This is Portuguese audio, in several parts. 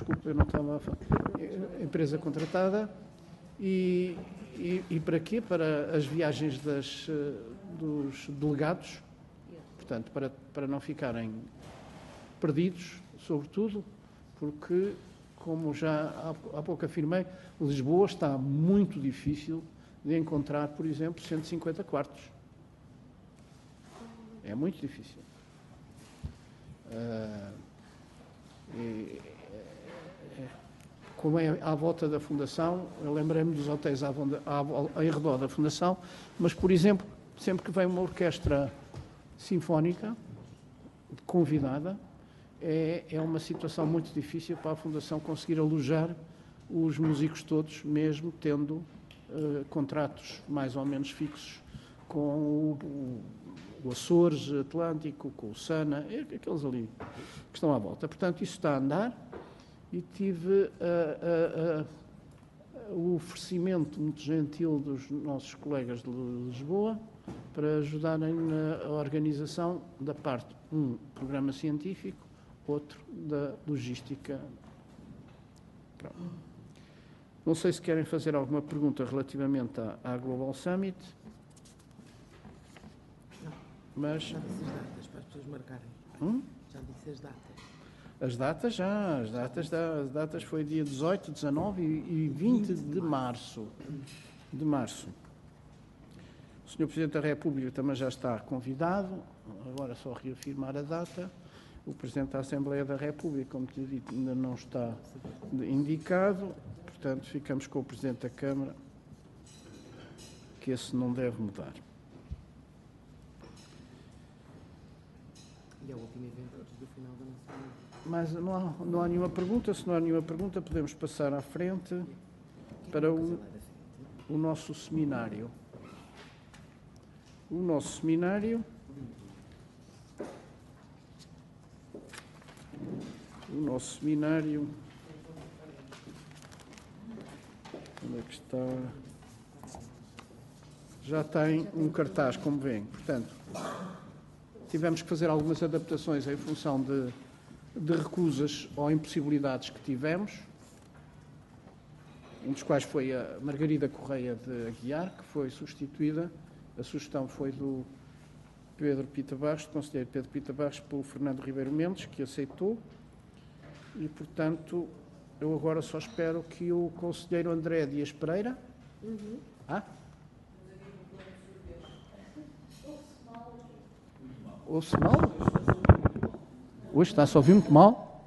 desculpe, eu não estava a falar. Empresa contratada. E para quê? Para as viagens dos delegados, portanto, para não ficarem perdidos, sobretudo, porque, como já há pouco afirmei, Lisboa está muito difícil de encontrar, por exemplo, 150 quartos. É muito difícil. Como é à volta da Fundação, eu lembrei-me dos hotéis em redor da Fundação, mas, por exemplo, sempre que vem uma orquestra sinfónica convidada, é uma situação muito difícil para a Fundação conseguir alojar os músicos todos, mesmo tendo contratos mais ou menos fixos com o Açores Atlântico, com o Sana, aqueles ali que estão à volta. Portanto, isso está a andar. E tive o oferecimento muito gentil dos nossos colegas de Lisboa para ajudarem na organização da parte, programa científico, outro da logística. Pronto. Não sei se querem fazer alguma pergunta relativamente à Global Summit. Mas... Já disse as datas para as pessoas marcarem. Já disse as datas. As datas foi dia 18, 19 e 20 de março. O Sr. Presidente da República também já está convidado, agora só reafirmar a data. O Presidente da Assembleia da República, como te dito, ainda não está indicado, portanto ficamos com o Presidente da Câmara, que esse não deve mudar. E é o último evento antes do final da nossa... Mas não há nenhuma pergunta. Se não há nenhuma pergunta, podemos passar à frente para o nosso seminário. O nosso seminário... Onde é que está? Já tem um cartaz, como veem. Portanto, tivemos que fazer algumas adaptações em função de recusas ou impossibilidades que tivemos, um dos quais foi a Margarida Correia de Aguiar, que foi substituída. A sugestão foi do Pedro Pita Barros, do conselheiro Pedro Pita Barros, pelo Fernando Ribeiro Mendes, que aceitou, e, portanto, eu agora só espero que o conselheiro André Dias Pereira... Ouve-se mal? Hoje está-se a ouvir muito mal?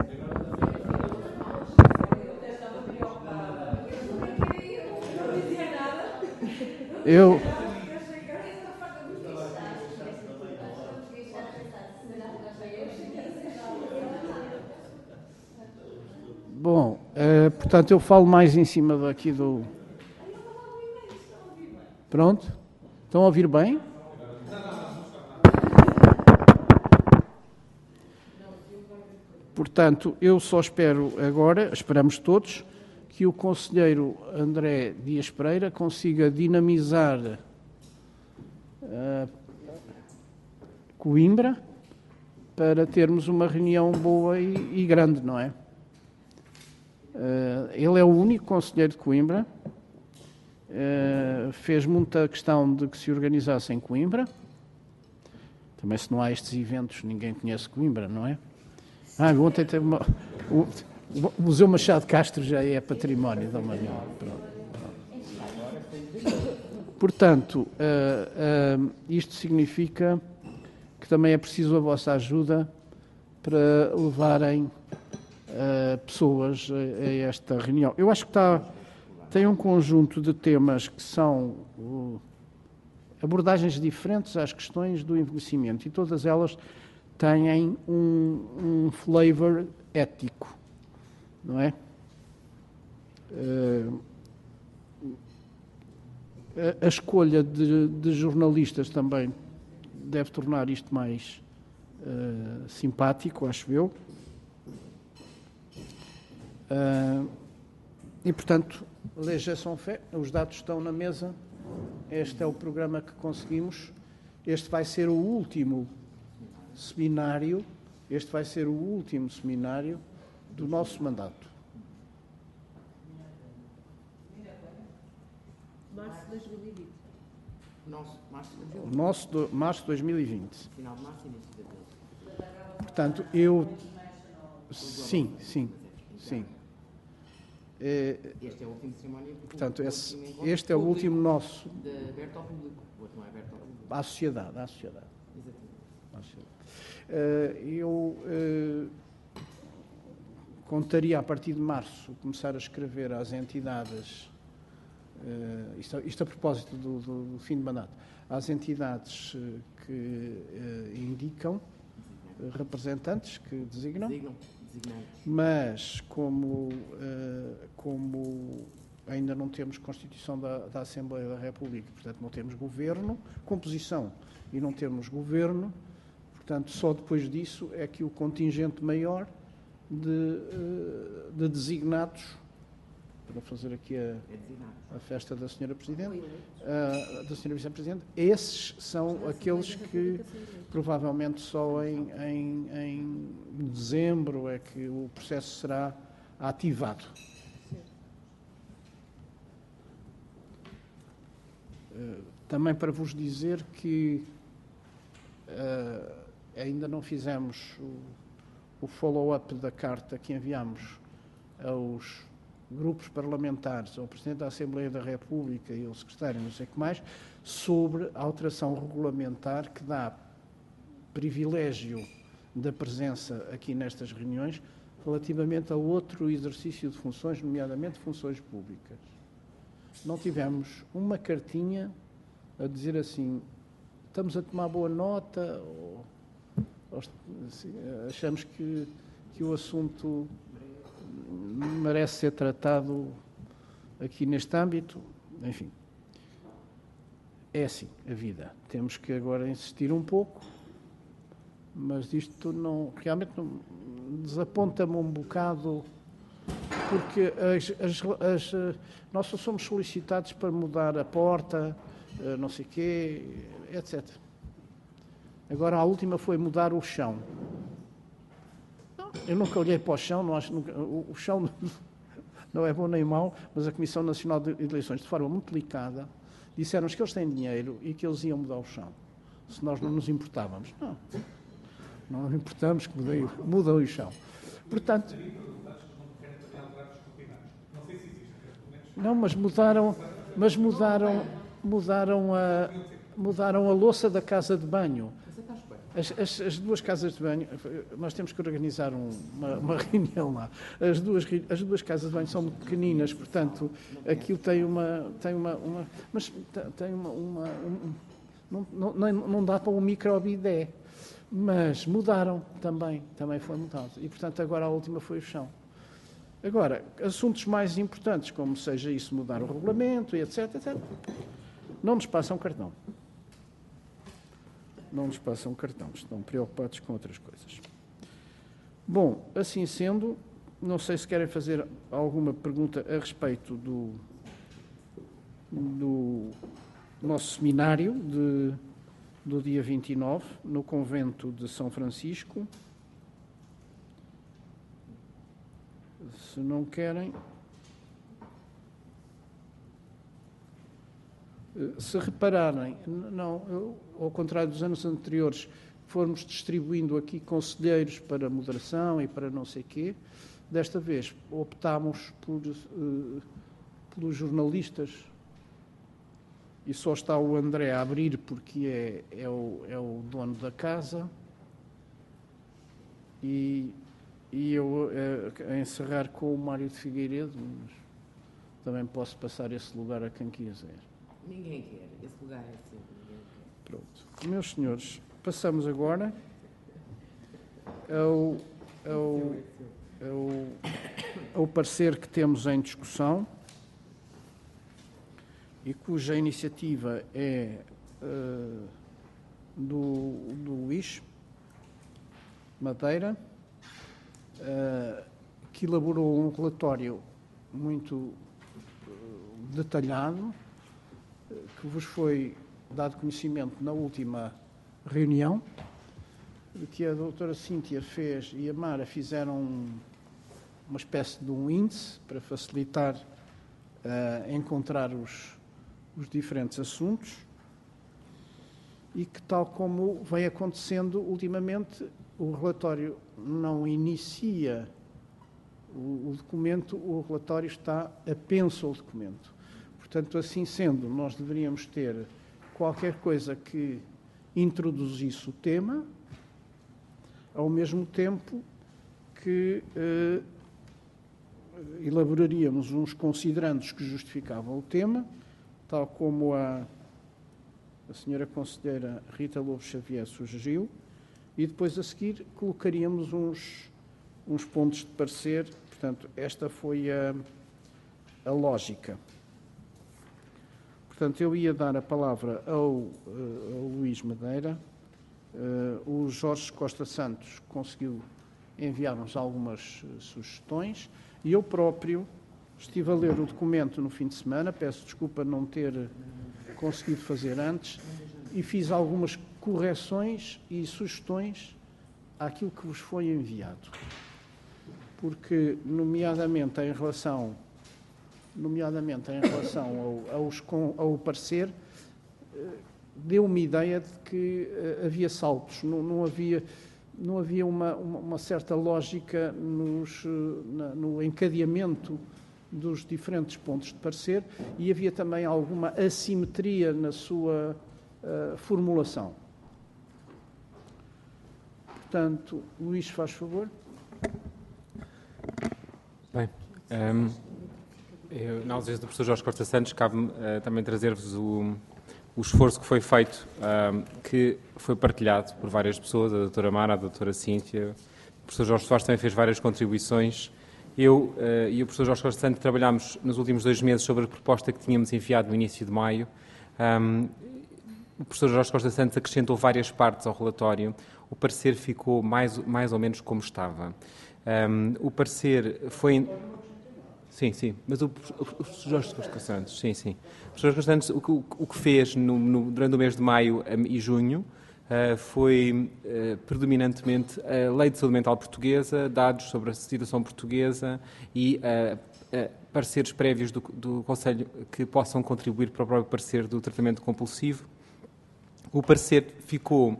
Bom, portanto, eu falo mais em cima daqui do... Pronto? Estão a ouvir bem? Portanto, eu só espero agora, esperamos todos, que o conselheiro André Dias Pereira consiga dinamizar Coimbra para termos uma reunião boa e grande, não é? Ele é o único conselheiro de Coimbra, fez muita questão de que se organizasse em Coimbra. Também, se não há estes eventos, ninguém conhece Coimbra, não é? Ontem teve o Museu Machado de Castro já é património da humanidade. Portanto, isto significa que também é preciso a vossa ajuda para levarem pessoas a esta reunião. Eu acho que tem um conjunto de temas que são abordagens diferentes às questões do envelhecimento, e todas elas têm um flavor ético, não é? A escolha de jornalistas também deve tornar isto mais simpático, acho eu. E, portanto, legislação fé, os dados estão na mesa, este é o programa que conseguimos, este vai ser o último seminário do nosso mandato. Março de 2020. Março de 2020. Final de março, início de abril. Portanto, eu... Sim. Este é o último cerimónia. Portanto, este é o último nosso. Aberto ao público. O outro não é aberto ao público. À sociedade. Exatamente. Eu contaria, a partir de março, começar a escrever às entidades, isto a propósito do fim de mandato, às entidades que indicam representantes, que designam, mas como ainda não temos Constituição da Assembleia da República, portanto não temos governo, composição, e não temos governo, portanto só depois disso é que o contingente maior de designados, para fazer aqui a festa da Sra. Presidente, da Sra. Vice-Presidente, esses são aqueles que provavelmente só em dezembro é que o processo será ativado. Também para vos dizer que ainda não fizemos o follow-up da carta que enviamos aos grupos parlamentares, ao Presidente da Assembleia da República e ao Secretário, não sei o que mais, sobre a alteração regulamentar que dá privilégio da presença aqui nestas reuniões relativamente a outro exercício de funções, nomeadamente funções públicas. Não tivemos uma cartinha a dizer assim, estamos a tomar boa nota, ou achamos que o assunto merece ser tratado aqui neste âmbito. Enfim, é assim a vida. Temos que agora insistir um pouco, mas isto realmente desaponta-me um bocado, porque nós só somos solicitados para mudar a porta, não sei o quê, etc. Agora a última foi mudar o chão. Eu nunca olhei para o chão, não acho, o chão não é bom nem mau, mas a Comissão Nacional de Eleições, de forma muito delicada, disseram-nos que eles têm dinheiro e que eles iam mudar o chão, se nós não nos importávamos. Não nos importamos que mudem o chão. Portanto... Não, mas mudaram a louça da casa de banho. As duas casas de banho, nós temos que organizar uma reunião lá. As duas casas de banho são muito pequeninas, portanto, aquilo não dá para um microbidé, mas mudaram também foi mudado. E, portanto, agora a última foi o chão. Agora, assuntos mais importantes, como seja isso, mudar o regulamento, etc., não nos passam cartão. Não nos passam cartão, estão preocupados com outras coisas. Bom, assim sendo, não sei se querem fazer alguma pergunta a respeito do nosso seminário do dia 29, no convento de São Francisco. Se não querem... Se repararem, ao contrário dos anos anteriores, formos distribuindo aqui conselheiros para moderação e para não sei quê, desta vez optámos pelos jornalistas e só está o André a abrir porque é o dono da casa e eu a encerrar com o Mário de Figueiredo, mas também posso passar esse lugar a quem quiser. Ninguém quer. Esse lugar é seu. Ninguém quer. Pronto. Meus senhores, passamos agora ao parecer que temos em discussão e cuja iniciativa é do Luís Madeira, que elaborou um relatório muito detalhado, que vos foi dado conhecimento na última reunião, que a doutora Cíntia fez e a Mara fizeram uma espécie de um índice para facilitar encontrar os diferentes assuntos e que, tal como vem acontecendo ultimamente, o relatório não inicia o documento, o relatório está apenso ao documento. Portanto, assim sendo, nós deveríamos ter qualquer coisa que introduzisse o tema, ao mesmo tempo que elaboraríamos uns considerandos que justificavam o tema, tal como a senhora conselheira Rita Lobo Xavier sugeriu, e depois a seguir colocaríamos uns pontos de parecer. Portanto, esta foi a lógica. Portanto, eu ia dar a palavra ao Luís Madeira. O Jorge Costa Santos conseguiu enviar-nos algumas sugestões e eu próprio estive a ler o documento no fim de semana, peço desculpa não ter conseguido fazer antes, e fiz algumas correções e sugestões àquilo que vos foi enviado. Porque, nomeadamente em relação ao parecer, deu-me ideia de que havia saltos, não havia uma certa lógica no encadeamento dos diferentes pontos de parecer e havia também alguma assimetria na sua formulação. Portanto, Luís, faz favor. Bem, na ausência do professor Jorge Costa Santos, cabe-me também trazer-vos o esforço que foi feito, que foi partilhado por várias pessoas, a doutora Mara, a doutora Cíntia, o professor Jorge Soares também fez várias contribuições. Eu e o professor Jorge Costa Santos trabalhámos nos últimos 2 meses sobre a proposta que tínhamos enviado no início de maio. O professor Jorge Costa Santos acrescentou várias partes ao relatório. O parecer ficou mais ou menos como estava. O parecer foi... Sim, mas o professor Jorge Costa Santos, sim. O professor Costa Santos, o que fez durante o mês de maio e junho foi predominantemente a Lei de Saúde Mental Portuguesa, dados sobre a situação portuguesa e pareceres prévios do Conselho que possam contribuir para o próprio parecer do tratamento compulsivo. O parecer ficou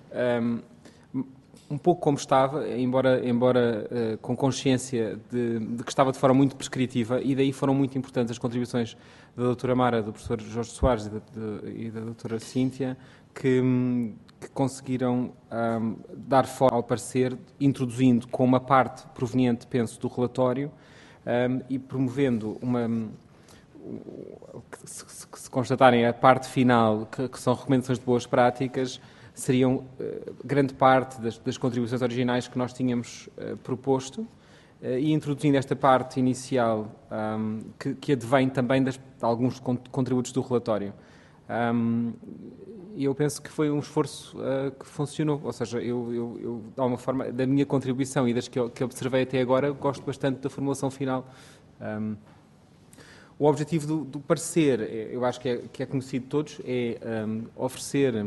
um pouco como estava, embora com consciência de que estava de forma muito prescritiva, e daí foram muito importantes as contribuições da doutora Mara, do professor Jorge Soares e da doutora Cíntia, que conseguiram dar forma ao parecer, introduzindo com uma parte proveniente, penso, do relatório e promovendo se constatarem a parte final, que são recomendações de boas práticas, seriam grande parte das contribuições originais que nós tínhamos proposto, e introduzindo esta parte inicial que advém também de alguns contributos do relatório. E eu penso que foi um esforço que funcionou, ou seja, eu de alguma forma, da minha contribuição e das que observei até agora, gosto bastante da formulação final. O objetivo do parecer, eu acho que é conhecido de todos, é oferecer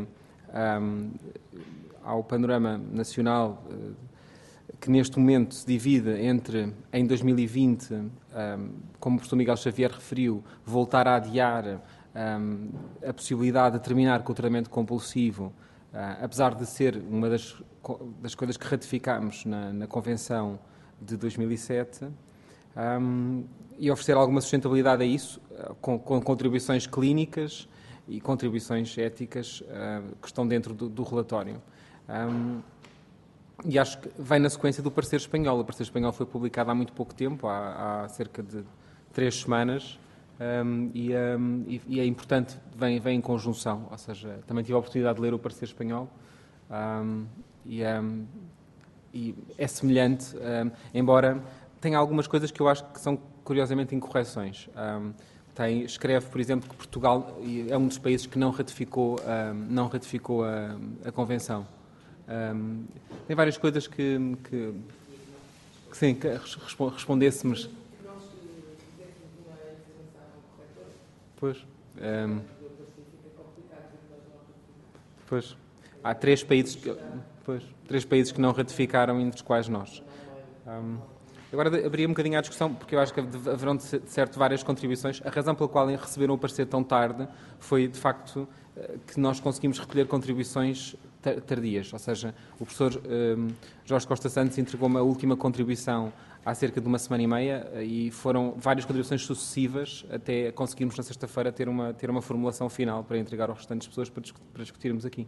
ao panorama nacional, que neste momento se divide entre, em 2020, como o professor Miguel Xavier referiu, voltar a adiar a possibilidade de terminar com o tratamento compulsivo, apesar de ser uma das coisas que ratificámos na Convenção de 2007, e oferecer alguma sustentabilidade a isso, com contribuições clínicas e contribuições éticas que estão dentro do relatório. E acho que vem na sequência do parecer espanhol. O parecer espanhol foi publicado há muito pouco tempo, há cerca de 3 semanas, e é importante, vem em conjunção, ou seja, também tive a oportunidade de ler o parecer espanhol, e é semelhante, embora tenha algumas coisas que eu acho que são curiosamente incorreções. Escreve, por exemplo, que Portugal é um dos países que não ratificou a Convenção. Tem várias coisas que respondêssemos. Pois, há 3 países que não ratificaram, entre os quais nós. Agora abri um bocadinho a discussão, porque eu acho que haverão de certo várias contribuições. A razão pela qual receberam o parecer tão tarde foi, de facto, que nós conseguimos recolher contribuições tardias. Ou seja, o professor Jorge Costa Santos entregou uma última contribuição há cerca de uma semana e meia e foram várias contribuições sucessivas até conseguirmos na sexta-feira ter uma formulação final para entregar aos restantes pessoas para discutirmos aqui.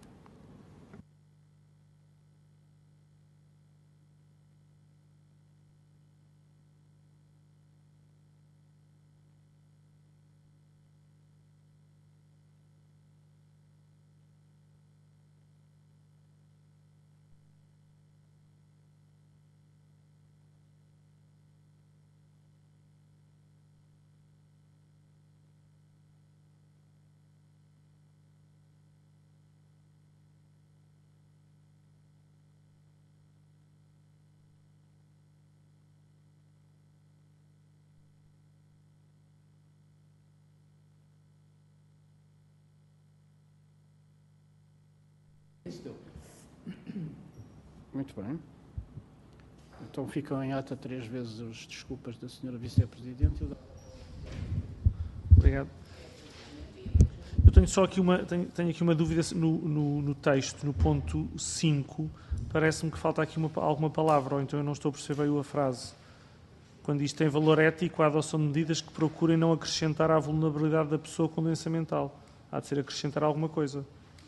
Muito bem. Então ficam em ata 3 vezes as desculpas da Sra. Vice-Presidente. Obrigado. Eu tenho só aqui tenho aqui uma dúvida no texto, no ponto 5. Parece-me que falta aqui alguma palavra, ou então eu não estou a perceber bem a frase. Quando isto tem valor ético, a adoção de medidas que procurem não acrescentar à vulnerabilidade da pessoa com doença mental. Há de ser acrescentar alguma coisa.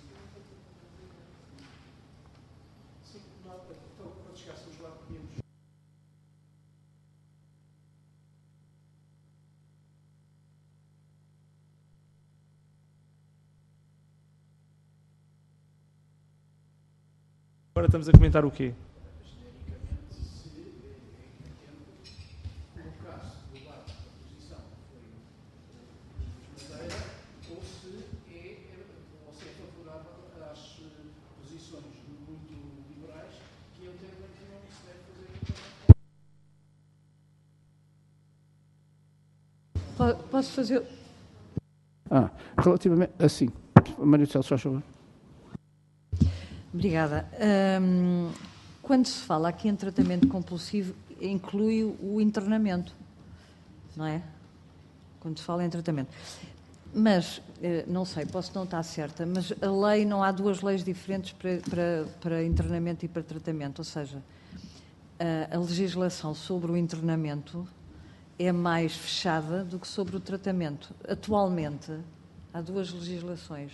Agora estamos a comentar o quê? Posso fazer... Relativamente... Assim. Maria Celso, faz favor. Obrigada. Quando se fala aqui em tratamento compulsivo, inclui o internamento, não é? Quando se fala em tratamento. Mas, não sei, posso não estar certa, mas a lei, não há duas leis diferentes para internamento e para tratamento. Ou seja, a legislação sobre o internamento é mais fechada do que sobre o tratamento. Atualmente, há duas legislações.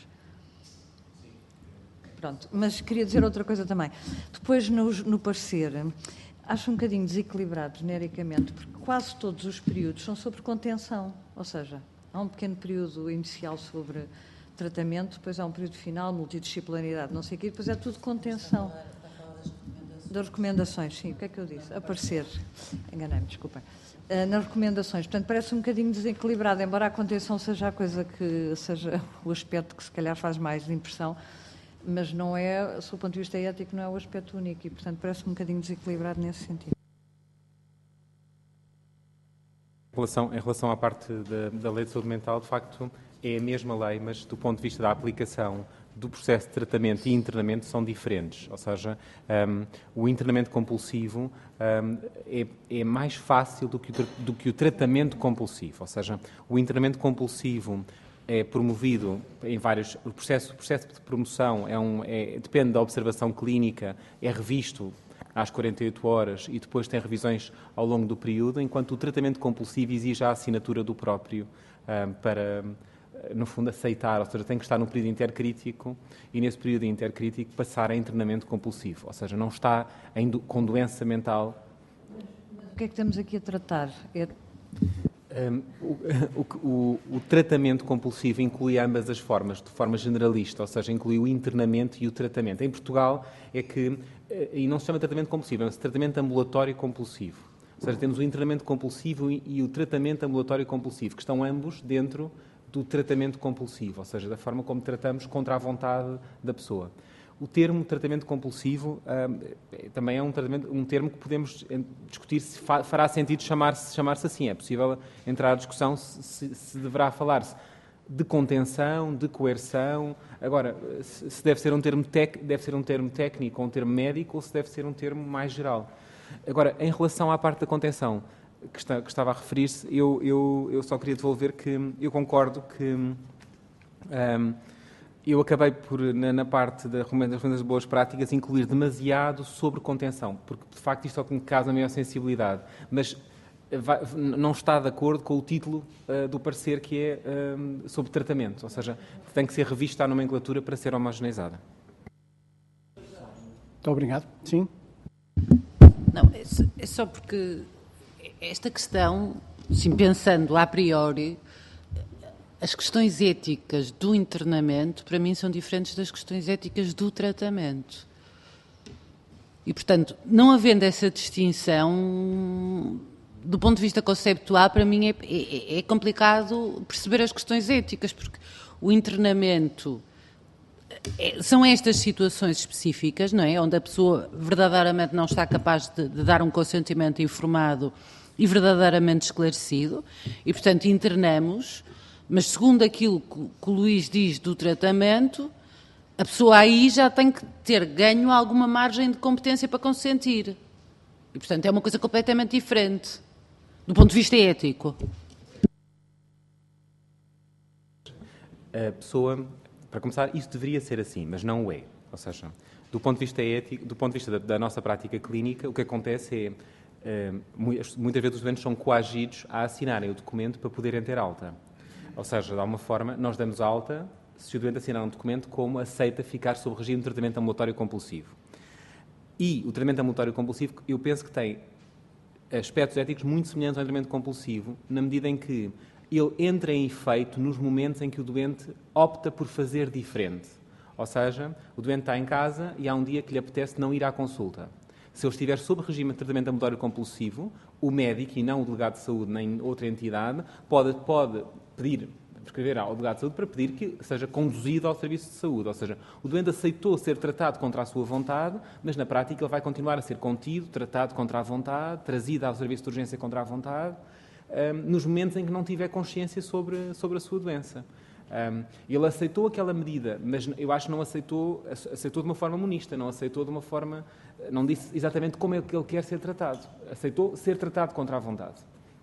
Pronto, mas queria dizer outra coisa também. Depois, no parecer, acho um bocadinho desequilibrado, genericamente, porque quase todos os períodos são sobre contenção. Ou seja, há um pequeno período inicial sobre tratamento, depois há um período final, multidisciplinaridade, não sei o quê, depois é tudo contenção. Das recomendações, sim. O que é que eu disse? A parecer. Enganei-me, desculpem. Nas recomendações. Portanto, parece um bocadinho desequilibrado, embora a contenção seja a coisa que seja o aspecto que se calhar faz mais impressão, mas não é, sob o ponto de vista ético, não é o aspecto único e, portanto, parece um bocadinho desequilibrado nesse sentido. Em relação à parte da lei de saúde mental, de facto, é a mesma lei, mas do ponto de vista da aplicação do processo de tratamento e internamento são diferentes. Ou seja, o internamento compulsivo é mais fácil do que o tratamento compulsivo. Ou seja, o internamento compulsivo é promovido em vários... O processo de promoção depende da observação clínica, é revisto às 48 horas e depois tem revisões ao longo do período, enquanto o tratamento compulsivo exige a assinatura do próprio para, no fundo, aceitar, ou seja, tem que estar no período intercrítico e nesse período intercrítico passar a internamento compulsivo, ou seja, não está com doença mental. O que é que estamos aqui a tratar? O tratamento compulsivo inclui ambas as formas, de forma generalista, ou seja, inclui o internamento e o tratamento. Em Portugal e não se chama tratamento compulsivo, é tratamento ambulatório compulsivo. Ou seja, temos o internamento compulsivo e o tratamento ambulatório compulsivo, que estão ambos dentro do tratamento compulsivo, ou seja, da forma como tratamos contra a vontade da pessoa. O termo tratamento compulsivo também é um termo que podemos discutir se fará sentido chamar-se assim. É possível entrar à discussão se deverá falar-se de contenção, de coerção. Agora, se deve ser um termo técnico ou um termo médico ou se deve ser um termo mais geral. Agora, em relação à parte da contenção que estava a referir-se, eu só queria devolver que eu concordo que eu acabei por, na parte das recomendações de boas práticas, incluir demasiado sobre contenção, porque de facto isto é o que me causa a maior sensibilidade, mas não está de acordo com o título do parecer, que é sobre tratamento, ou seja, tem que ser revista a nomenclatura para ser homogeneizada. Muito obrigado. Sim? Não, é só porque esta questão, sim, pensando a priori, as questões éticas do internamento, para mim, são diferentes das questões éticas do tratamento. E, portanto, não havendo essa distinção, do ponto de vista conceptual, para mim é complicado perceber as questões éticas, porque o internamento são estas situações específicas, não é? Onde a pessoa verdadeiramente não está capaz de dar um consentimento informado e verdadeiramente esclarecido, e, portanto, internamos, mas segundo aquilo que o Luís diz do tratamento, a pessoa aí já tem que ter ganho alguma margem de competência para consentir. E, portanto, é uma coisa completamente diferente, do ponto de vista ético. A pessoa, para começar, isso deveria ser assim, mas não o é. Ou seja, do ponto de vista ético, do ponto de vista da nossa prática clínica, o que acontece é, muitas vezes os doentes são coagidos a assinarem o documento para poderem ter alta. Ou seja, de alguma forma, nós damos alta se o doente assinar um documento como aceita ficar sob regime de tratamento ambulatório compulsivo. E o tratamento ambulatório compulsivo, eu penso que tem aspectos éticos muito semelhantes ao tratamento compulsivo, na medida em que ele entra em efeito nos momentos em que o doente opta por fazer diferente. Ou seja, o doente está em casa e há um dia que lhe apetece não ir à consulta. Se ele estiver sob regime de tratamento ambulatório compulsivo, o médico, e não o delegado de saúde nem outra entidade, pode prescrever ao delegado de saúde para pedir que seja conduzido ao serviço de saúde. Ou seja, o doente aceitou ser tratado contra a sua vontade, mas na prática ele vai continuar a ser contido, tratado contra a vontade, trazido ao serviço de urgência contra a vontade, nos momentos em que não tiver consciência sobre a sua doença. Ele aceitou aquela medida, mas eu acho que não aceitou de uma forma monista, não aceitou de uma forma, não disse exatamente como é que ele quer ser tratado. Aceitou ser tratado contra a vontade.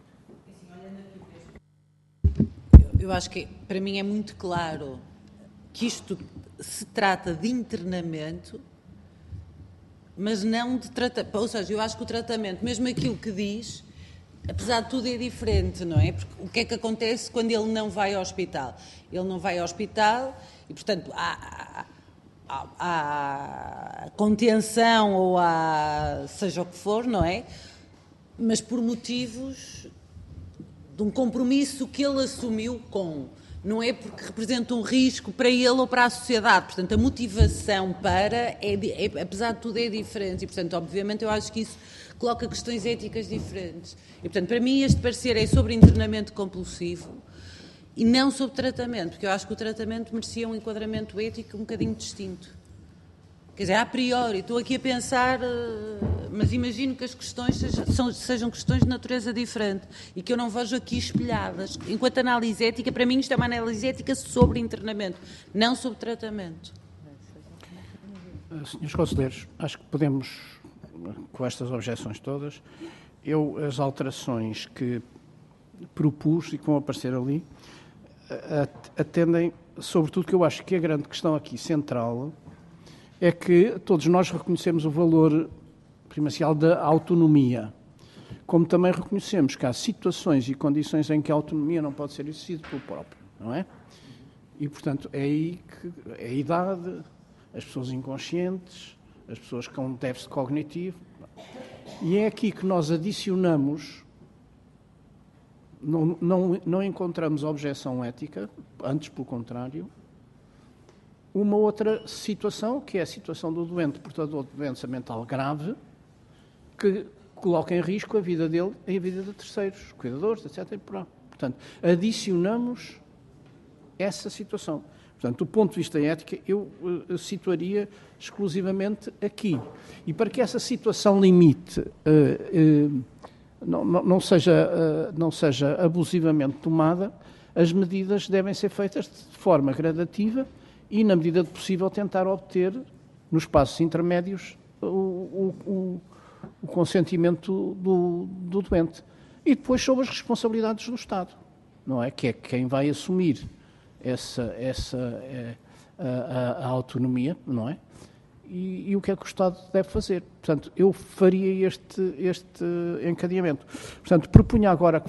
Eu acho que, para mim, é muito claro que isto se trata de internamento, mas não de tratamento. Ou seja, eu acho que o tratamento, mesmo aquilo que diz, apesar de tudo, é diferente, não é? Porque o que é que acontece quando ele não vai ao hospital? Ele não vai ao hospital e, portanto, há contenção ou há seja o que for, não é? Mas por motivos de um compromisso que ele assumiu não é porque representa um risco para ele ou para a sociedade. Portanto, a motivação apesar de tudo, é diferente. E, portanto, obviamente, eu acho que isso coloca questões éticas diferentes. E, portanto, para mim, este parecer é sobre internamento compulsivo e não sobre tratamento, porque eu acho que o tratamento merecia um enquadramento ético um bocadinho distinto. Quer dizer, a priori, estou aqui a pensar, mas imagino que as questões sejam questões de natureza diferente e que eu não vejo aqui espelhadas. Enquanto análise ética, para mim isto é uma análise ética sobre internamento, não sobre tratamento. Senhores conselheiros, acho que podemos, com estas objeções todas, as alterações que propus e que vão aparecer ali, atendem, sobretudo, que eu acho que a grande questão aqui central é que todos nós reconhecemos o valor primacial da autonomia, como também reconhecemos que há situações e condições em que a autonomia não pode ser exercida pelo próprio, não é? E, portanto, é aí que é a idade, as pessoas inconscientes, as pessoas com déficit cognitivo, e é aqui que nós adicionamos, não encontramos objeção ética, antes pelo contrário, uma outra situação, que é a situação do doente portador de doença mental grave, que coloca em risco a vida dele e a vida de terceiros, cuidadores, etc. Portanto, adicionamos essa situação. Portanto, do ponto de vista ético, eu situaria exclusivamente aqui. E para que essa situação limite não seja abusivamente tomada, as medidas devem ser feitas de forma gradativa e, na medida do possível, tentar obter, nos passos intermédios, o consentimento do doente. E depois sobre as responsabilidades do Estado, não é? Que é quem vai assumir a autonomia, não é? E o que é que o Estado deve fazer. Portanto, eu faria este encadeamento. Portanto, propunha agora...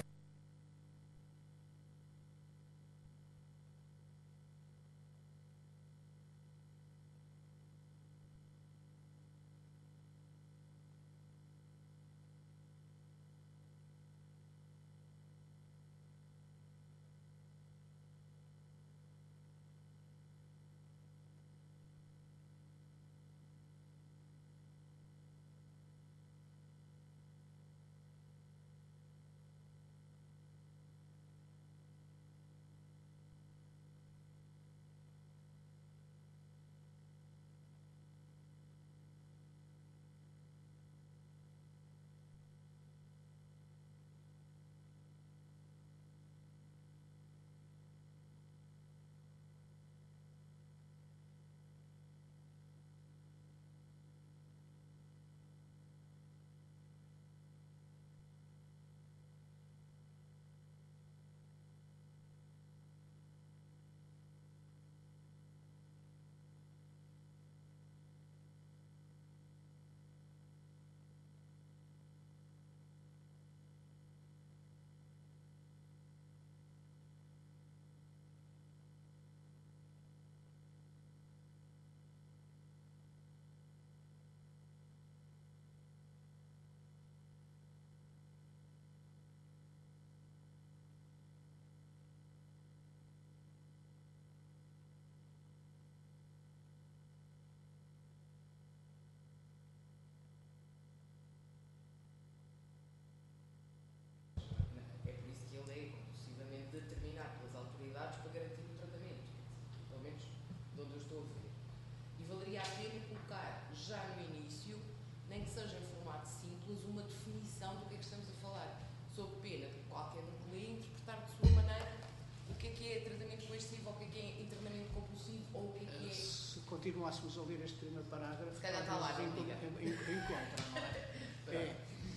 Continuássemos a ler este primeiro parágrafo, se calhar está lá, encontra, não é?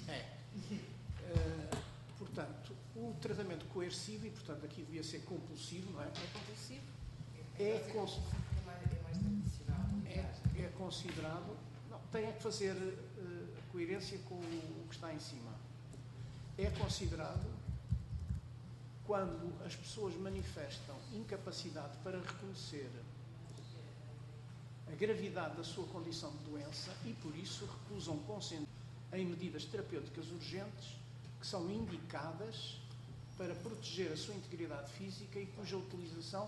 Portanto, o tratamento coercivo, e portanto aqui devia ser compulsivo, não é? É compulsivo? É considerado, não, tem que fazer coerência com o que está em cima. É considerado quando as pessoas manifestam incapacidade para reconhecer a gravidade da sua condição de doença e, por isso, recusam consentir em medidas terapêuticas urgentes que são indicadas para proteger a sua integridade física e cuja utilização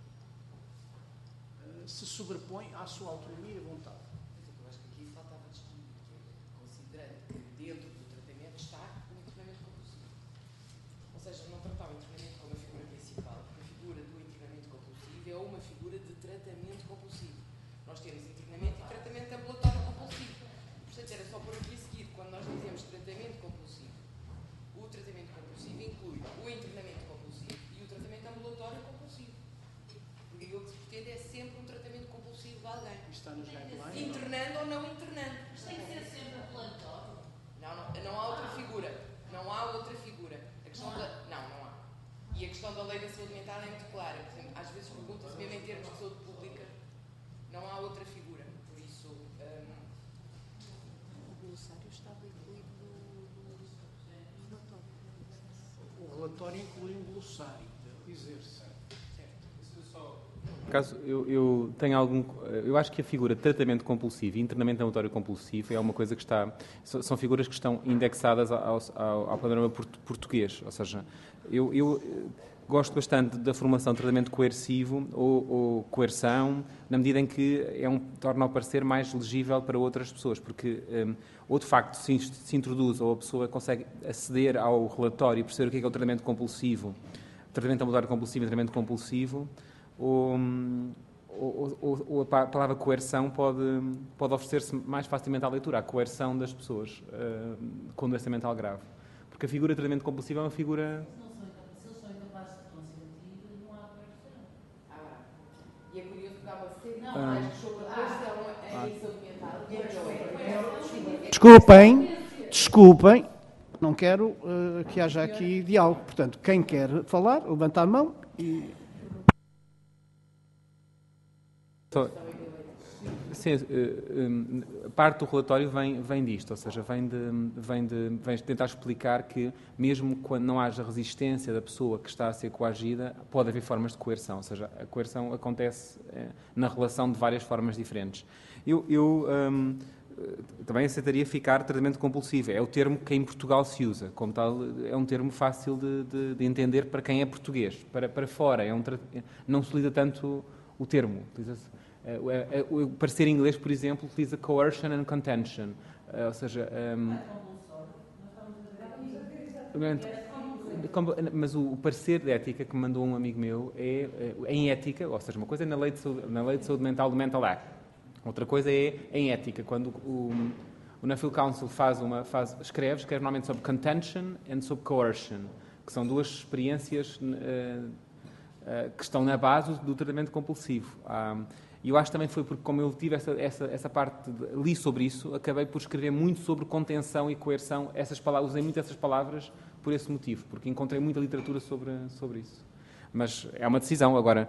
se sobrepõe à sua autonomia e vontade. Eu acho que aqui faltava distinguir, considerando que dentro do tratamento está o internamento compulsivo. Ou seja, não tratar o internamento como a figura principal, porque a figura do internamento compulsivo é uma figura de tratamento compulsivo. Nós temos internamento e tratamento ambulatório compulsivo. Portanto, era só por aqui a seguir, quando nós dizemos tratamento compulsivo, o tratamento compulsivo inclui o internamento compulsivo e o tratamento ambulatório compulsivo. Porque aquilo que se pretende é sempre um tratamento compulsivo de alguém. Está nos guidelines. Internando ou não internando. Mas tem que ser sempre ambulatório? Não há outra figura. Não há outra figura. A questão não há. E a questão da lei da saúde mental é muito clara. Por exemplo, às vezes pergunta-se mesmo em termos de saúde pública, não há outra figura. Por isso... O glossário estava incluído no relatório. O relatório inclui um glossário, deve dizer-se. Por acaso, eu tenho algum... Eu acho que a figura de tratamento compulsivo e internamento ambulatório compulsivo é uma coisa que está... São figuras que estão indexadas ao panorama português. Ou seja, eu gosto bastante da formação de tratamento coercivo ou coerção, na medida em que torna o parecer mais legível para outras pessoas, porque ou de facto se introduz ou a pessoa consegue aceder ao relatório e perceber o que é o tratamento compulsivo, tratamento ambulatório compulsivo e tratamento compulsivo, ou a palavra coerção pode oferecer-se mais facilmente à leitura, à coerção das pessoas com doença mental grave. Porque a figura de tratamento compulsivo é uma figura... Se eles são incapazes de consentir, não há coerção. E é curioso que dá uma série de Não, sobre a coerção em saúde mental. Desculpem, Desculpem, não quero que haja aqui diálogo. Portanto, quem quer falar, levanta a mão e... Sim, parte do relatório vem disto, ou seja, vem tentar explicar que mesmo quando não haja resistência da pessoa que está a ser coagida, pode haver formas de coerção, ou seja, a coerção acontece na relação de várias formas diferentes. Eu também aceitaria ficar tratamento compulsivo, é o termo que em Portugal se usa, como tal é um termo fácil de entender para quem é português, para fora não se utiliza tanto o termo, utiliza-se. O parecer em inglês, por exemplo, utiliza coercion and contention, ou seja, mas o parecer de ética que me mandou um amigo meu é em ética, ou seja, uma coisa é na lei de saúde mental do Mental Act, outra coisa é em ética, quando o Nuffield Council escreve normalmente sobre contention e sobre coercion, que são duas experiências que estão na base do tratamento compulsivo. E eu acho que também foi porque, como eu tive essa parte, li sobre isso, acabei por escrever muito sobre contenção e coerção. Usei muito essas palavras por esse motivo, porque encontrei muita literatura sobre isso. Mas é uma decisão. Agora,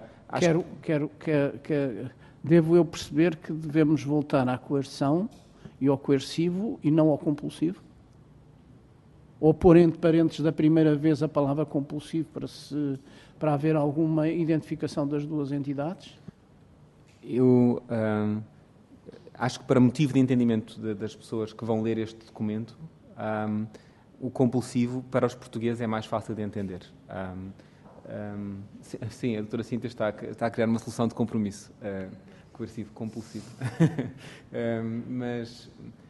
devo eu perceber que devemos voltar à coerção e ao coercivo e não ao compulsivo? Ou pôr entre parênteses da primeira vez a palavra compulsivo para haver alguma identificação das duas entidades? Eu acho que para motivo de entendimento das pessoas que vão ler este documento, o compulsivo para os portugueses é mais fácil de entender. Sim, a doutora Cíntia está a criar uma solução de compromisso. Coercivo, compulsivo. Mas...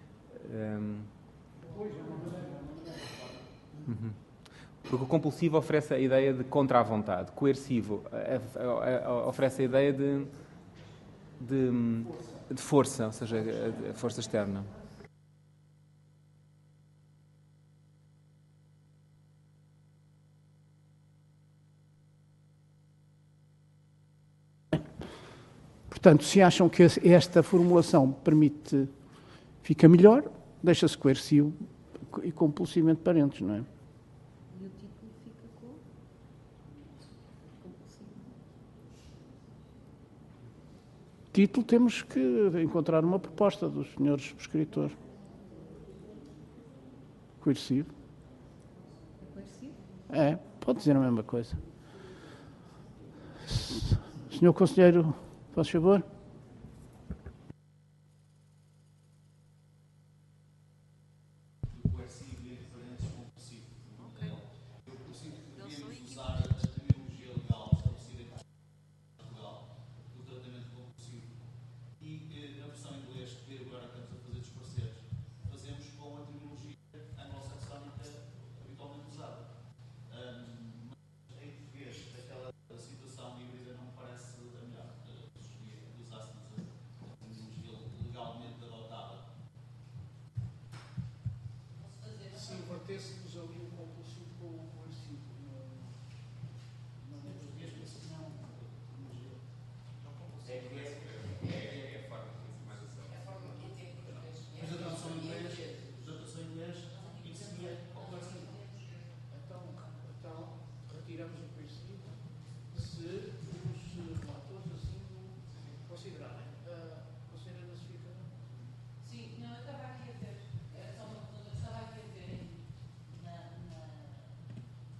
Porque o compulsivo oferece a ideia de contra a vontade. Coercivo oferece a ideia de força, ou seja, a força externa. Portanto, se acham que esta formulação fica melhor, deixa-se coercivo e compulsivamente parentes, não é? E o título fica com compulsivo. Título, temos que encontrar uma proposta dos senhores escritores. Coercivo. É coercivo? É, pode dizer a mesma coisa. Senhor Conselheiro, faz favor. Invertêssemos ali o compulsivo com o coercivo. Então, retiramos o coercivo se os relatores assim considerarem. Conselheira da Sofia? Sim, não, eu estava aqui a ver. Era só uma pergunta que estava aqui a ver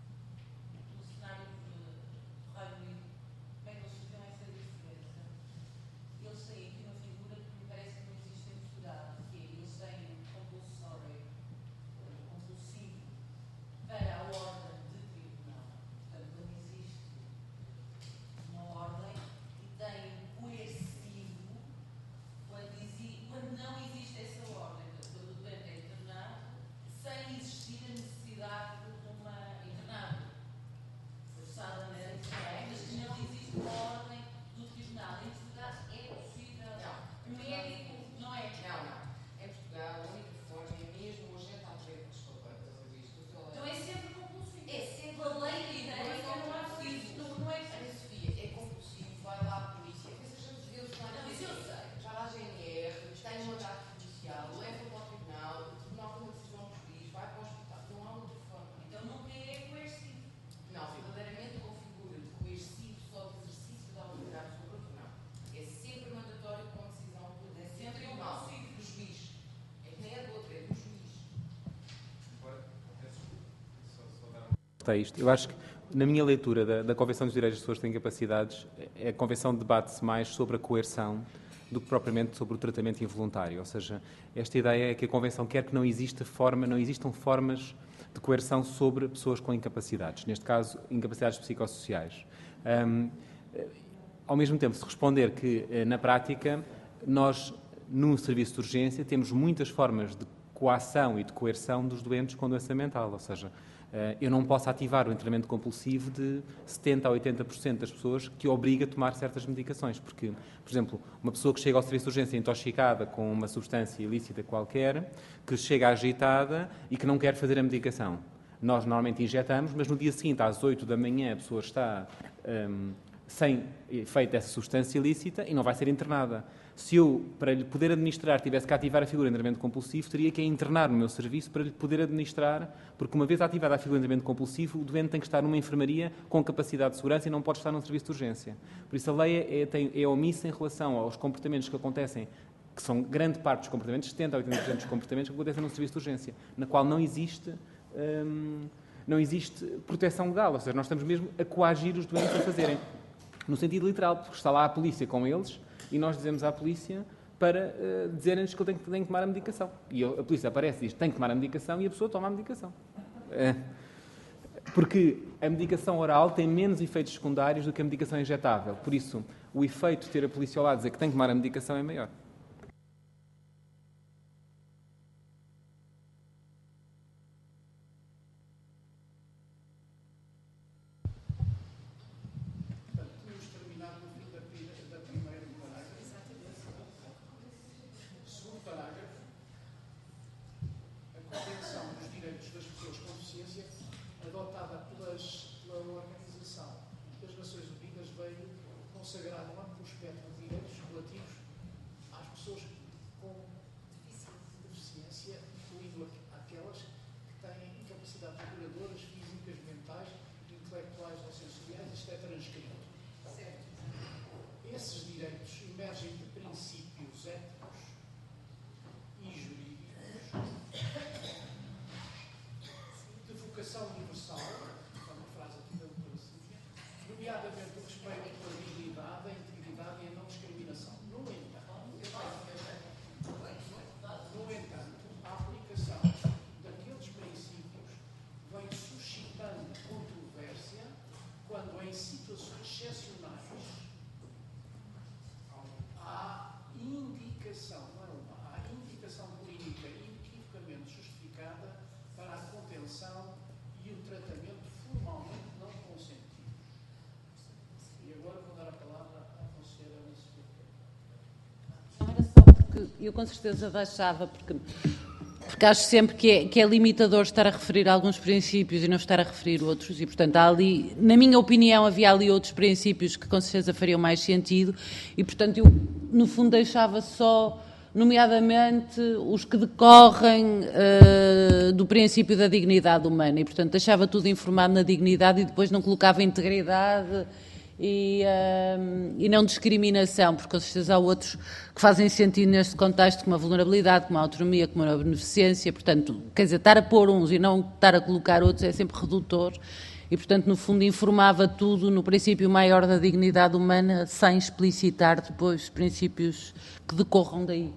texto. Eu acho que, na minha leitura da Convenção dos Direitos das Pessoas que têm Incapacidades, a Convenção debate-se mais sobre a coerção do que propriamente sobre o tratamento involuntário. Ou seja, esta ideia é que a Convenção quer que não existam formas de coerção sobre pessoas com incapacidades, neste caso, incapacidades psicossociais. Ao mesmo tempo, se responder que, na prática, nós, num serviço de urgência, temos muitas formas de coação e de coerção dos doentes com doença mental, ou seja, eu não posso ativar o internamento compulsivo de 70% a 80% das pessoas que obriga a tomar certas medicações, porque, por exemplo, uma pessoa que chega ao serviço de urgência intoxicada com uma substância ilícita qualquer, que chega agitada e que não quer fazer a medicação. Nós normalmente injetamos, mas no dia seguinte, às 8 da manhã, a pessoa está sem efeito dessa substância ilícita e não vai ser internada. Se eu, para lhe poder administrar, tivesse que ativar a figura de internamento compulsivo, teria que a internar no meu serviço para lhe poder administrar, porque uma vez ativada a figura de internamento compulsivo, o doente tem que estar numa enfermaria com capacidade de segurança e não pode estar num serviço de urgência. Por isso a lei é omissa em relação aos comportamentos que acontecem, que são grande parte dos comportamentos, 70% a 80% dos comportamentos que acontecem num serviço de urgência, na qual não existe proteção legal, ou seja, nós estamos mesmo a coagir os doentes a fazerem, no sentido literal, porque está lá a polícia com eles e nós dizemos à polícia para dizerem-lhes que ele tem que tomar a medicação. E a polícia aparece e diz que tem que tomar a medicação e a pessoa toma a medicação. Porque a medicação oral tem menos efeitos secundários do que a medicação injetável. Por isso, o efeito de ter a polícia ao lado dizer que tem que tomar a medicação é maior. Adotada pela Organização das Nações Unidas, veio consagrar um amplo espectro de direitos relativos às pessoas com deficiência, incluindo aquelas que têm incapacidades duradouras, físicas, mentais, intelectuais ou sensoriais. Isto é transcrito. Esses direitos emergem de princípios éticos e jurídicos de vocação universal, é uma frase aqui da democracia, nomeadamente o respeito pela dignidade, a integridade e a não discriminação. No entanto, a aplicação daqueles princípios vem suscitando controvérsia quando, em situações excepcionais, há indicação clínica inequivocamente justificada para a contenção e o tratamento formalmente não consentido. E agora vou dar a palavra à conselheira Alice Filipe. Não era só porque eu com certeza deixava, porque acho sempre que é limitador estar a referir alguns princípios e não estar a referir outros, e portanto há ali, na minha opinião, havia ali outros princípios que com certeza fariam mais sentido, e portanto eu no fundo deixava só, nomeadamente, os que decorrem do princípio da dignidade humana, e portanto deixava tudo informado na dignidade e depois não colocava integridade e não discriminação, porque com certeza há outros que fazem sentido neste contexto, como a vulnerabilidade, como a autonomia, como a beneficência. Portanto, quer dizer, estar a pôr uns e não estar a colocar outros é sempre redutor e, portanto, no fundo informava tudo no princípio maior da dignidade humana, sem explicitar depois princípios que decorram daí.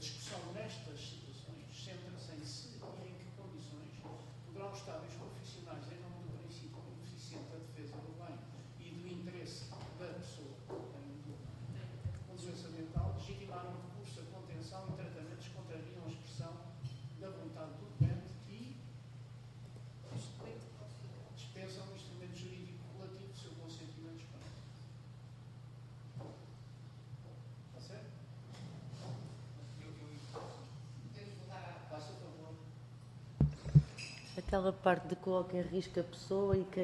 discussão nestas situações centra-se em se e em que condições poderão os estádios profissionais, em nome do princípio beneficente da defesa do bem e do interesse da pessoa com doença mental, legitimar um recurso a contenção e tratamentos que contrariam a expressão da vontade do doente e dispensam um instrumento jurídico relativo ao seu consentimento expresso. Está certo? Faça favor. Aquela parte de coloca em risco a pessoa e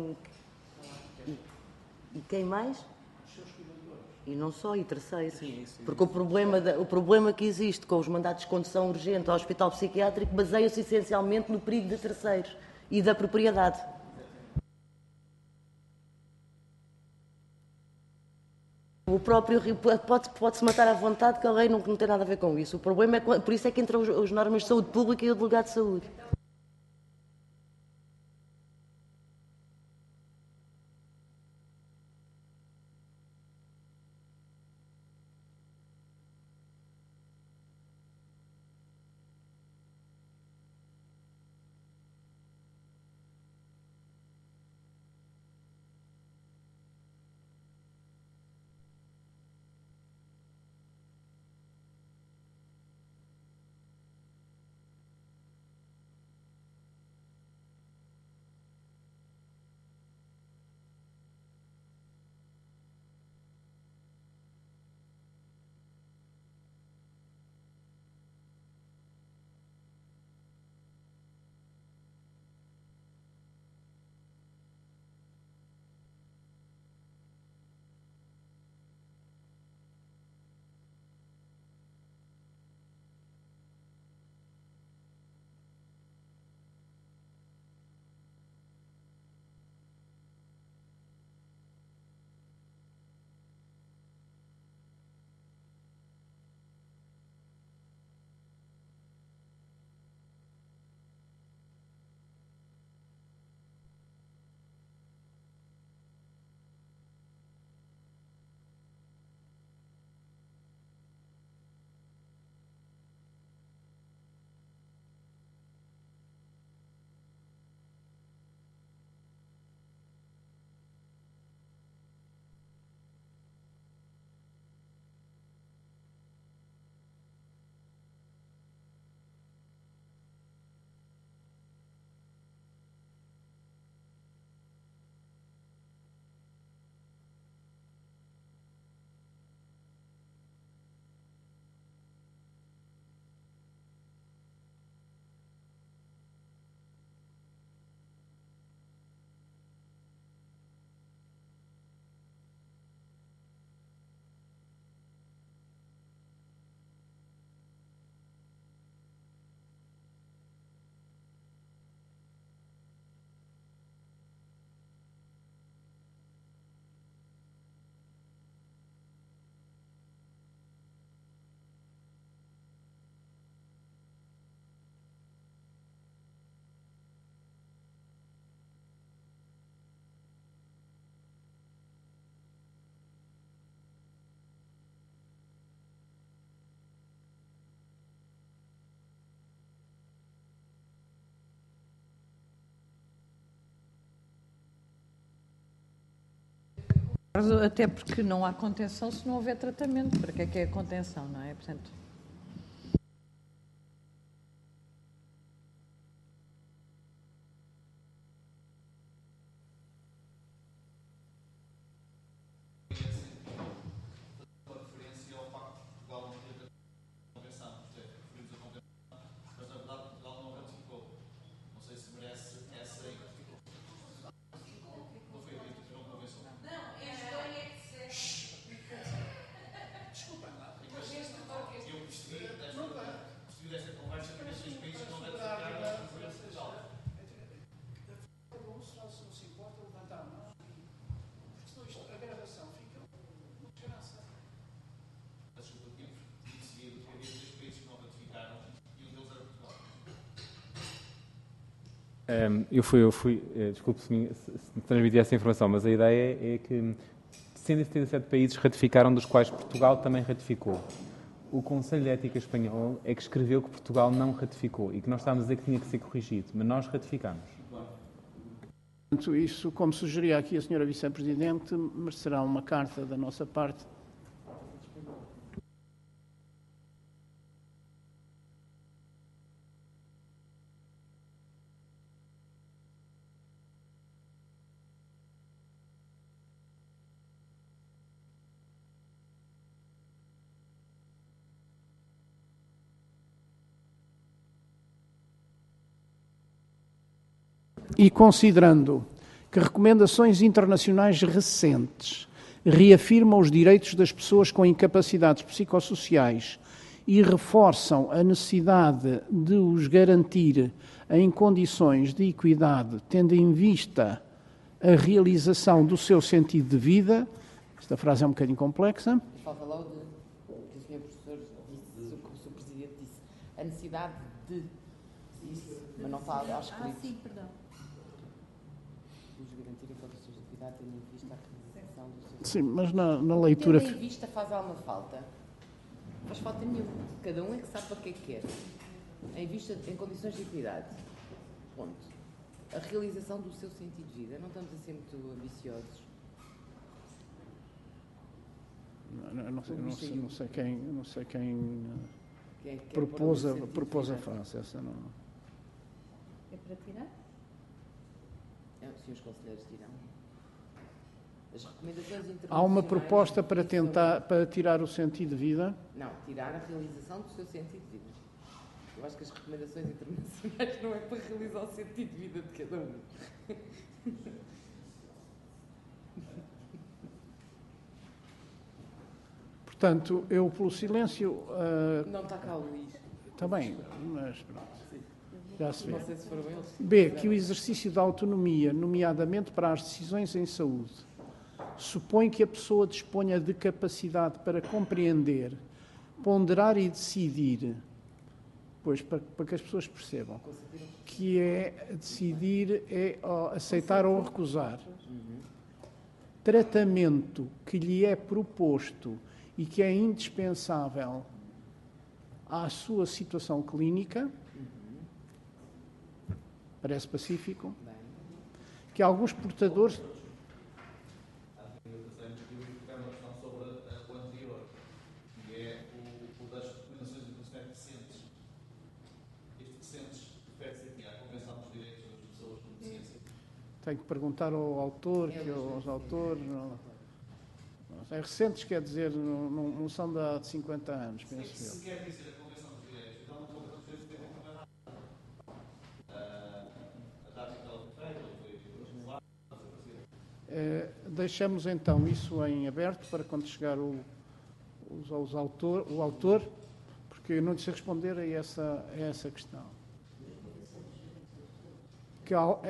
quem mais? Os seus cuidadores. E não só, e terceiros. Sim, isso. Porque o problema que existe com os mandatos de condução urgente ao hospital psiquiátrico baseia-se essencialmente no perigo de terceiros e da propriedade. O próprio pode-se matar à vontade, que a lei não tem nada a ver com isso. O problema é por isso é que entram as normas de saúde pública e o delegado de saúde. Até porque não há contenção se não houver tratamento. Para que é a contenção, não é? Portanto, Desculpe se transmiti essa informação, mas a ideia é que 177 países ratificaram, dos quais Portugal também ratificou. o Conselho de Ética espanhol é que escreveu que Portugal não ratificou e que nós estávamos a dizer que tinha que ser corrigido, mas nós ratificamos. Portanto, isso, como sugeria aqui a Sra. Vice-Presidente, merecerá uma carta da nossa parte. E considerando que recomendações internacionais recentes reafirmam os direitos das pessoas com incapacidades psicossociais e reforçam a necessidade de os garantir em condições de equidade, tendo em vista a realização do seu sentido de vida, esta frase é um bocadinho complexa. Falta lá o que o Sr. Professor disse, o que o Sr. Presidente disse, a necessidade de, isso, mas não está acho que Sim, perdão. os garantirem condições de atividade tendo em vista a realização do seu... Sim, mas na leitura... Tendo em vista faz alguma falta? Faz falta nenhuma. Cada um é que sabe para que é que quer. Em vista, em condições de equidade. Ponto. A realização do seu sentido de vida. Não estamos a ser muito ambiciosos. Não sei quem Quem é que quer propôs pôr o sentido de a vida? frase. Essa não... É para tirar? É, os senhores conselheiros dirão. As recomendações internacionais... Há uma proposta para são- tentar para tirar o sentido de vida. Não, tirar a realização do seu sentido de vida. Eu acho que as recomendações internacionais não é para realizar o sentido de vida de cada um. Portanto, eu pelo silêncio... Não está cá o Luís. Está bem, mas pronto. Já se vê. Não sei se foram eles. B. Que o exercício da autonomia, nomeadamente para as decisões em saúde, supõe que a pessoa disponha de capacidade para compreender, ponderar e decidir, pois para que as pessoas percebam, que é decidir, é aceitar ou recusar. Tratamento que lhe é proposto e que é indispensável à sua situação clínica, parece pacífico, que alguns portadores... Tenho que perguntar ao autor, que aos autores... É recentes, quer dizer, não são de há 50 anos, penso eu. Deixamos então isso em aberto para quando chegar o autor, porque eu não lhe sei responder a essa questão. Que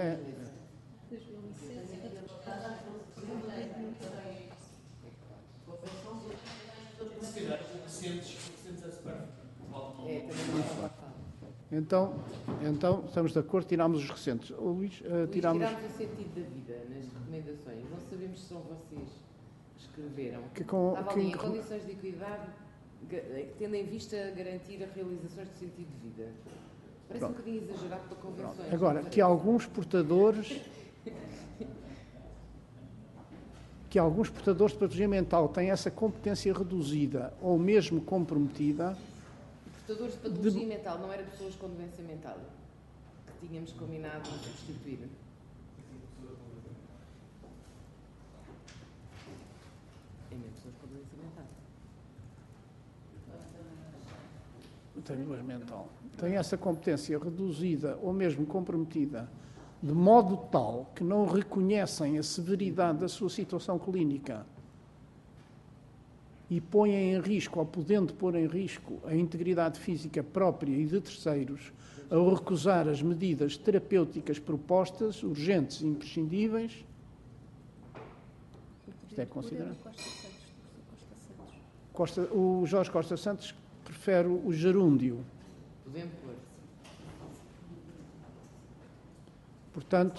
Então, estamos de acordo, tiramos os recentes. O Luís, tiramos... Tiramos o sentido da vida nas recomendações. Não sabemos se são vocês que escreveram. Estava ali, em condições de equidade, tendo em vista garantir a realizações de sentido de vida. Parece um bocadinho exagerado para convenções. Agora, que alguns portadores de patologia mental têm essa competência reduzida ou mesmo comprometida. Portadores de patologia mental, não era pessoas com doença mental que tínhamos combinado substituir. É mesmo pessoas com doença mental. Tem doença mental. Tem essa competência reduzida ou mesmo comprometida, de modo tal que não reconhecem a severidade da sua situação clínica e põem em risco, ou podendo pôr em risco, a integridade física própria e de terceiros, ao recusar as medidas terapêuticas propostas, urgentes e imprescindíveis. Isto é considerado. O Jorge Costa Santos prefere o gerúndio. Podemos pôr. Portanto,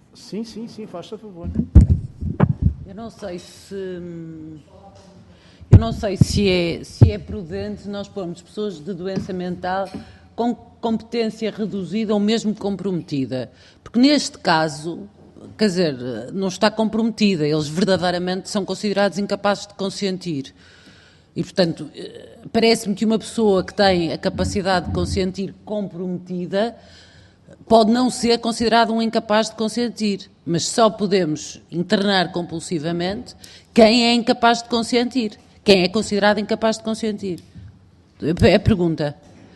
sim, faça favor. Eu não sei se eu não sei se é prudente nós pormos pessoas de doença mental com competência reduzida ou mesmo comprometida. Porque neste caso, quer dizer, não está comprometida, eles verdadeiramente são considerados incapazes de consentir. E, portanto, parece-me que uma pessoa que tem a capacidade de consentir comprometida pode não ser considerado um incapaz de consentir, mas só podemos internar compulsivamente quem é incapaz de consentir, quem é considerado incapaz de consentir. É a pergunta.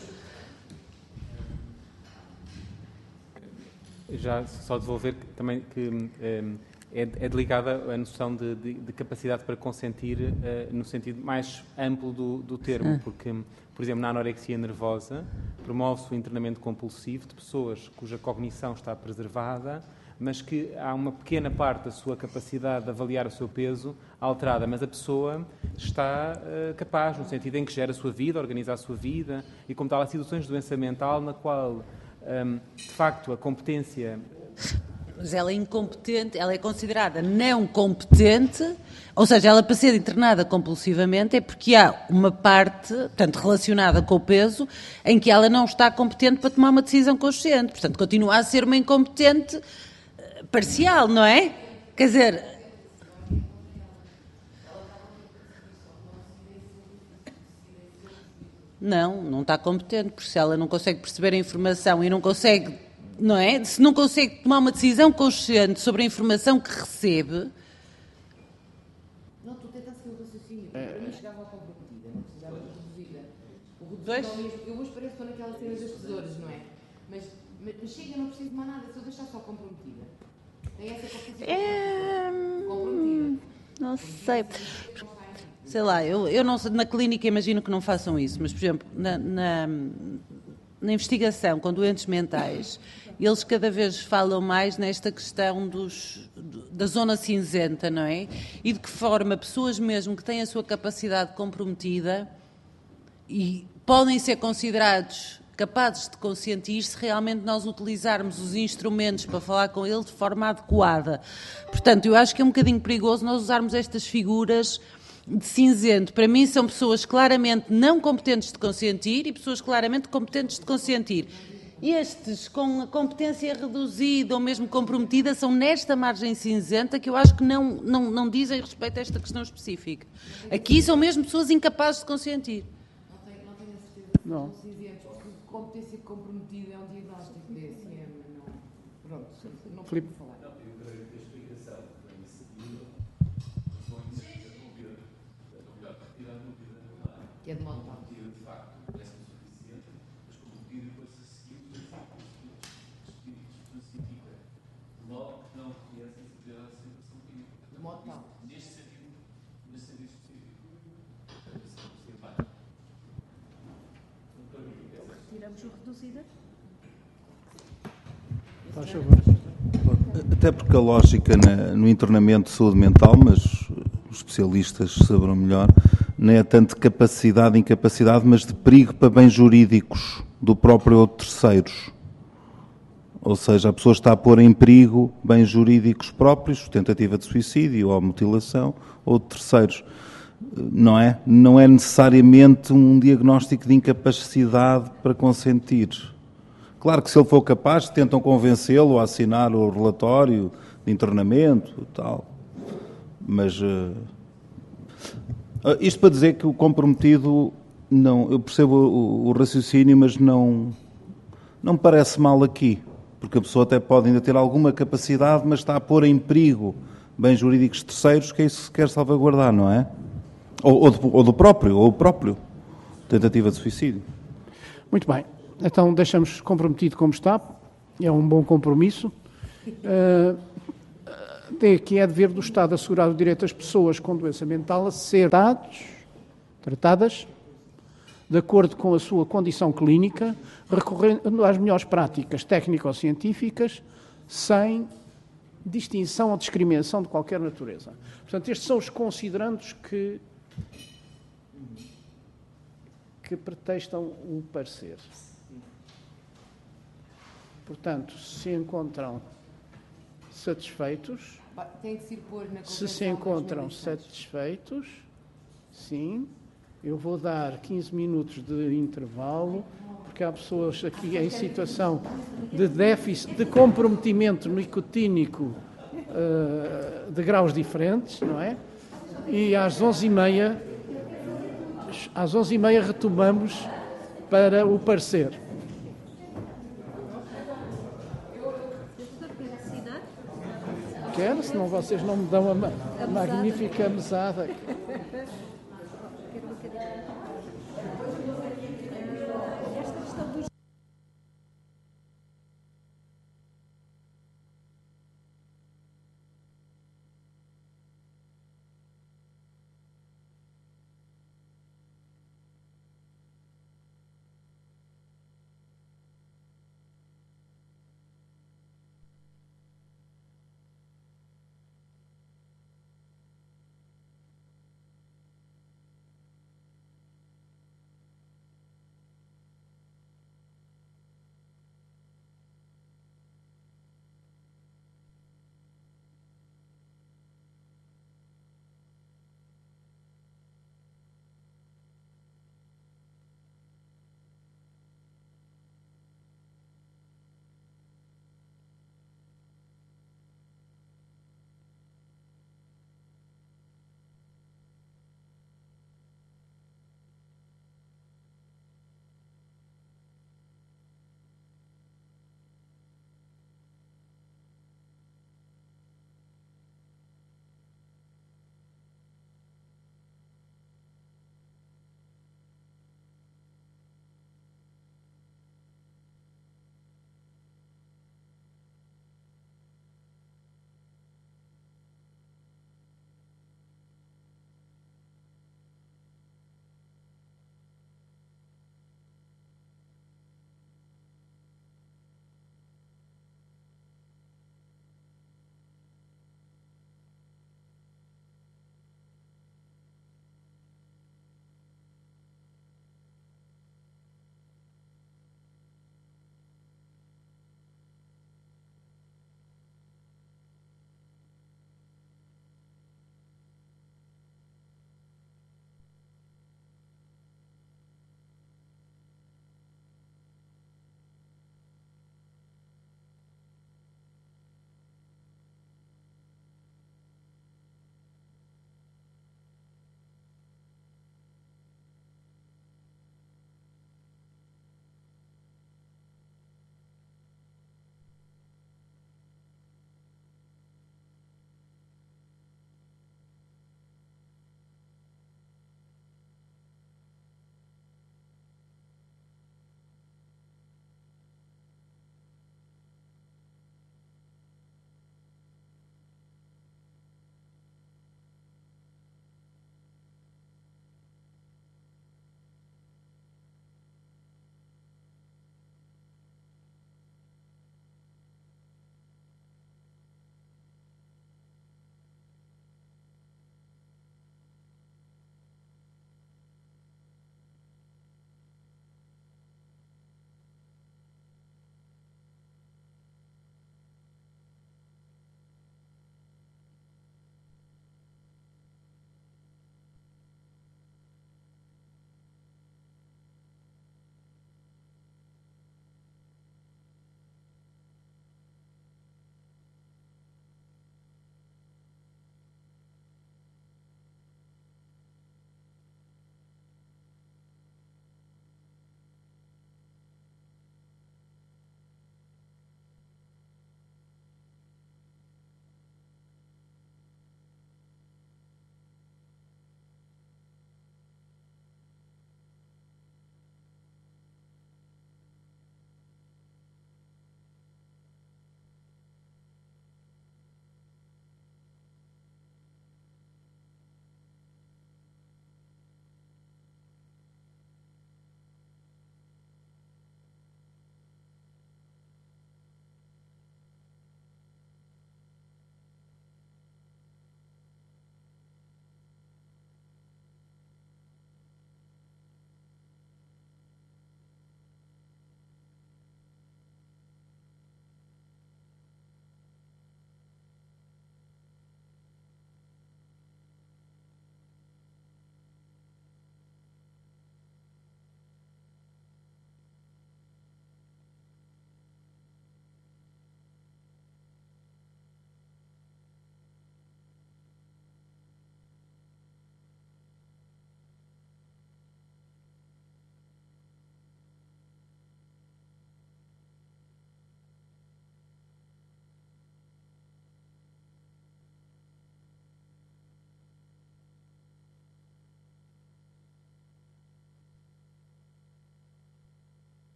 Já só devolver também que é ligada à noção de capacidade para consentir no sentido mais amplo do termo, porque, por exemplo, na anorexia nervosa promove-se o internamento compulsivo de pessoas cuja cognição está preservada, mas que há uma pequena parte da sua capacidade de avaliar o seu peso alterada, mas a pessoa está capaz, no sentido em que gera a sua vida, organiza a sua vida, e como tal há situações de doença mental na qual, de facto, a competência... Mas ela é incompetente, ela é considerada não competente, ou seja, ela para ser internada compulsivamente é porque há uma parte, portanto, relacionada com o peso, em que ela não está competente para tomar uma decisão consciente. Portanto, continua a ser uma incompetente parcial, não é? Quer dizer... Não está competente, porque se ela não consegue perceber a informação e não consegue... Não é? Se não consegue tomar uma decisão consciente sobre a informação que recebe... Não, tu tentas seguir o raciocínio. Para mim chegava à comprometida, não precisava de reduzida. O reduzido ao mesmo... Eu hoje pareço que estou naquela cena das tesouras, não é? Mas chega, não preciso de mais nada, se eu deixar só comprometida. Tem essa comprometida. Não sei. Sei lá, eu não sei, na clínica imagino que não façam isso, mas, por exemplo, na investigação com doentes mentais, eles cada vez falam mais nesta questão da zona cinzenta, não é? E de que forma pessoas mesmo que têm a sua capacidade comprometida e podem ser considerados capazes de consentir se realmente nós utilizarmos os instrumentos para falar com ele de forma adequada. Portanto, eu acho que é um bocadinho perigoso nós usarmos estas figuras de cinzento. Para mim são pessoas claramente não competentes de consentir e pessoas claramente competentes de consentir. Estes com a competência reduzida ou mesmo comprometida são nesta margem cinzenta que eu acho que não dizem respeito a esta questão específica. Aqui são mesmo pessoas incapazes de consentir. Não tenho a certeza que Não. são cinzentos, porque competência comprometida é um diagnóstico de DSM, não... Pronto, não Filipe. podemos falar. Que é de modo tal. De modo tal. Tiramos o reduzida? Faz favor. Até porque a lógica no internamento de saúde mental, mas os especialistas saberão melhor, não é tanto de capacidade e incapacidade, mas de perigo para bens jurídicos do próprio ou de terceiros. Ou seja, a pessoa está a pôr em perigo bens jurídicos próprios, tentativa de suicídio ou mutilação, ou de terceiros. Não é? Não é necessariamente um diagnóstico de incapacidade para consentir. Claro que se ele for capaz, tentam convencê-lo a assinar o relatório de internamento e tal. Mas isto para dizer que o comprometido, não, eu percebo o raciocínio, mas não me parece mal aqui. Porque a pessoa até pode ainda ter alguma capacidade, mas está a pôr em perigo bens jurídicos terceiros, que é isso que se quer salvaguardar, não é? Ou do próprio, ou o próprio. Tentativa de suicídio. Muito bem. Então deixamos comprometido como está. É um bom compromisso. Que é dever do Estado assegurar o direito das pessoas com doença mental a ser tratadas de acordo com a sua condição clínica, recorrendo às melhores práticas técnico-científicas, sem distinção ou discriminação de qualquer natureza. Portanto, estes são os considerandos que pretextam o parecer. Portanto, se encontram satisfeitos, Tem que se pôr na se encontram satisfeitos, Sim, eu vou dar 15 minutos de intervalo, porque há pessoas aqui em situação de déficit, de comprometimento nicotínico de graus diferentes, não é? E às 11h30 retomamos para o parecer. Quero, senão vocês não me dão a magnífica mesada.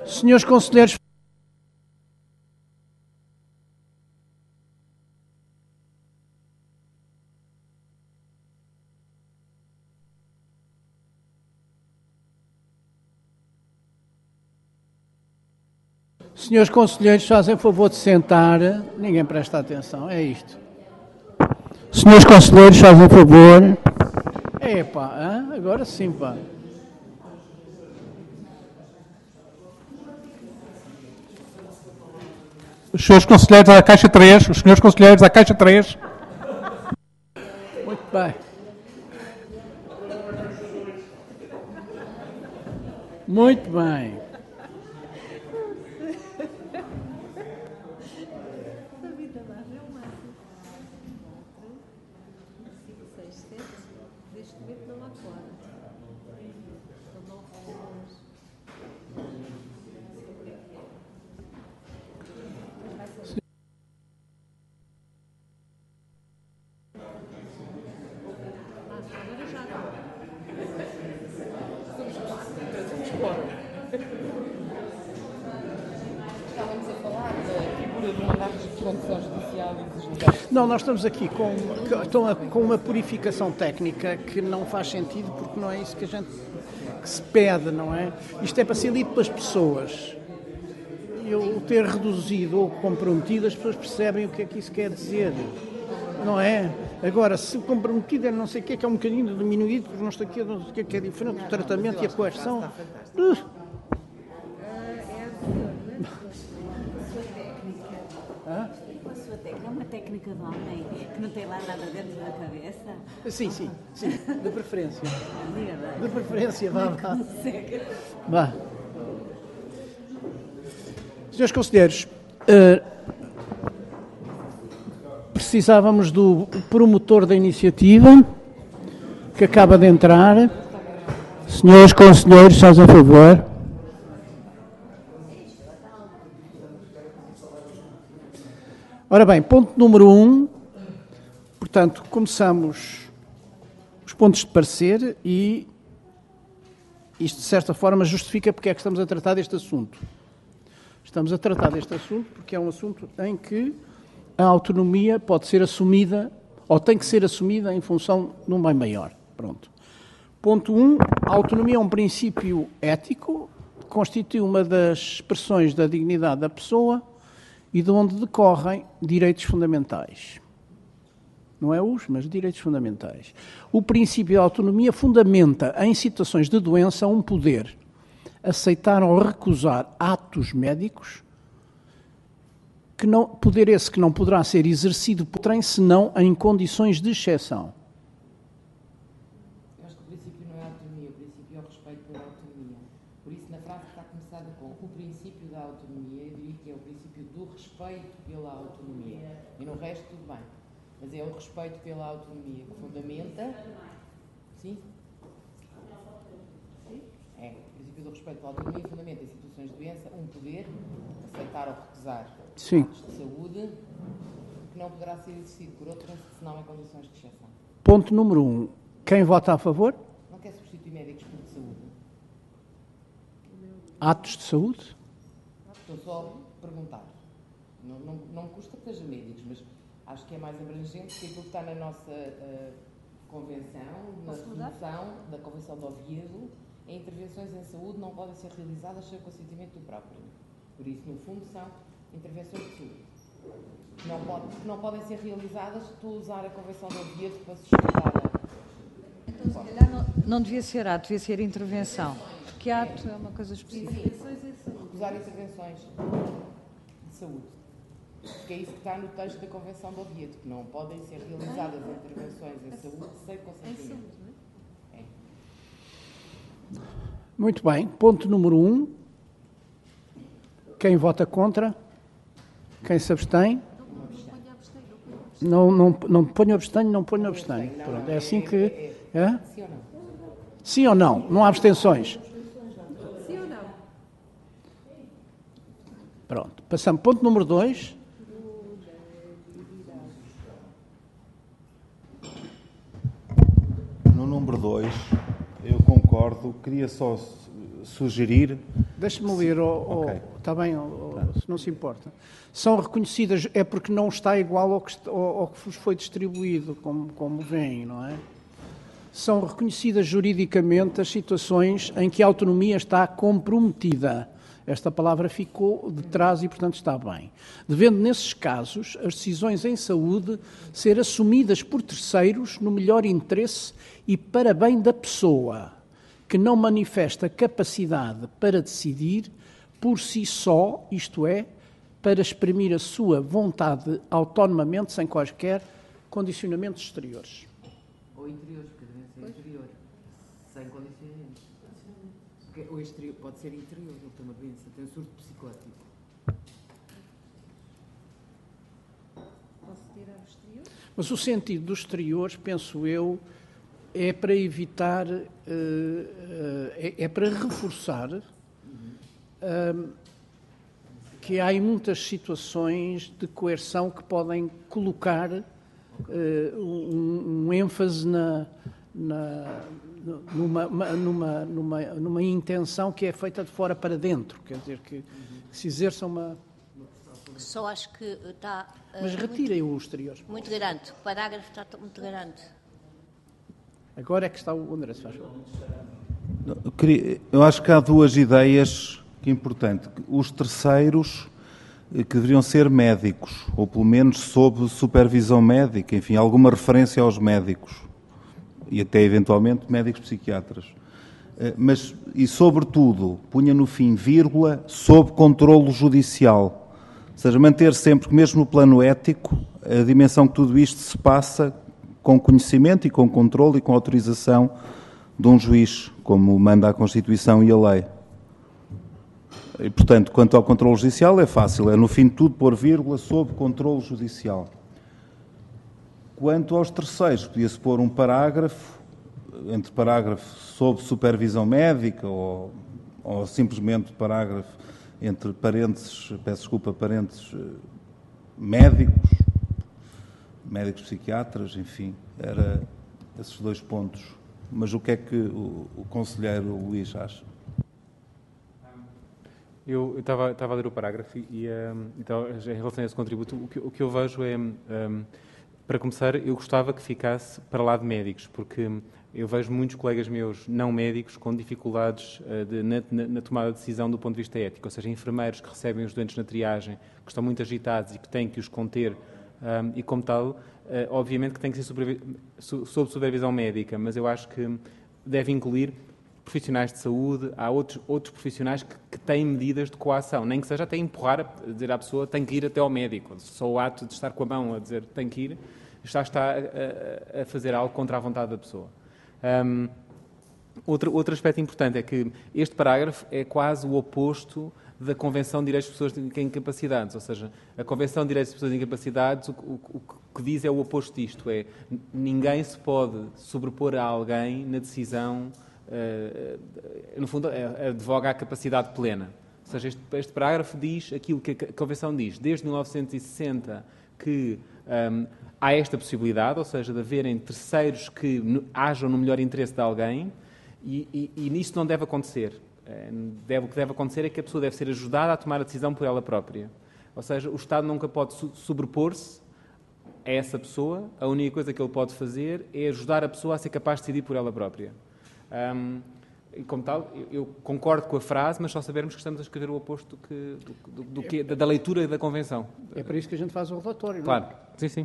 Senhores conselheiros, fazem favor de sentar. Ninguém presta atenção, é isto. Senhores conselheiros, fazem favor. Epá, agora sim, pá. Os senhores conselheiros à caixa 3. Os senhores conselheiros à caixa 3. Muito bem. Muito bem. Estávamos a falar da figura do mandato de condução judicial e dos julgados. Não, nós estamos aqui com uma purificação técnica que não faz sentido porque não é isso que se pede, não é? Isto é para ser lido pelas pessoas. Eu ter reduzido ou comprometido, as pessoas percebem o que é que isso quer dizer, não é? Agora, se o comprometido é não sei o que é um bocadinho diminuído, porque não sei o que é diferente do tratamento e a coerção. Com a sua técnica, é uma técnica de homem que não tem lá nada dentro da cabeça? Sim, de preferência. Diga bem. De preferência, vá. Consegue. Vá. Senhores conselheiros, precisávamos do promotor da iniciativa, que acaba de entrar. Senhores conselheiros, fazem favor. Ora bem, ponto número 1. Portanto, começamos os pontos de parecer e isto, de certa forma, justifica porque é que estamos a tratar deste assunto. Estamos a tratar deste assunto porque é um assunto em que a autonomia pode ser assumida ou tem que ser assumida em função de um bem maior. Pronto. Ponto 1. A autonomia é um princípio ético, constitui uma das expressões da dignidade da pessoa e de onde decorrem direitos fundamentais. Não é mas direitos fundamentais. O princípio da autonomia fundamenta, em situações de doença, um poder aceitar ou recusar atos médicos, poder esse que não poderá ser exercido por outrem, senão em condições de exceção. Eu acho que o princípio não é a autonomia, o princípio é o respeito pela autonomia. Por isso, na frase está começada com o princípio da autonomia, eu diria que é o princípio do respeito pela autonomia. E no resto, tudo bem. Mas é o respeito pela autonomia que fundamenta. Sim? É. O princípio do respeito pela autonomia fundamenta em situações de doença um poder, aceitar ou recusar atos de saúde, que não poderá ser exercido por outro, senão em condições de exceção. Ponto número 1. Quem vota a favor? Não quer substituir médicos por de saúde? Atos de saúde? Estou só a perguntar. Não me custa que seja médicos, mas acho que é mais abrangente que aquilo que está na nossa convenção, na resolução da Convenção de Oviedo, intervenções em saúde não podem ser realizadas sem o consentimento do próprio. Por isso, no fundo, são intervenções de saúde. Não podem ser realizadas, estou a usar a Convenção de Oviedo para sustentar a... Então, se calhar não devia ser ato, devia ser intervenção. Porque ato é uma coisa específica. Usar intervenções de saúde. Porque é isso que está no texto da Convenção de Oviedo, que não podem ser realizadas intervenções em saúde sem consentimento. É. Muito bem. Ponto número 1. Quem vota contra? Quem se abstém? Não ponho abstenho, não ponho abstenho. Pronto, é assim que... É? Sim ou não? Sim ou não? Não há abstenções? Sim ou não? Pronto. Passamos. Ponto número 2. No número 2, eu concordo. Queria só sugerir Deixe-me ler, está bem, se não se importa. São reconhecidas, é porque não está igual ao que vos foi distribuído, como veem, não é? São reconhecidas juridicamente as situações em que a autonomia está comprometida. Esta palavra ficou de trás e, portanto, está bem. Devendo, nesses casos, as decisões em saúde ser assumidas por terceiros no melhor interesse e para bem da pessoa, que não manifesta capacidade para decidir por si só, isto é, para exprimir a sua vontade autonomamente, sem quaisquer condicionamentos exteriores. Ou interiores, porque devem ser interior, sem condicionamentos. O exterior pode ser interior, ele tem uma doença, tem um surto psicótico. Posso tirar o exterior? Mas o sentido dos exteriores, penso eu, é para evitar, é para reforçar que há em muitas situações de coerção que podem colocar um ênfase numa intenção que é feita de fora para dentro, quer dizer, que se exerça uma... Só acho que está... Mas retirem o exterior. Muito grande. O parágrafo está muito grande. Agora é que está o André, se faz favor. Eu acho que há duas ideias que é importante. Os terceiros que deveriam ser médicos, ou pelo menos sob supervisão médica, enfim, alguma referência aos médicos. E até, eventualmente, médicos psiquiatras. Mas, e sobretudo, punha no fim, vírgula, sob controlo judicial. Ou seja, manter sempre que, mesmo no plano ético, a dimensão que tudo isto se passa com conhecimento e com controle e com autorização de um juiz, como manda a Constituição e a lei. E, portanto, quanto ao controle judicial, é fácil. É, no fim de tudo, pôr vírgula, sob controle judicial. Quanto aos terceiros, podia-se pôr um parágrafo, entre parágrafo sob supervisão médica ou simplesmente parágrafo entre parênteses, peço desculpa, parênteses médicos psiquiatras, enfim, era esses dois pontos. Mas o que é que o conselheiro Luís acha? Eu estava a ler o parágrafo e então, em relação a esse contributo, o que eu vejo é... Para começar, eu gostava que ficasse para lá de médicos, porque eu vejo muitos colegas meus não médicos com dificuldades na tomada de decisão do ponto de vista ético, ou seja, enfermeiros que recebem os doentes na triagem, que estão muito agitados e que têm que os conter, e como tal, obviamente que tem que ser sob supervisão médica, mas eu acho que deve incluir profissionais de saúde, há outros profissionais que têm medidas de coação, nem que seja até empurrar, a dizer à pessoa tem que ir até ao médico, só o ato de estar com a mão a dizer tem que ir, está a fazer algo contra a vontade da pessoa. Outro aspecto importante é que este parágrafo é quase o oposto da Convenção de Direitos de Pessoas com Incapacidades, ou seja, a Convenção de Direitos de Pessoas com Incapacidades o que diz é o oposto disto, é ninguém se pode sobrepor a alguém na decisão, no fundo, advoga a capacidade plena. Ou seja, este parágrafo diz aquilo que a Convenção diz, desde 1960, que há esta possibilidade, ou seja, de haverem terceiros que ajam no melhor interesse de alguém, e nisso não deve acontecer. O que deve acontecer é que a pessoa deve ser ajudada a tomar a decisão por ela própria. Ou seja, o Estado nunca pode sobrepor-se a essa pessoa, a única coisa que ele pode fazer é ajudar a pessoa a ser capaz de decidir por ela própria. E como tal, eu concordo com a frase, mas só sabermos que estamos a escrever o oposto da leitura da Convenção. É para isso que a gente faz o relatório, claro. Não é? Sim, sim.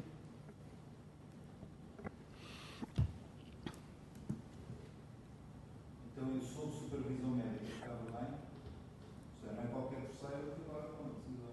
Então, eu sou de supervisão médica, estava bem? Ou seja, não é qualquer terceiro que agora toma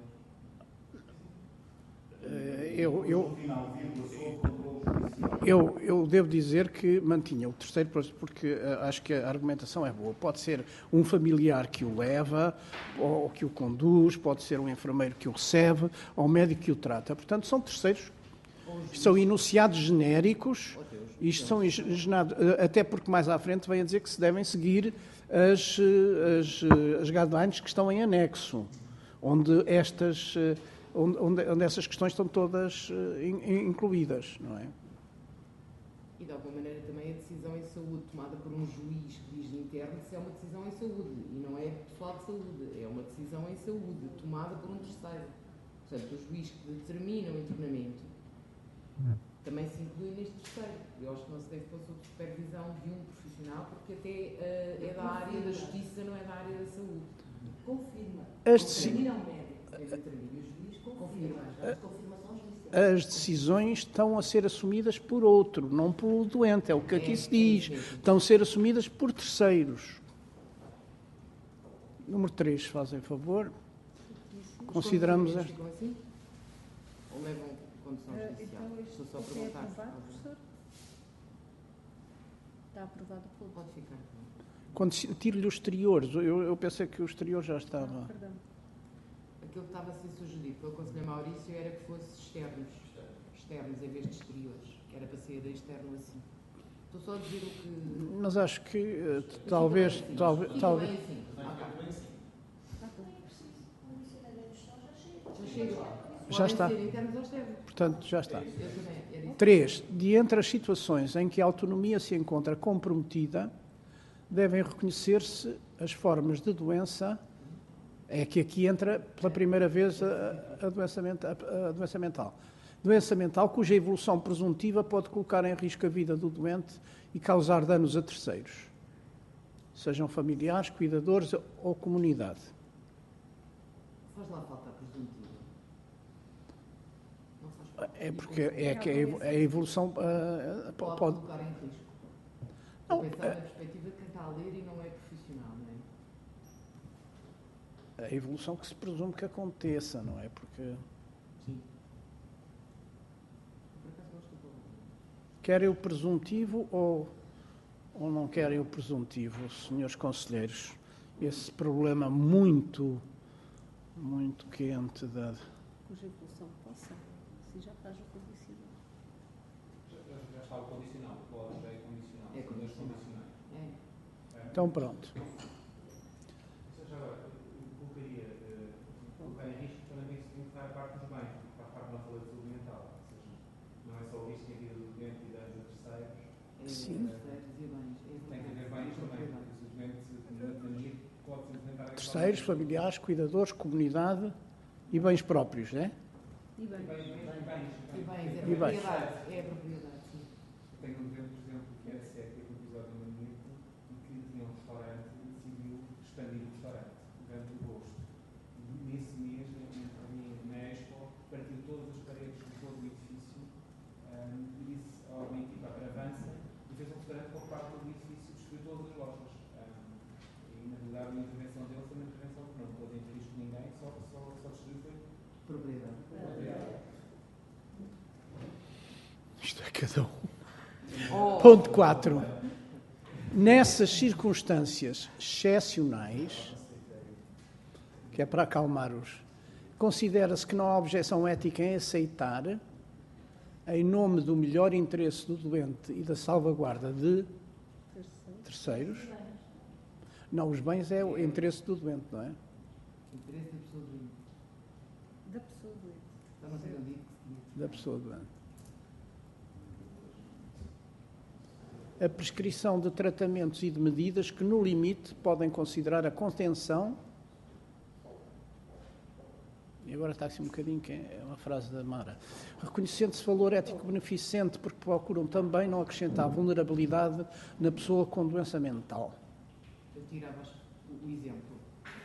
decisões. Eu devo dizer que mantinha o terceiro, porque acho que a argumentação é boa. Pode ser um familiar que o leva, ou que o conduz, pode ser um enfermeiro que o recebe, ou um médico que o trata. Portanto, são terceiros, são enunciados genéricos, isto são até porque mais à frente vem a dizer que se devem seguir as guidelines que estão em anexo, onde essas questões estão todas incluídas, não é? E de alguma maneira também a decisão em saúde tomada por um juiz que diz de interno se é uma decisão em saúde e não é pessoal de saúde, é uma decisão em saúde tomada por um terceiro. Portanto, o juiz que determina o internamento também se inclui neste terceiro. Eu acho que não se deve pôr sob supervisão de um profissional porque até é da área da justiça, não é da área da saúde. Confirma. Determina o médico, é determina o juiz, confirma. As decisões estão a ser assumidas por outro, não pelo doente, é o que aqui se diz. Estão a ser assumidas por terceiros. Número 3, fazem favor. Consideramos Os ficam assim? Ou levam condução judicial? Estou só a perguntar. Aprovado, professor? Está aprovado pelo... Pode ficar. Quando tiro-lhe os exteriores, eu pensei que o exterior já estava. Perdão. Aquilo que estava a ser sugerido pelo conselheiro Maurício era que fosse externos em vez de exteriores, que era para ser externo assim. Estou só a dizer o que... Mas acho que talvez... Já está. Portanto, já está. 3. De entre as situações em que a autonomia se encontra comprometida, devem reconhecer-se as formas de doença. É que aqui entra pela primeira vez a doença mental. Doença mental cuja evolução presuntiva pode colocar em risco a vida do doente e causar danos a terceiros, sejam familiares, cuidadores ou comunidade. Faz lá falta a presuntiva. Não faz falta. É porque é que a evolução pode colocar em risco. Não, pensar na perspectiva de quem está a ler e não é profissional, não é? A evolução que se presume que aconteça, não é? Porque... Sim. Querem o presuntivo ou não querem o presuntivo, senhores conselheiros? Esse problema muito quente da... Cuja evolução possa, se já faz o condicional. Já está o condicional, pode, já é condicional. É condicional. Então pronto. Já agora, eu colocaria em risco também tem que a parte dos bens, porque faz parte da falei de saúde mental. Ou seja, não é só o risco em vida do doente e danos a terceiros. Sim. Tem que haver bens também, porque se o doente pode se enfrentar a Terceiros, familiares, cuidadores, comunidade e bens próprios, não é? E bem. E bens. É a propriedade, sim. Tenho um exemplo, por exemplo, que era certo, que episódio no Manito e que tinha um restaurante e decidiu expandir o restaurante, durante o agosto. Nesse mês, na Expo, partiu todas as paredes de todo o edifício e disse à minha equipa, avança, e fez um restaurante com parte do edifício e destruiu todas as lojas. E, na verdade, a intervenção dele foi uma intervenção que não pôde em risco ninguém, só destruiu foi Propriedade. Isto é cada um. Ponto 4. Nessas circunstâncias excepcionais, que é para acalmar os... Considera-se que não há objeção ética em aceitar, em nome do melhor interesse do doente e da salvaguarda de terceiros. Não, os bens é o interesse do doente, não é? Interesse da pessoa doente. Da pessoa doente. Está não sendo dito. Da pessoa doente. A prescrição de tratamentos e de medidas que, no limite, podem considerar a contenção. E agora está aqui um bocadinho, que é uma frase da Mara. Reconhecendo-se valor ético beneficente, porque procuram também não acrescentar vulnerabilidade na pessoa com doença mental. Eu tirava o exemplo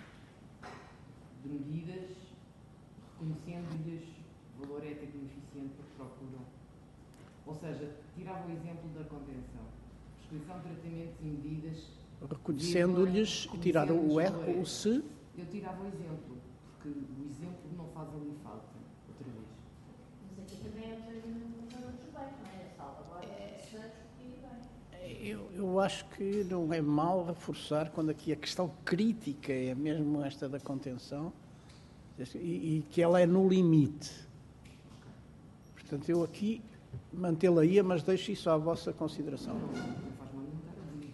de medidas reconhecendo-lhes valor ético beneficente porque procuram. Ou seja, tirava o exemplo da contenção. Prescrição de tratamentos e medidas... Reconhecendo-lhes, tirar o se... Eu tirava o exemplo, porque o exemplo não faz ali falta, outra vez. Mas aqui também é o valor dos bens, não é? Salvaguarda dos santos e bem. Eu acho que não é mal reforçar quando aqui a questão crítica é mesmo esta da contenção e que ela é no limite. Portanto, eu aqui mantê-la-ia, mas deixo isso à vossa consideração. Não faz mal nenhum estar ali.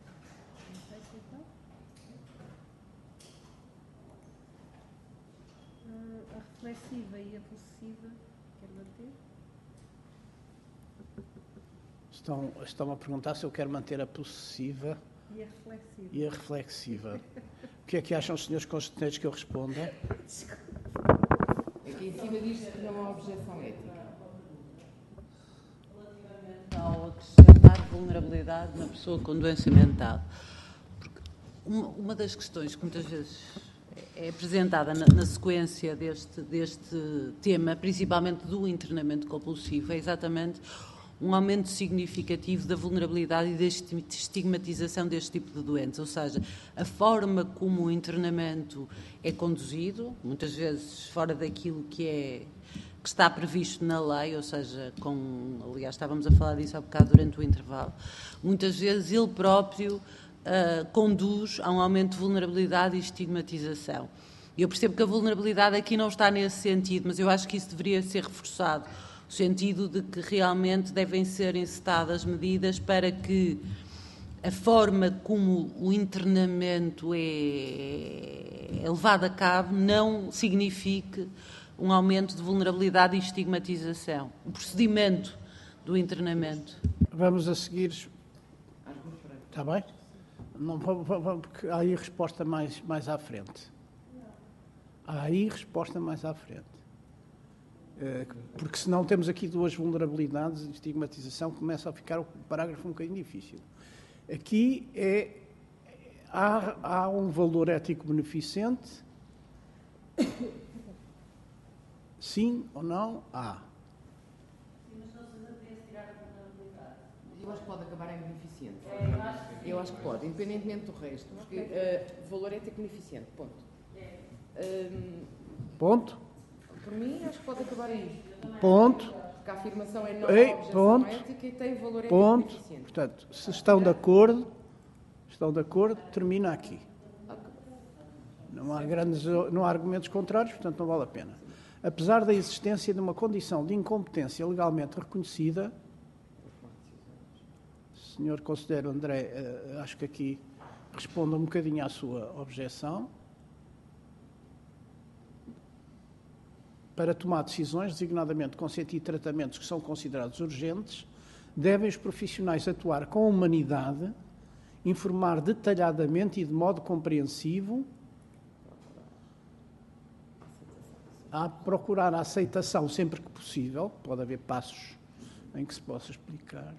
A reflexiva e a possessiva, quer manter? Estão a perguntar se eu quero manter a possessiva e a reflexiva. O que é que acham os senhores conselheiros que eu responda? Aqui em cima diz que não há objeção ética. Relativamente ao acrescentar vulnerabilidade na pessoa com doença mental. Porque uma das questões que muitas vezes é apresentada na sequência deste tema, principalmente do internamento compulsivo, é exatamente um aumento significativo da vulnerabilidade e da estigmatização deste tipo de doentes, ou seja, a forma como o internamento é conduzido, muitas vezes fora daquilo que está previsto na lei, ou seja, aliás, estávamos a falar disso há bocado durante o intervalo, muitas vezes ele próprio conduz a um aumento de vulnerabilidade e estigmatização. Eu percebo que a vulnerabilidade aqui não está nesse sentido, mas eu acho que isso deveria ser reforçado, no sentido de que realmente devem ser encetadas medidas para que a forma como o internamento é levado a cabo não signifique um aumento de vulnerabilidade e estigmatização. O procedimento do internamento. Vamos a seguir. Está bem? Não, porque há aí resposta mais à frente. Há aí resposta mais à frente. Porque senão temos aqui duas vulnerabilidades e estigmatização, começa a ficar o parágrafo um bocadinho difícil. Aqui há um valor ético beneficente? Sim ou não? Há. Eu acho que pode acabar em beneficente. Eu acho que pode, independentemente do resto. Porque valor ético beneficente, ponto. Ponto? Por mim, acho que pode acabar aí. Ponto. Porque a afirmação é não há objeção ética e tem valor ético beneficente. Portanto, se estão de acordo, termina aqui. Não há argumentos contrários, portanto não vale a pena. Apesar da existência de uma condição de incompetência legalmente reconhecida, Sr. Conselheiro André, acho que aqui responde um bocadinho à sua objeção. Para tomar decisões, designadamente consentir tratamentos que são considerados urgentes, devem os profissionais atuar com humanidade, informar detalhadamente e de modo compreensivo, procurar a aceitação sempre que possível, pode haver passos em que se possa explicar,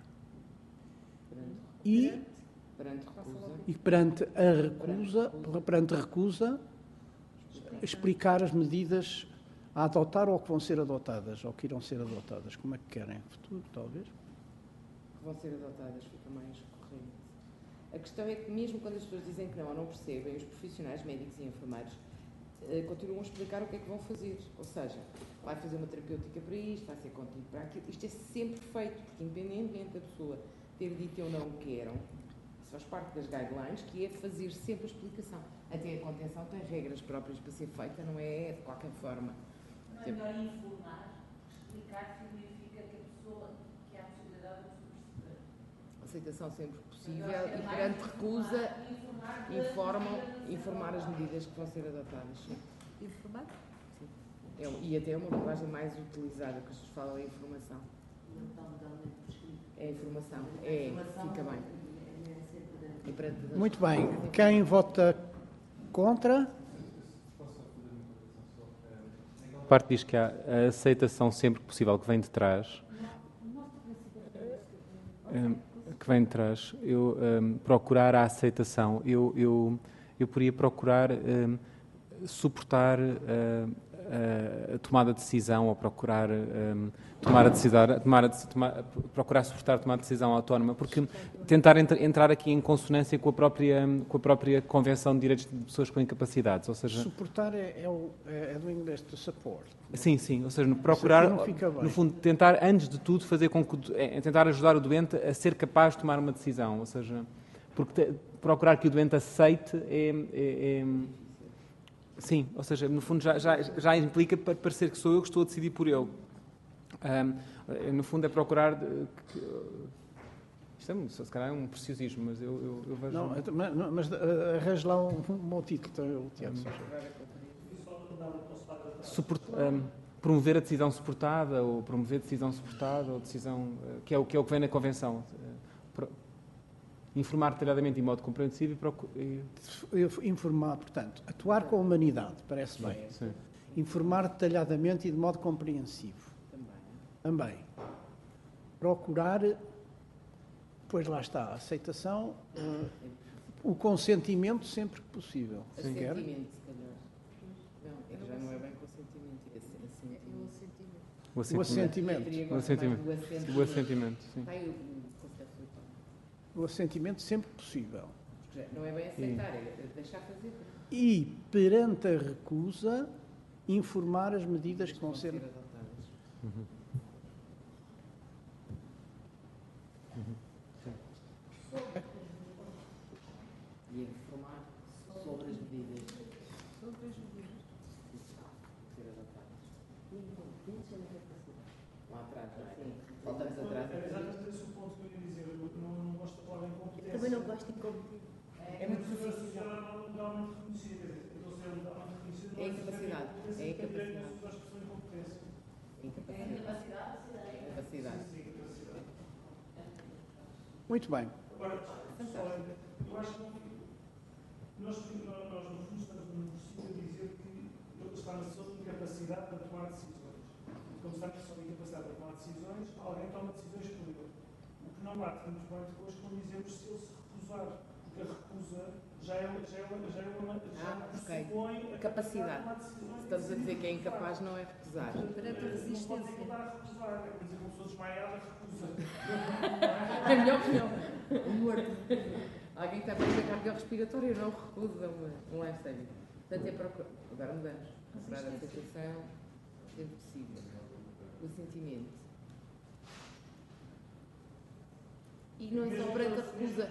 e perante a recusa, explicar as medidas a adotar ou que vão ser adotadas, ou que irão ser adotadas. Como é que querem? Futuro, talvez? Que vão ser adotadas, fica mais corrente. A questão é que mesmo quando as pessoas dizem que não ou não percebem, os profissionais médicos e enfermeiros continuam a explicar o que é que vão fazer. Ou seja, vai fazer uma terapêutica para isto, vai ser contigo para aquilo. Isto é sempre feito, porque independentemente da pessoa ter dito eu não quero, isso faz parte das guidelines, que é fazer sempre a explicação. Até a contenção tem regras próprias para ser feita, não é de qualquer forma. Não é melhor informar, explicar significa que a pessoa que há a possibilidade de perceber. Aceitação sempre possível e perante recusa informar as medidas que vão ser adotadas. Sim. Informar? Sim. E até é uma linguagem mais utilizada, que as pessoas falam é informação. É informação. Fica bem. Muito bem. Quem vota contra? A parte diz que há a aceitação sempre que possível que vem de trás. Procurar a aceitação. Eu poderia procurar suportar a tomada de decisão ou procurar procurar suportar a tomada de decisão autónoma, porque tentar entrar aqui em consonância com a própria Convenção de Direitos de Pessoas com Incapacidades, ou seja... Suportar é do inglês to support. Sim, ou seja, procurar, no fundo, tentar, antes de tudo, fazer com que... tentar ajudar o doente a ser capaz de tomar uma decisão, ou seja, porque procurar que o doente aceite sim, ou seja, no fundo já implica parecer que sou eu que estou a decidir por ele. No fundo é procurar... Isto se calhar é um preciosismo, mas eu vejo... Não, mas arranje lá um bom título, Tiago. promover a decisão suportada, ou promover decisão suportada, ou decisão, que é o que vem na Convenção. Informar detalhadamente e de modo compreensível Informar, portanto, atuar com a humanidade, parece bem. Sim. Informar detalhadamente e de modo compreensivo. Também. Procurar, pois lá está, a aceitação, o consentimento sempre que possível. Assentimento, se calhar. Não, é que já não é bem consentimento, é assentimento. O assentimento. O assentimento, sim. O assentimento sempre que possível. Não é bem aceitar, é deixar fazer. E, perante a recusa, informar as medidas que vão ser adotadas. E informar sobre as medidas. Sobre as medidas. Ser adotadas. Lá atrás, sim. Voltamos atrás. É exatamente esse o ponto que eu ia dizer. Eu não gosto da palavra incompetência. Também não gosto de incompetência. É muito difícil. Legalmente reconhecida. É incapacidade. É incapacidade. Incapacidade. Muito bem. Agora, eu acho que nós, no fundo, estamos no princípio a dizer que ele está na sua incapacidade para tomar decisões. Como está na sua incapacidade para tomar decisões, alguém toma decisões por ele. O que não bate muito bem depois quando dizemos se ele se recusar. Porque a recusa já pressupõe a capacidade. Se estamos a dizer que é incapaz, não é recusar. Perante a resistência. Não pode a recusar. É por dizer que uma pessoa desmaiada recusa. É melhor que não. Morto. Alguém que está a fazer cardiorrespiratório não recusa um lifestyle. Portanto, é procurar. Agora mudamos. Procurar a aceitação sempre possível. O sentimento. E não é só perante a recusa.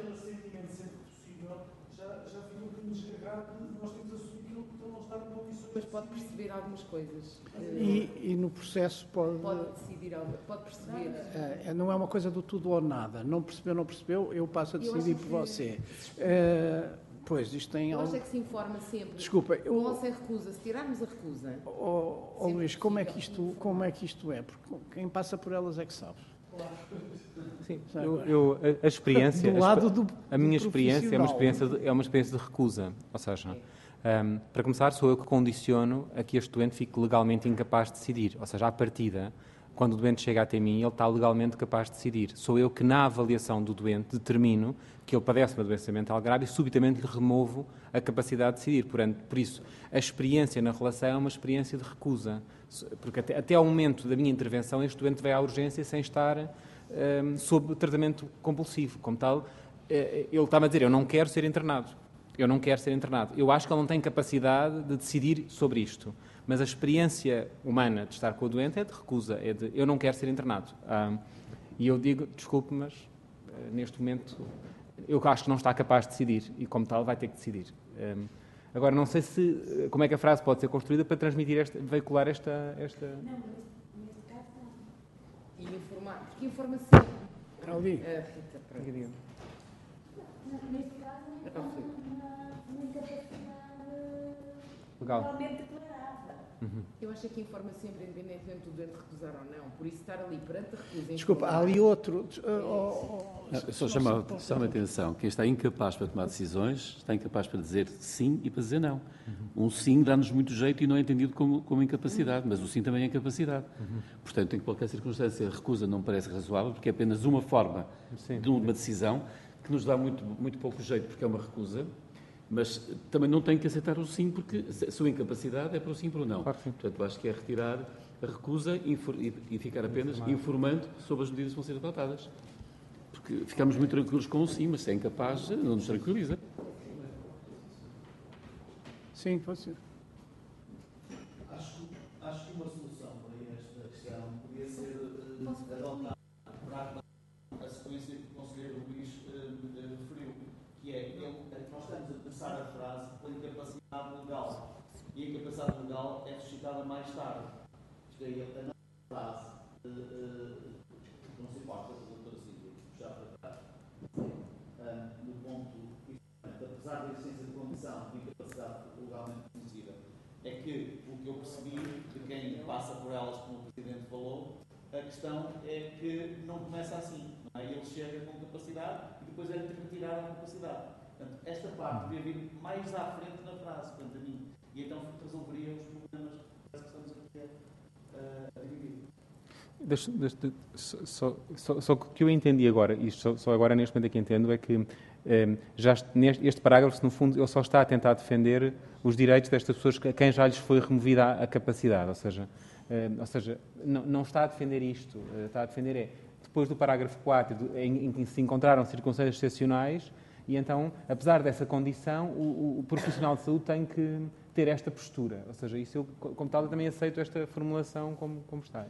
Já fica um bocadinho descarregado, nós temos assumido que ele não está em condições. Mas pode perceber algumas coisas. E no processo pode decidir algo, pode perceber. Não é uma coisa do tudo ou nada. Não percebeu, eu passo a decidir por você. Pois, isto tem algo... Eu acho que se informa sempre. Desculpa, com ou sem recusa, se tirarmos a recusa... Luís, como é que isto é? Porque quem passa por elas é que sabe. Sim, a experiência, a minha experiência é uma experiência de recusa. Ou seja, para começar, sou eu que condiciono a que este doente fique legalmente incapaz de decidir. Ou seja, à partida, quando o doente chega até mim, ele está legalmente capaz de decidir. Sou eu que, na avaliação do doente, determino que ele padece uma doença mental grave e subitamente lhe removo a capacidade de decidir. Por isso, a experiência na relação é uma experiência de recusa. Porque até ao momento da minha intervenção, este doente vai à urgência sem estar sob tratamento compulsivo. Como tal, ele está-me a dizer, eu não quero ser internado. Eu acho que ele não tem capacidade de decidir sobre isto. Mas a experiência humana de estar com o doente é de recusa, é de eu não quero ser internado. E eu digo, desculpe, mas neste momento eu acho que não está capaz de decidir e, como tal, vai ter que decidir. Agora, não sei como é que a frase pode ser construída para transmitir, veicular esta... Não, mas neste caso não. E informar, porque informa sempre. Ali. Neste caso, uma incapacidade legalmente declarada. Eu acho que informa sempre, independentemente do doente recusar ou não. Por isso, estar ali perante a recusa... Desculpa, há ali outro... Só chama a atenção. Quem está incapaz para tomar decisões está incapaz para dizer sim e para dizer não. Um sim dá-nos muito jeito e não é entendido como incapacidade, mas o sim também é incapacidade. Portanto, em qualquer circunstância, a recusa não parece razoável, porque é apenas uma forma de uma decisão que nos dá muito pouco jeito, porque é uma recusa, mas também não tem que aceitar o sim, porque a sua incapacidade é para o sim e para o não. Portanto, acho que é retirar a recusa e ficar apenas informando sobre as medidas que vão ser adotadas. Porque ficamos muito tranquilos com o sim, mas se é incapaz, não nos tranquiliza. Sim, pode ser. Acho que uma solução para esta questão podia ser adotar a sequência que o Conselheiro Luís referiu, que é nós estamos a começar a frase pela incapacidade legal, e a incapacidade legal é suscitada mais tarde. Isto aí, a nossa frase, não se importa com a doutora Cíntia, já para trás, no ponto, apesar da existência de condição de incapacidade legalmente reconhecida, é que o que eu percebi de quem passa por elas, como o Presidente falou. A questão é que não começa assim. Não é? Ele chega com capacidade e depois é retirar a capacidade. Portanto, esta parte devia vir mais à frente na frase, quanto a mim. E então resolveria os problemas que estamos aqui a dividir. Só que o que eu entendi agora, e só agora neste momento é que entendo, é que este parágrafo, no fundo, ele só está a tentar defender os direitos destas pessoas a quem já lhes foi removida a capacidade, ou seja, não está a defender isto, está a defender depois do parágrafo 4, em que se encontraram circunstâncias excepcionais, e então, apesar dessa condição, o profissional de saúde tem que ter esta postura, ou seja, isso eu, como tal, eu também aceito esta formulação como está.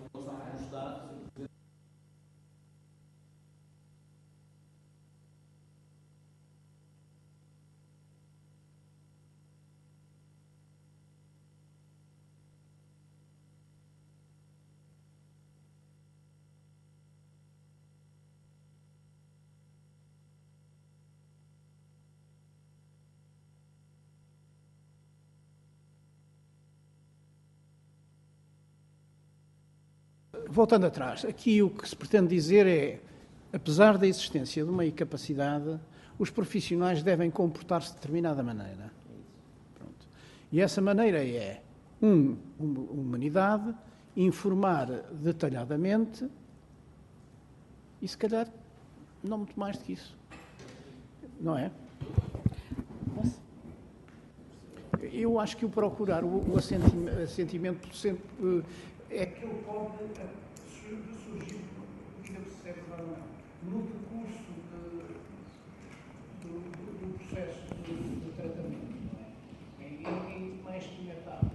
Voltando atrás, aqui o que se pretende dizer é, apesar da existência de uma incapacidade, os profissionais devem comportar-se de determinada maneira. Pronto. E essa maneira é, humanidade, informar detalhadamente e, se calhar, não muito mais do que isso. Não é? Eu acho que o procurar o assentimento sempre é que ele pode surgir, no percurso do processo de tratamento, em mais que uma etapa.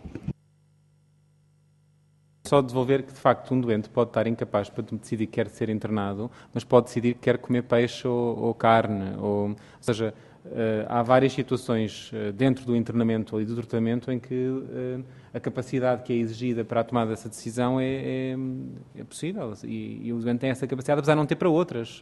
Só devolver que, de facto, um doente pode estar incapaz para decidir que quer ser internado, mas pode decidir que quer comer peixe ou carne. Ou seja, há várias situações dentro do internamento e do tratamento em que a capacidade que é exigida para a tomada dessa decisão é possível. E o doente tem essa capacidade, apesar de não ter para outras.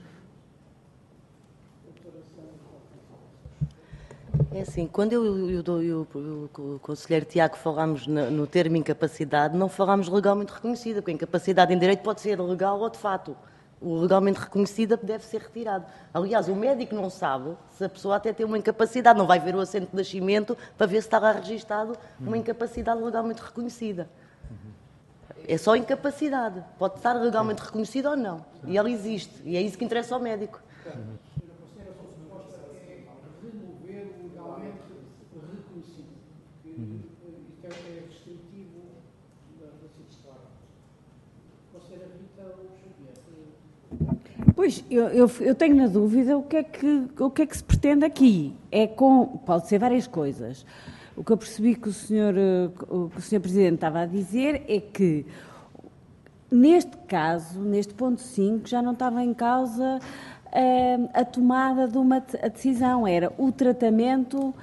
É assim, quando eu e o conselheiro Tiago falámos no termo incapacidade, não falámos legalmente reconhecida, porque a incapacidade em direito pode ser legal ou de fato. O legalmente reconhecida deve ser retirado. Aliás, o médico não sabe se a pessoa até tem uma incapacidade, não vai ver o assento de nascimento para ver se está lá registado uma incapacidade legalmente reconhecida. É só incapacidade. Pode estar legalmente reconhecida ou não. E ela existe. E é isso que interessa ao médico. Pois, eu tenho na dúvida o que é que se pretende aqui. Pode ser várias coisas. O que eu percebi que o senhor Presidente estava a dizer é que, neste caso, neste ponto 5, já não estava em causa a tomada de uma decisão, era o tratamento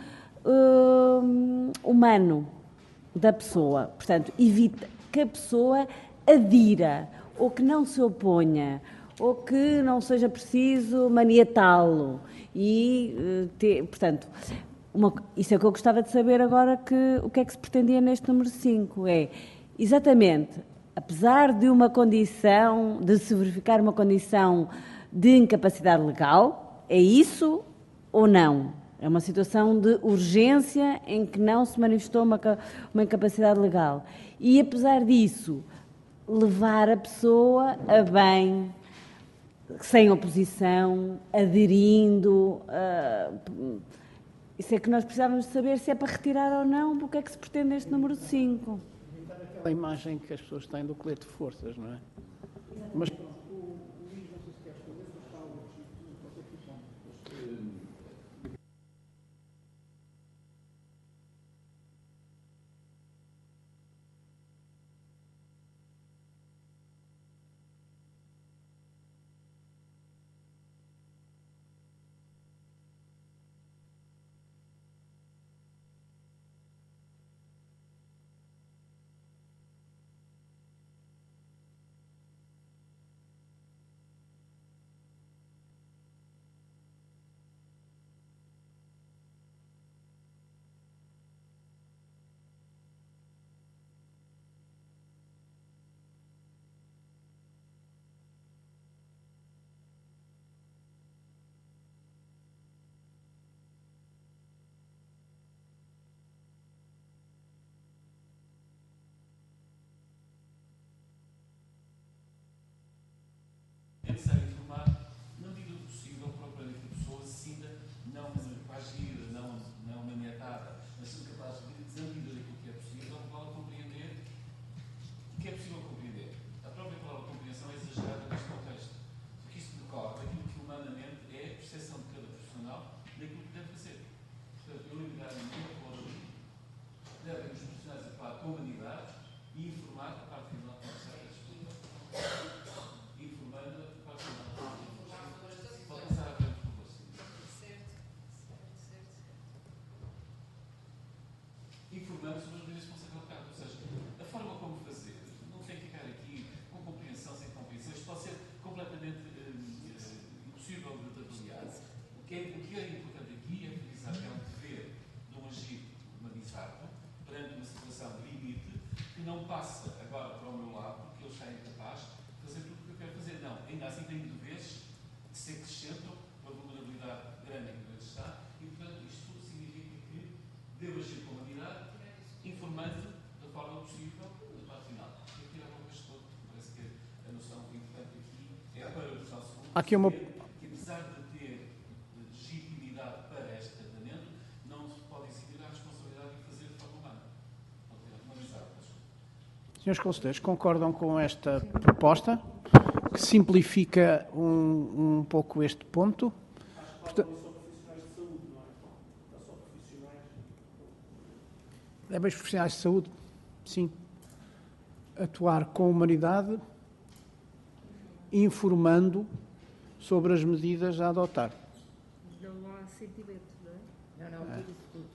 humano da pessoa. Portanto, evita que a pessoa adira ou que não se oponha ou que não seja preciso maniatá-lo. Portanto, isso é o que eu gostava de saber agora, o que é que se pretendia neste número 5. É, exatamente, apesar de uma condição, de se verificar uma condição de incapacidade legal, é isso ou não? É uma situação de urgência em que não se manifestou uma incapacidade legal. E, apesar disso, levar a pessoa a bem, sem oposição, aderindo. Isso é que nós precisávamos de saber se é para retirar ou não, porque é que se pretende este número 5. Aquela imagem que as pessoas têm do colete de forças, não é? Mas que é importante aqui é utilizar que é um dever de um agir humanizado perante uma situação de limite que não passa agora para o meu lado porque ele está incapaz de fazer tudo o que eu quero fazer. Não, ainda assim tenho deveres que se acrescentam para a vulnerabilidade grande em que ele está e, portanto, isto significa que devo agir com a humanidade, informando da forma possível da parte final. E aqui era uma coisa toda, parece que a noção importante aqui é para o Estado Seguro Há aqui uma... que, apesar de ter legitimidade para este tratamento, não se pode exigir a responsabilidade de fazer de forma humana. Pode ter humanizado. Senhores conselheiros, concordam com esta proposta, que simplifica um pouco este ponto? Portanto, é bem os profissionais de saúde, sim. Atuar com humanidade, informando sobre as medidas a adotar. Não há sentimento, não é? Não, tudo isso tudo.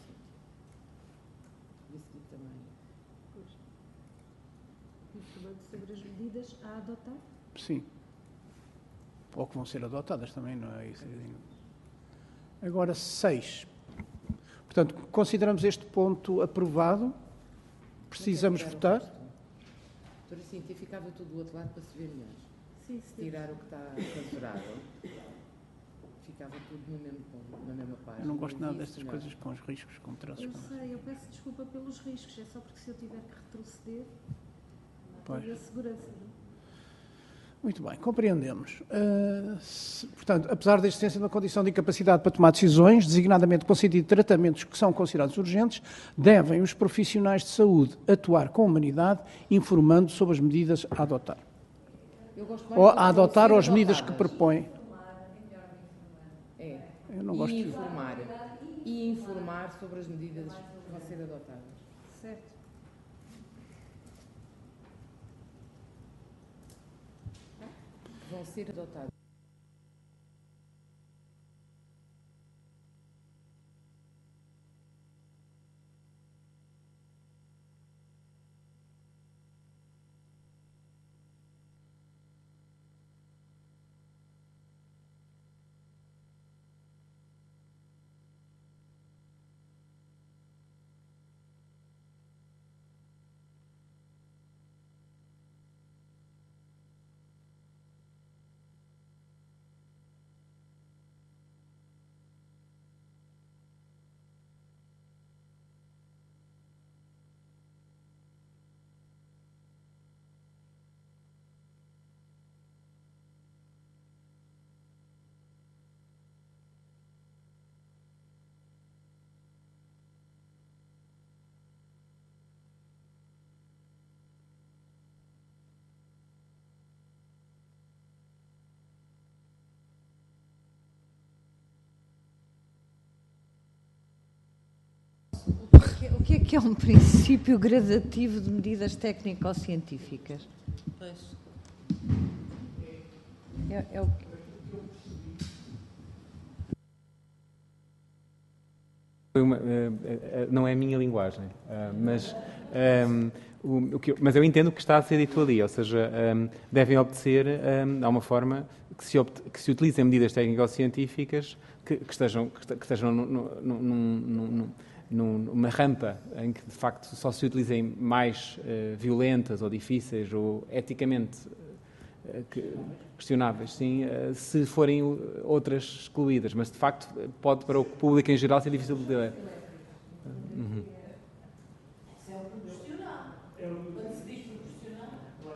Isso tudo também. Pois. Informando sobre as medidas a adotar? Sim. Ou que vão ser adotadas também, não é isso? Agora, 6. Portanto, consideramos este ponto aprovado. Precisamos votar. Doutora Cíntia, ficava tudo do outro lado para se ver melhor. Sim, se tirar o que está censurado, ficava tudo no mesmo ponto, na mesma página. Eu não gosto nada destas coisas com os riscos, com traços. Eu sei, eu peço desculpa pelos riscos, é só porque se eu tiver que retroceder, tenho a segurança, não é? Muito bem, compreendemos. Portanto, apesar da existência de uma condição de incapacidade para tomar decisões, designadamente com sentido de tratamentos que são considerados urgentes, devem os profissionais de saúde atuar com humanidade, informando sobre as medidas a adotar. Ou a adotar ou as medidas que propõem. É. Eu não gosto de... E informar sobre as medidas que vão ser adotadas. Certo. Vão ser adotadas. O que é um princípio gradativo de medidas técnico-científicas? Pois. É o que... Não é a minha linguagem, mas eu entendo o que está a ser dito ali, ou seja, devem obedecer a uma forma que se utilizem medidas técnico-científicas que estejam numa rampa em que, de facto, só se utilizem mais violentas ou difíceis ou eticamente questionáveis, sim, se forem outras excluídas, mas, de facto, pode, para o público em geral, ser difícil de ler. Isso é o proporcional. Quando se diz proporcional...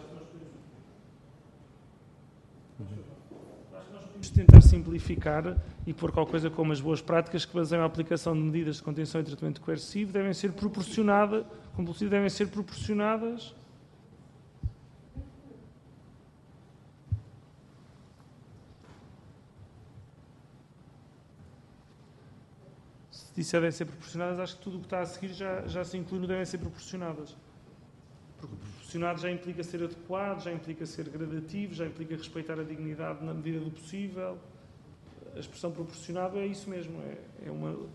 Vamos tentar simplificar e pôr qualquer coisa como as boas práticas que baseiam a aplicação de medidas de contenção e tratamento coercivo devem ser proporcionadas, se disser devem ser proporcionadas, acho que tudo o que está a seguir já se inclui no devem ser proporcionadas. Porque proporcionado já implica ser adequado, já implica ser gradativo, já implica respeitar a dignidade na medida do possível. A expressão proporcionado é isso mesmo, é uma... Não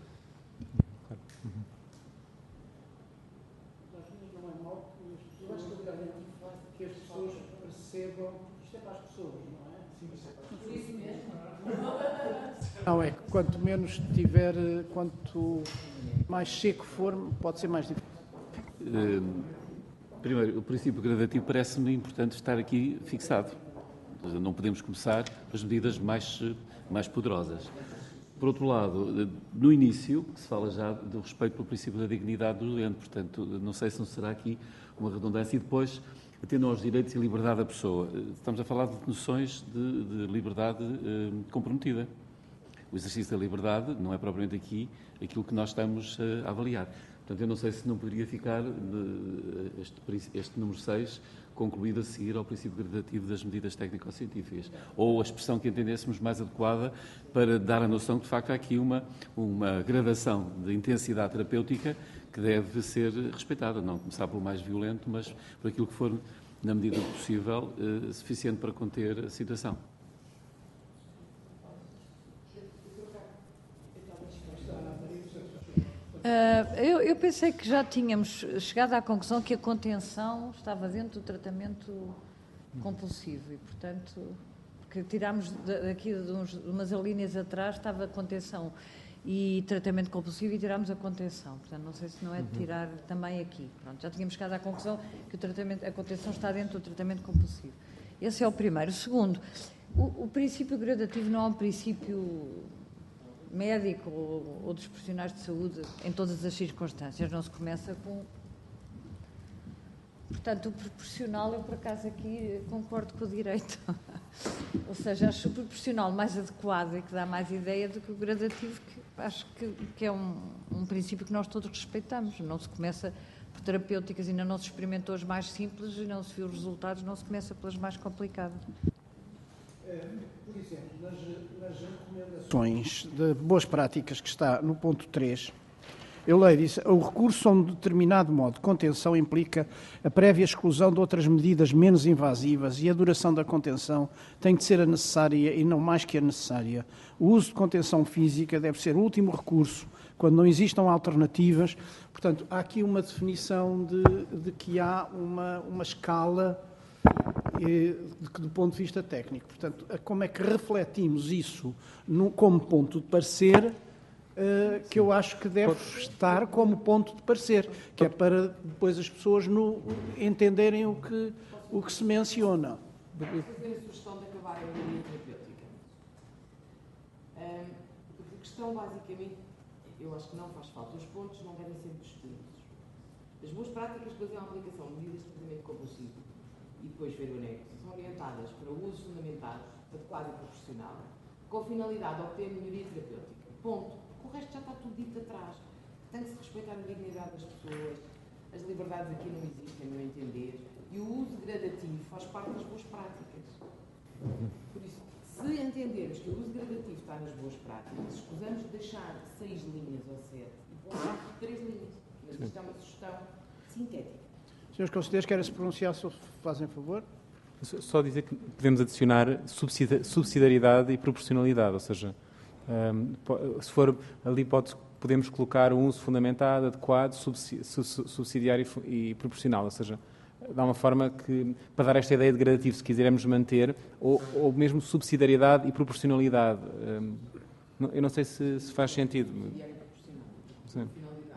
é mau que as pessoas percebam... Isto é para as pessoas, não é? Sim, isso é para as pessoas. Por isso mesmo. Não, é que quanto menos tiver, quanto mais seco for, pode ser mais difícil. Primeiro, o princípio gradativo parece-me importante estar aqui fixado. Não podemos começar as medidas mais poderosas. Por outro lado, no início, se fala já do respeito pelo princípio da dignidade do doente, portanto, não sei se não será aqui uma redundância. E depois, atendendo aos direitos e liberdade da pessoa. Estamos a falar de noções de liberdade comprometida. O exercício da liberdade não é propriamente aqui aquilo que nós estamos a avaliar. Portanto, eu não sei se não poderia ficar este número 6 concluído a seguir ao princípio gradativo das medidas técnico-científicas, ou a expressão que entendêssemos mais adequada para dar a noção que, de facto, há aqui uma gradação de intensidade terapêutica que deve ser respeitada, não começar pelo mais violento, mas por aquilo que for, na medida do possível, suficiente para conter a situação. Eu pensei que já tínhamos chegado à conclusão que a contenção estava dentro do tratamento compulsivo e, portanto, que tirámos daqui de umas linhas atrás, estava a contenção e tratamento compulsivo e tirámos a contenção. Portanto, não sei se não é de tirar também aqui. Pronto, já tínhamos chegado à conclusão que a contenção está dentro do tratamento compulsivo. Esse é o primeiro. O segundo, o princípio gradativo não é um princípio médico ou dos profissionais de saúde em todas as circunstâncias. Não se começa com... Portanto, o proporcional, eu por acaso aqui concordo com o direito. Ou seja, acho o proporcional mais adequado e que dá mais ideia do que o gradativo, que acho que é um princípio que nós todos respeitamos. Não se começa por terapêuticas, ainda não se experimentou as mais simples e não se viu os resultados, não se começa pelas mais complicadas. Por exemplo, nas recomendações de boas práticas que está no ponto 3, eu leio, diz, o recurso a um determinado modo de contenção implica a prévia exclusão de outras medidas menos invasivas e a duração da contenção tem de ser a necessária e não mais que a necessária. O uso de contenção física deve ser o último recurso quando não existam alternativas. Portanto, há aqui uma definição de que há uma escala do ponto de vista técnico. Portanto, como é que refletimos isso como ponto de parecer, que eu acho que deve estar como ponto de parecer, que é para depois as pessoas entenderem o que se menciona. Posso fazer a sugestão de acabar a linha terapêutica? A questão, basicamente, eu acho que não faz falta. Os pontos não devem ser discutidos. As boas práticas fazem a aplicação de medidas de tratamento compulsivo e depois ver o anexo, são orientadas para o uso fundamentado, adequado e proporcional, com a finalidade de obter melhoria terapêutica. Ponto. O resto já está tudo dito atrás. Tem que se respeitar a dignidade das pessoas, as liberdades aqui não existem, a meu entender, e o uso gradativo faz parte das boas práticas. Por isso, se entendermos que o uso gradativo está nas boas práticas, escusamos de deixar 6 linhas ou 7 e pôr 3 linhas. Mas isto é uma sugestão sintética. Senhores conselheiros, querem se pronunciar, se fazem favor? Só dizer que podemos adicionar subsidiariedade e proporcionalidade, ou seja, se for ali podemos colocar um uso fundamentado, adequado, subsidiário e proporcional, ou seja, dá uma forma que, para dar esta ideia de gradativo, se quisermos manter, ou mesmo subsidiariedade e proporcionalidade. Eu não sei se faz sentido. Sim.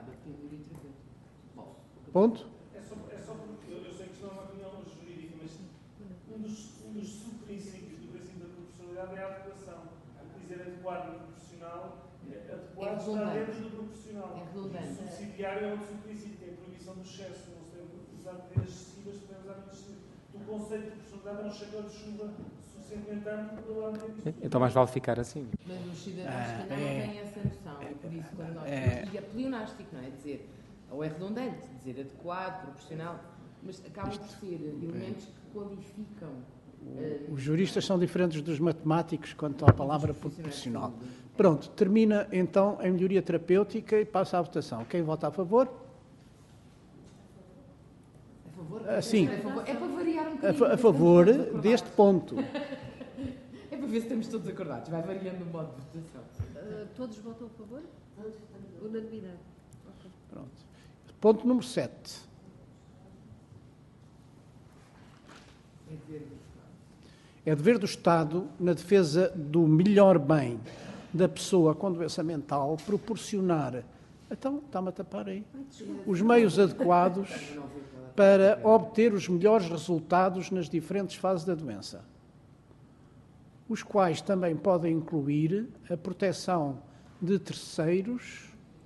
Ponto? É só porque eu sei que isto não é uma opinião jurídica, mas um dos subprincípios do princípio da proporcionalidade é a adequação. Dizer adequado e proporcional, adequado está dentro do proporcional. É redundante. O subsidiário é outro subprincípio, tem a proibição do excesso, não se deve usar medidas excessivas, se podemos usar medidas excessivas. O conceito de proporcionalidade é um chapéu de chuva suficientemente amplo para lá meter isso. Então mais vale ficar assim. Mas os cidadãos se calhar não têm essa noção, e por isso quando nós e é pleonástico, não é? Dizer, ou é redundante, dizer adequado, proporcional, mas acabam por ser elementos que qualificam. Os juristas são diferentes dos matemáticos quanto à palavra proporcional. Pronto, termina então a melhoria terapêutica e passa à votação. Quem vota a favor? A favor? Sim. É para variar um bocadinho. A favor deste ponto. É para ver se estamos todos acordados. Vai variando o modo de votação. Todos votam a favor? Unanimidade. Okay. Pronto. Ponto número 7. É dever do Estado, na defesa do melhor bem da pessoa com doença mental proporcionar, então está-me a tapar aí, os meios adequados para obter os melhores resultados nas diferentes fases da doença, os quais também podem incluir a proteção de terceiros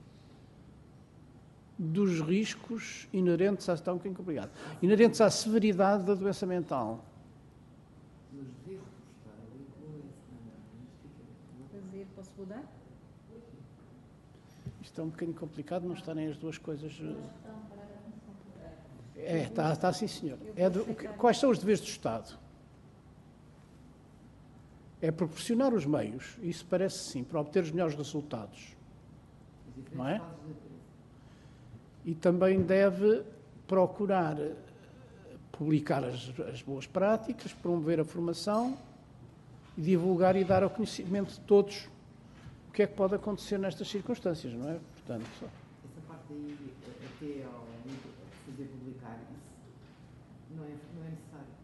dos riscos inerentes à, inerentes à severidade da doença mental. Posso mudar? Isto é um bocadinho complicado, não estarem as duas coisas... Está sim, senhor. Quais são os deveres do Estado? É proporcionar os meios, isso parece sim, para obter os melhores resultados. Não é? E também deve procurar publicar as boas práticas, promover a formação, divulgar e dar ao conhecimento de todos o que é que pode acontecer nestas circunstâncias, não é? Portanto, essa parte aí, até ao fazer publicar isso, não é necessário.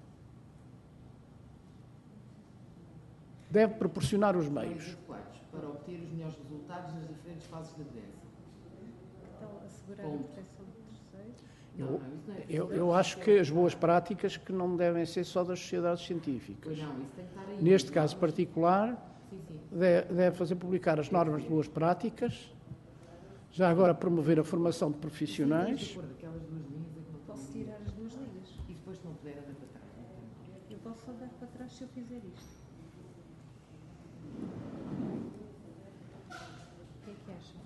Deve proporcionar os meios adequados para obter os melhores resultados nas diferentes fases da doença. Então, assegurar a proteção de terceiros? Eu acho que as boas práticas que não devem ser só das sociedades científicas. Pois não, isso tem que estar aí. Neste caso particular, deve fazer publicar as normas de boas práticas, já agora promover a formação de profissionais. Posso tirar as duas linhas? E depois não puder andar para trás. Eu posso só dar para trás se eu fizer isto. O que é que acham?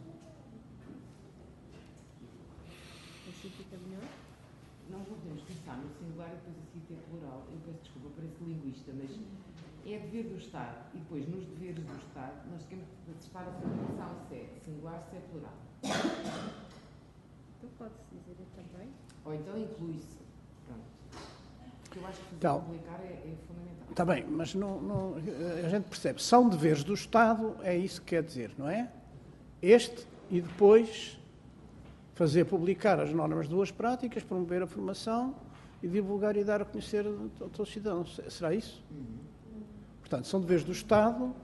Assim fica melhor? Nós não podemos começar no singular e depois a seguir ter plural. Eu peço desculpa, pareço linguista, mas é dever do Estado. E depois, nos deveres do Estado, nós temos que participar dessa definição se é singular, se é plural. Então pode-se dizer eu também? Ou então inclui-se. Pronto. Porque eu acho que Então, publicar é fundamental. Está bem, mas a gente percebe, são deveres do Estado, é isso que quer dizer, não é? Este e depois fazer publicar as normas de boas práticas, promover a formação e divulgar e dar a conhecer a todos os cidadãos. Será isso? Portanto, são deveres do Estado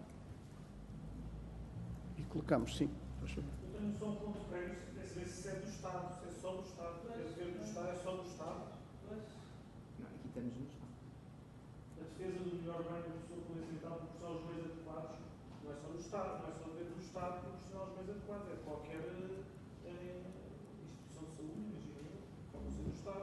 e colocamos, sim. Eu tenho só um ponto prévio, é saber se é do Estado, se é só do Estado, é dever do Estado, é só do Estado. Não, aqui estamos no Estado. A defesa do melhor bem da pessoa com doença mental proporcionar os meios adequados, não é só do Estado, não é só dever do Estado proporcionar os meios adequados, é de qualquer instituição de saúde, imagina eu, pode ser do Estado.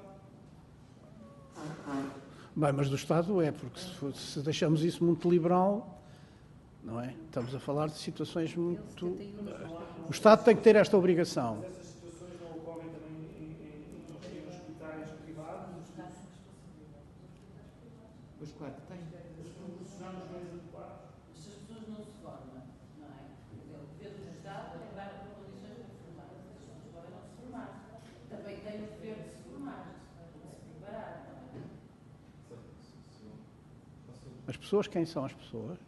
Bem, mas do Estado é, porque se deixamos isso muito liberal, não é? Estamos a falar de situações muito... O Estado tem que ter esta obrigação. Mas essas situações não ocorrem também em hospitais privados? Pois claro que tem. Proporcionar os meios adequados? Mas se as pessoas não se formam, não é? O dever do Estado é dar condições para formar. As pessoas podem não se formar. Também têm o dever de se formar, de se preparar. As pessoas, quem são as pessoas?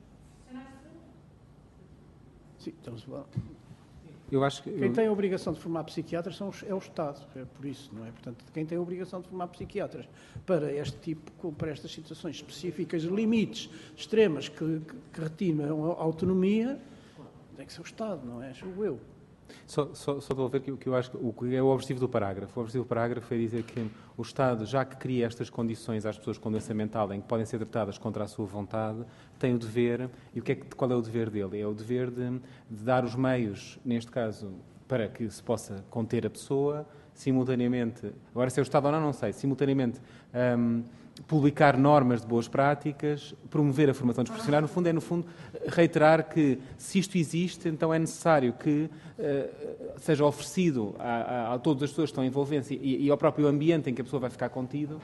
Sim, estamos a falar. Eu acho que Quem tem a obrigação de formar psiquiatras é o Estado, é por isso, não é? Portanto, quem tem a obrigação de formar psiquiatras para para estas situações específicas, limites extremas que retinam a autonomia, tem que ser o Estado, não é? Julgo eu. Só devolver que eu acho que o que é o objetivo do parágrafo. O objetivo do parágrafo é dizer que o Estado, já que cria estas condições às pessoas com doença mental em que podem ser tratadas contra a sua vontade, tem o dever, e qual é o dever dele? É o dever de dar os meios, neste caso, para que se possa conter a pessoa, simultaneamente, agora se é o Estado ou não sei, simultaneamente publicar normas de boas práticas, promover a formação dos profissionais, no fundo, reiterar que se isto existe, então é necessário que seja oferecido a todas as pessoas que estão envolvidas e ao próprio ambiente em que a pessoa vai ficar contido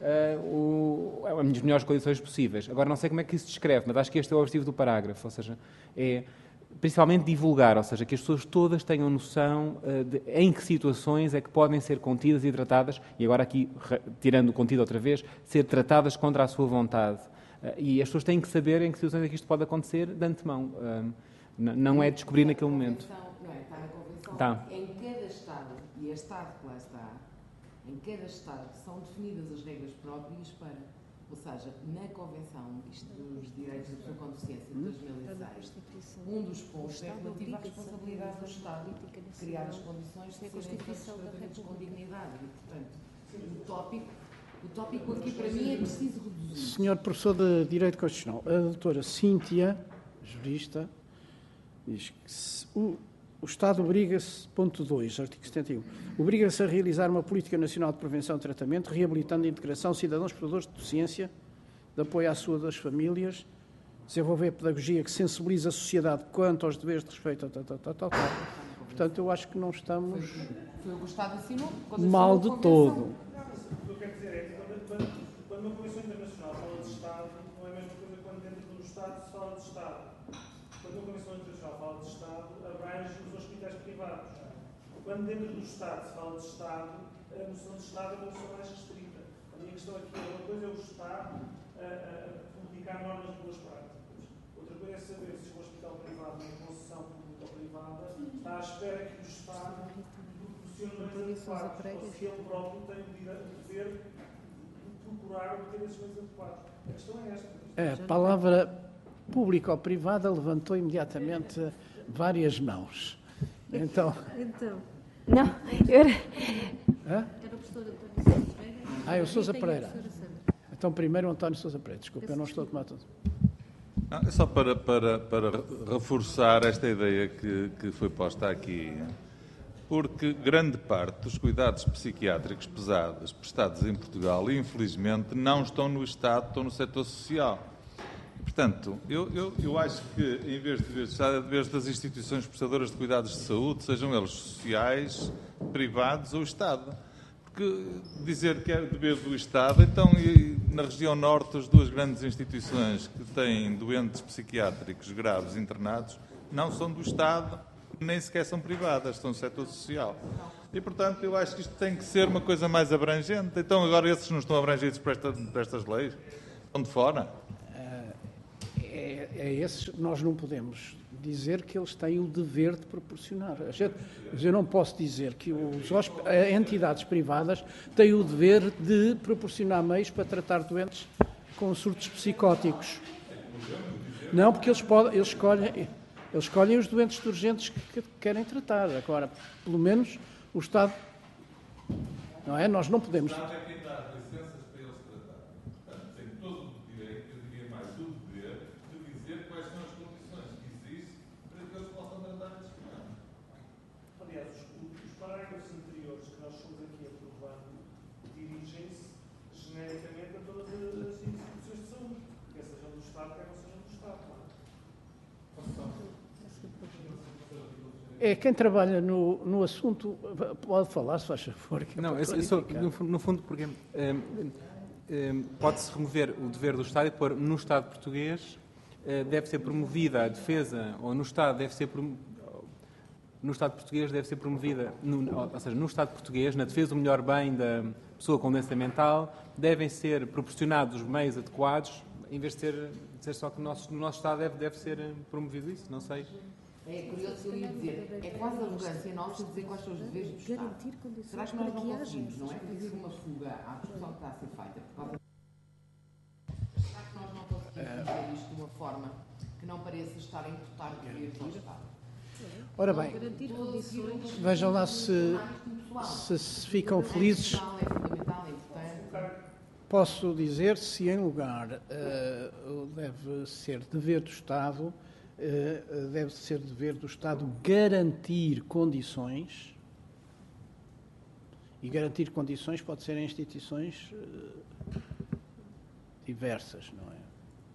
as melhores condições possíveis. Agora, não sei como é que isso se descreve, mas acho que este é o objetivo do parágrafo, ou seja, é principalmente divulgar, ou seja, que as pessoas todas tenham noção de em que situações é que podem ser contidas e tratadas, e agora aqui, tirando o contido outra vez, ser tratadas contra a sua vontade. E as pessoas têm que saber em que situações é que isto pode acontecer de antemão. Não é descobrir naquele momento. Não é? Está na Convenção. Tá. Em cada Estado, e é Estado que lá está, em cada Estado são definidas as regras próprias para Ou seja, na Convenção dos Direitos da Pessoa com Deficiência de 2006, um dos pontos é relativo à responsabilidade do Estado criar as condições de serem feitos tratamentos com dignidade. E, portanto, o tópico aqui para mim é preciso reduzir. Senhor professor de Direito Constitucional, a doutora Cíntia, jurista, diz que o Estado obriga-se, ponto 2, artigo 71, obriga-se a realizar uma política nacional de prevenção e tratamento, reabilitando a integração de cidadãos portadores de deficiência, de apoio à saúde das famílias, desenvolver pedagogia que sensibiliza a sociedade quanto aos deveres de respeito, tal. Portanto, eu acho que não estamos Foi o que o Estado assinou, mal de todo. O que eu quero dizer é que quando uma Convenção Internacional fala de Estado, não é a mesma coisa que quando dentro do Estado se fala de Estado. Quando uma Convenção Internacional fala de Estado, abrange os hospitais privados. Quando dentro do Estado se fala de Estado, a noção de Estado é uma noção mais restrita. A minha questão aqui é uma coisa é o Estado publicar normas de boas práticas. Outra coisa é saber se o hospital privado, uma concessão pública ou privada, está à espera que o Estado proporcione meios adequados, ou se ele próprio tem o dever de procurar obter esses meios adequados. A questão é esta. A palavra pública ou privada levantou imediatamente várias mãos. Então. Não, eu era. Hã? Era o professor António Sousa Pereira. Eu Sousa Pereira. Então, primeiro António Sousa Pereira. Desculpe, eu não estou a tomar tudo. É só para reforçar esta ideia que foi posta aqui, porque grande parte dos cuidados psiquiátricos pesados prestados em Portugal, infelizmente, não estão no Estado, estão no setor social. Portanto, eu acho que, em vez de dever do Estado, é dever das instituições prestadoras de cuidados de saúde, sejam eles sociais, privados ou Estado. Porque dizer que é dever do Estado, então, na região norte, as duas grandes instituições que têm doentes psiquiátricos graves internados não são do Estado, nem sequer são privadas, estão no setor social. E, portanto, eu acho que isto tem que ser uma coisa mais abrangente. Então, agora esses não estão abrangidos por estas leis? Estão de fora? Esses, nós não podemos dizer que eles têm o dever de proporcionar. Eu não posso dizer que entidades privadas têm o dever de proporcionar meios para tratar doentes com surtos psicóticos. Não, porque eles escolhem os doentes urgentes que querem tratar. Agora, pelo menos, o Estado... Não é? Nós não podemos... Quem trabalha no assunto pode falar, se faz favor. Não, no fundo, porque pode-se remover o dever do Estado e pôr no Estado português deve ser promovida a defesa, ou no Estado deve ser no Estado português deve ser promovida, ou seja, no Estado português, na defesa do melhor bem da pessoa com doença mental, devem ser proporcionados os meios adequados, em vez de ser só que no nosso Estado deve ser promovido isso, não sei. É curioso que eu ia dizer, é quase arrogância nossa dizer quais são os deveres do Estado. Será que nós não conseguimos, não é, fazer uma fuga à discussão que está a ser feita por causa... Será que nós não conseguimos fazer isto de uma forma que não pareça estar a imputar deveres ao Estado? Ora bem, vejam lá se ficam felizes. Posso dizer se em lugar deve ser dever do Estado, deve ser dever do Estado garantir condições, e garantir condições pode ser em instituições diversas, não é?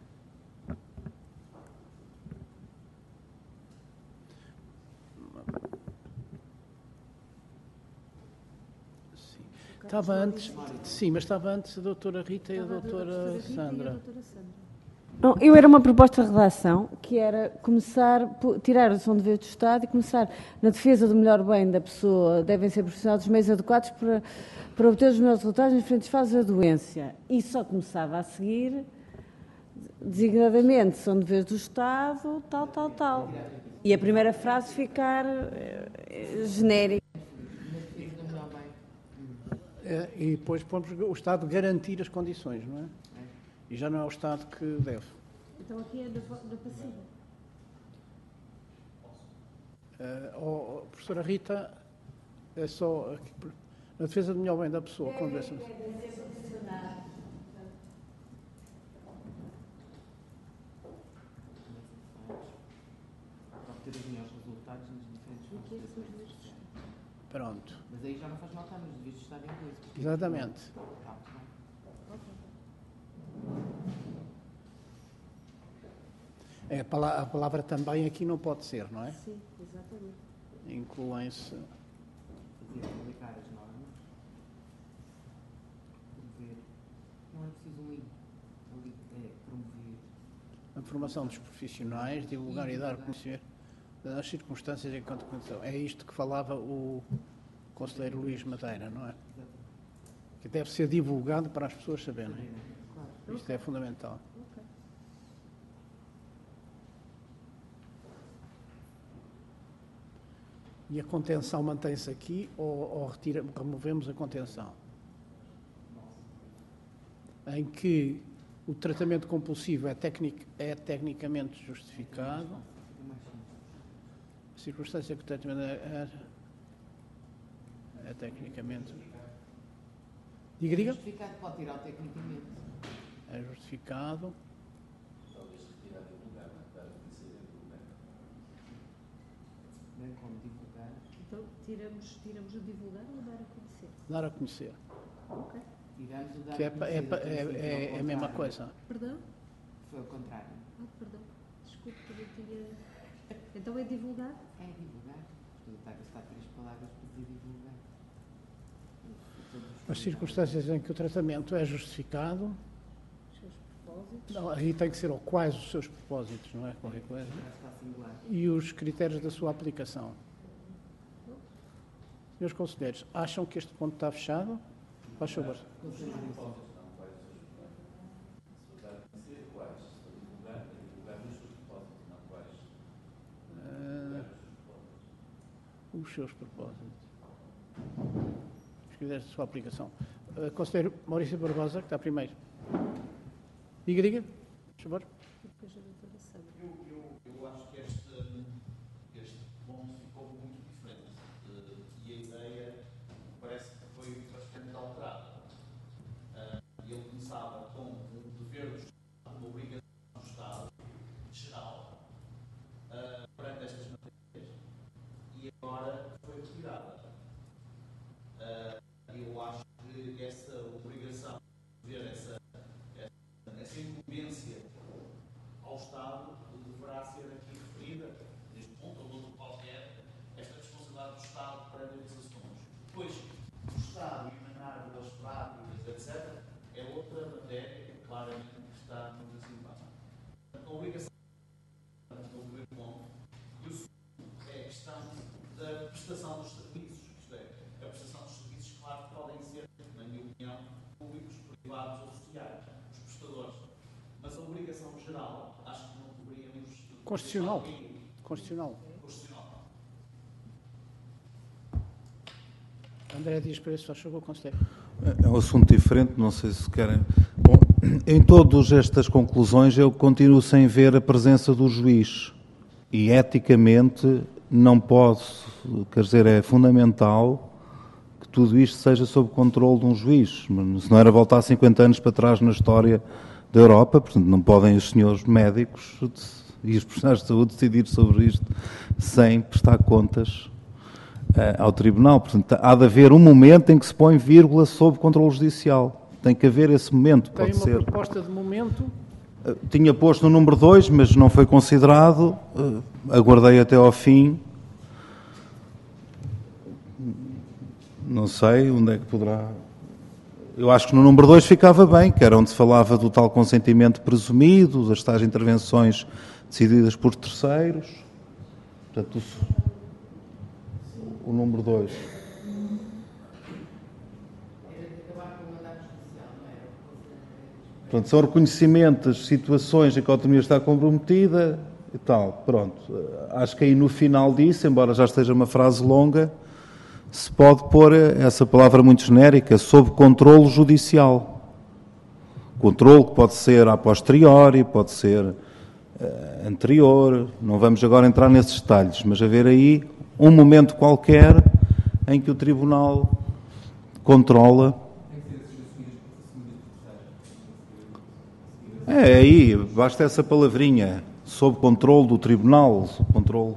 Sim. Estava antes, sim, mas estava antes a doutora Rita e a doutora Sandra. Não, eu era uma proposta de redação que era tirar o som dever do Estado e começar na defesa do melhor bem da pessoa, devem ser proporcionados os meios adequados para obter os melhores resultados nas diferentes fases da doença. E só começava a seguir, designadamente, são deveres do Estado, tal. E a primeira frase ficar genérica. E depois pomos o Estado garantir as condições, não é? E já não é o Estado que deve. Então aqui é da passiva. Professora Rita, é só na defesa do melhor bem da pessoa. Obter os melhores resultados nos diferentes funções. Pronto. Mas aí já não faz mal estar nos devidos estar em inglês. Exatamente. A palavra também aqui não pode ser, não é? Sim, exatamente. Incluem-se. Fazer publicar as normas. Promover. Não é preciso um link. É promover. A formação dos profissionais, divulgar e dar a conhecer as circunstâncias enquanto condição. É isto que falava o conselheiro Luís Madeira, não é? Que deve ser divulgado para as pessoas saberem. Isto é fundamental. E a contenção mantém-se aqui ou removemos a contenção? Em que o tratamento compulsivo é tecnicamente justificado. A circunstância que o tratamento é tecnicamente. Diga. Justificado, pode tirar tecnicamente. É justificado. Bem como divulgar. Então tiramos o divulgar ou dar a conhecer? Dar a conhecer. Ok. Tiramos o dar Que a conhecer. é a mesma coisa. Perdão? Foi o contrário. Perdão. Desculpe, eu tinha... Então é divulgar? É divulgar. Está a gastar 3 palavras para dizer divulgar. As circunstâncias em que o tratamento é justificado. Os seus propósitos? Não, aí tem que ser ou quais os seus propósitos, não é? Qualquer coisa. E os critérios da sua aplicação. Senhores conselheiros, acham que este ponto está fechado? Faz favor. Os seus propósitos. Os critérios da sua aplicação. Conselheiro Maurício Barbosa, que está primeiro. Diga. Por favor. Eu acho que este ponto ficou muito diferente e a ideia parece que foi bastante alterada. Ele começava com um dever do Estado, uma obrigação do Estado geral perante estas matérias e agora foi retirada. Eu acho que essa obrigação, essa incumbência ao Estado deverá ser aqui referida, neste ponto ou noutro qualquer, esta responsabilidade do Estado perante esses assuntos. Depois, o Estado emanar boas práticas, etc., é outra matéria que claramente está no desempenho. A obrigação do primeiro ponto e o segundo é a questão da prestação dos serviços, isto é, a prestação dos serviços, claro, que podem ser, na minha opinião, públicos, privados ou sociais, os prestadores. Mas a obrigação geral, acho que não deveríamos... Constitucional. André Dias Pereira, se faz favor, conselheiro. É um assunto diferente, não sei se querem... Bom, em todas estas conclusões eu continuo sem ver a presença do juiz. E eticamente não posso, quer dizer, é fundamental que tudo isto seja sob controle de um juiz. Se não era voltar 50 anos para trás na história da Europa, portanto não podem os senhores médicos e os profissionais de saúde decidir sobre isto sem prestar contas ao Tribunal. Portanto, há de haver um momento em que se põe vírgula sob controle judicial. Tem que haver esse momento, pode ser. Tem uma proposta de momento? Tinha posto no número 2, mas não foi considerado. Aguardei até ao fim. Não sei onde é que poderá... Eu acho que no número 2 ficava bem, que era onde se falava do tal consentimento presumido, das tais intervenções decididas por terceiros. Portanto, o número 2. Portanto, são reconhecimentos de situações em que a autonomia está comprometida e tal. Pronto. Acho que aí no final disso, embora já esteja uma frase longa, se pode pôr essa palavra muito genérica, sob controle judicial. Controle que pode ser a posteriori, pode ser anterior, não vamos agora entrar nesses detalhes, mas haver aí um momento qualquer em que o Tribunal controla. É aí, basta essa palavrinha, sob controle do Tribunal, sob controle.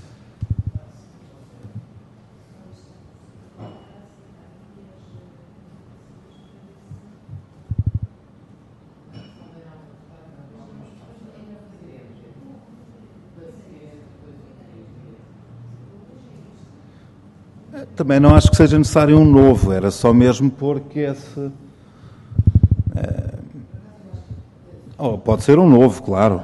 Também não acho que seja necessário um novo, era só mesmo porque esse... pode ser um novo, claro.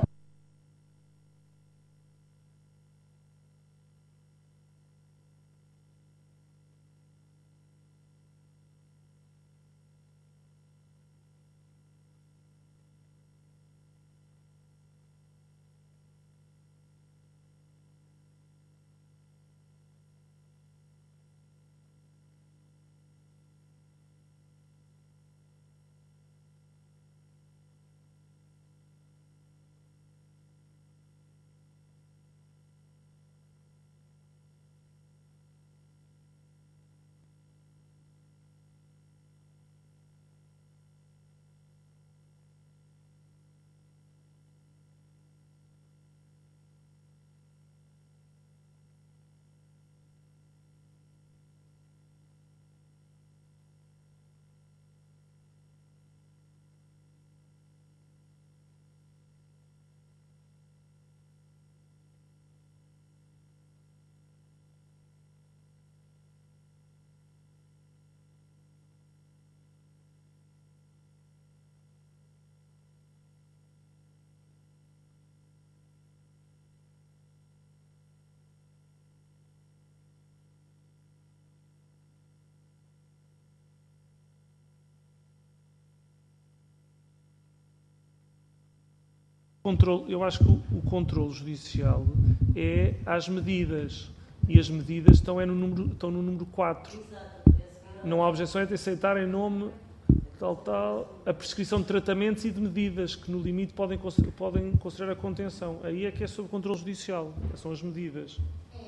Eu acho que o controle judicial é às medidas, e as medidas estão no número 4. Não há objeção de aceitar em nome a prescrição de tratamentos e de medidas que no limite podem considerar a contenção. Aí é que é sob controle judicial, são as medidas.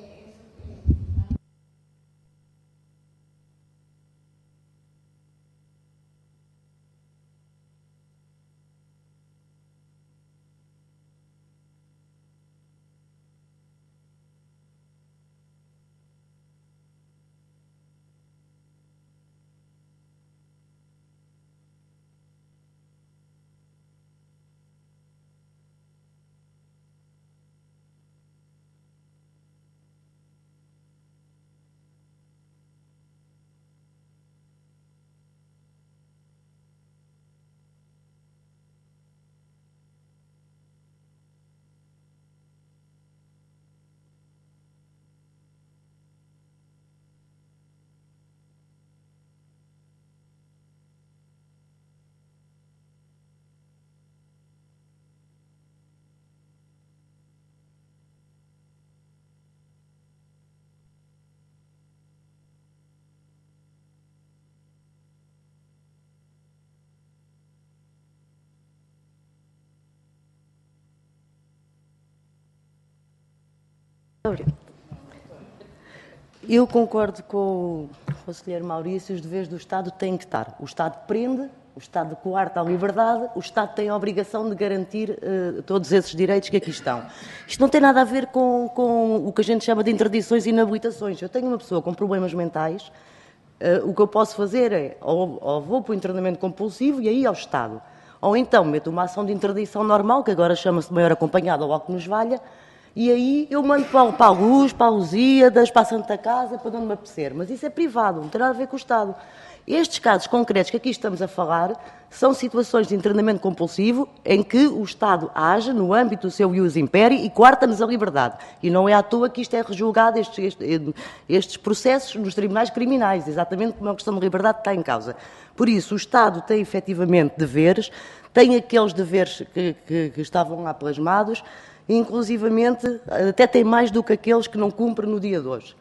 Eu concordo com o conselheiro Maurício, os deveres do Estado têm que estar. O Estado prende, o Estado coarta a liberdade, o Estado tem a obrigação de garantir todos esses direitos que aqui estão. Isto não tem nada a ver com o que a gente chama de interdições e inabilitações. Eu tenho uma pessoa com problemas mentais, o que eu posso fazer é, ou vou para o internamento compulsivo e aí ao Estado, ou então meto uma ação de interdição normal, que agora chama-se de maior acompanhado ou algo que nos valha, e aí eu mando para a Luz, para a Lusíadas, para a Santa Casa, para onde me apetecer. Mas isso é privado, não tem nada a ver com o Estado. Estes casos concretos que aqui estamos a falar são situações de internamento compulsivo em que o Estado age no âmbito do seu ius imperi e coarta-nos a liberdade. E não é à toa que isto é rejulgado, estes processos nos tribunais criminais, exatamente como a questão de liberdade está em causa. Por isso, o Estado tem efetivamente deveres, tem aqueles deveres que estavam lá plasmados, e, inclusivamente, até tem mais do que aqueles que não cumpre no dia de hoje.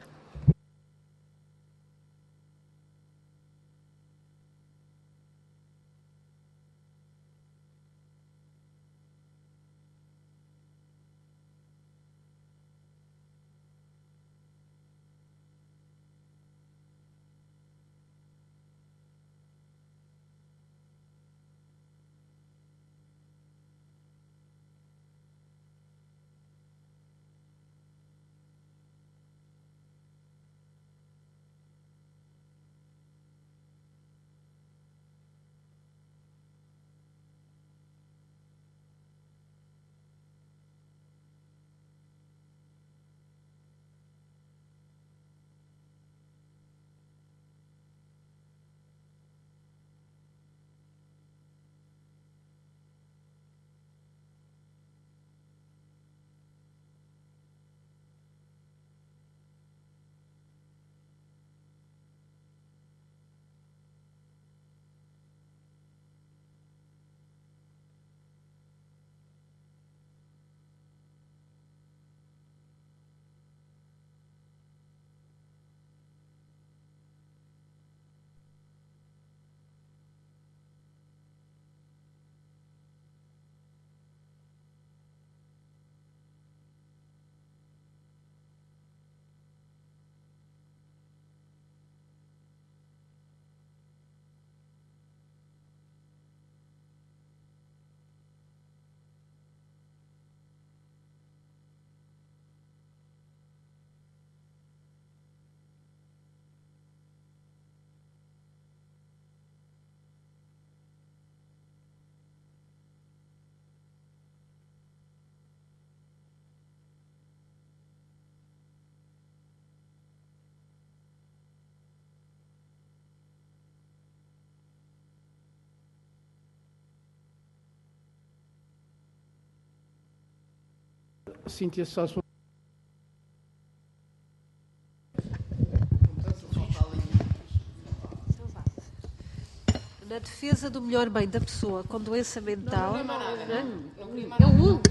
Cíntia, só a sua... Na defesa do melhor bem da pessoa com doença mental... Não nada. É o 1.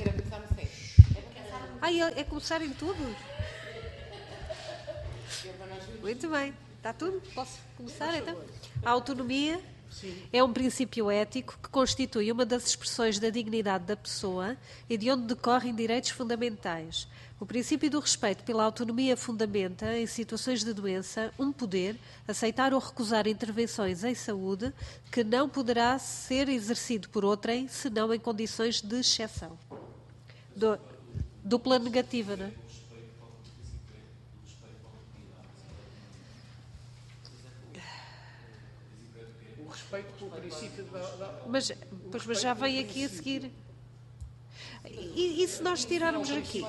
É começar em tudo? Muito bem. Está tudo? Posso começar, então? A autonomia é um princípio ético que constitui uma das expressões da dignidade da pessoa e de onde decorrem direitos fundamentais. O princípio do respeito pela autonomia fundamenta, em situações de doença, um poder, aceitar ou recusar intervenções em saúde, que não poderá ser exercido por outrem, senão em condições de exceção. Dupla negativa, não é? O respeito pelo princípio da... Mas já vem aqui a seguir. E se nós tirarmos aqui?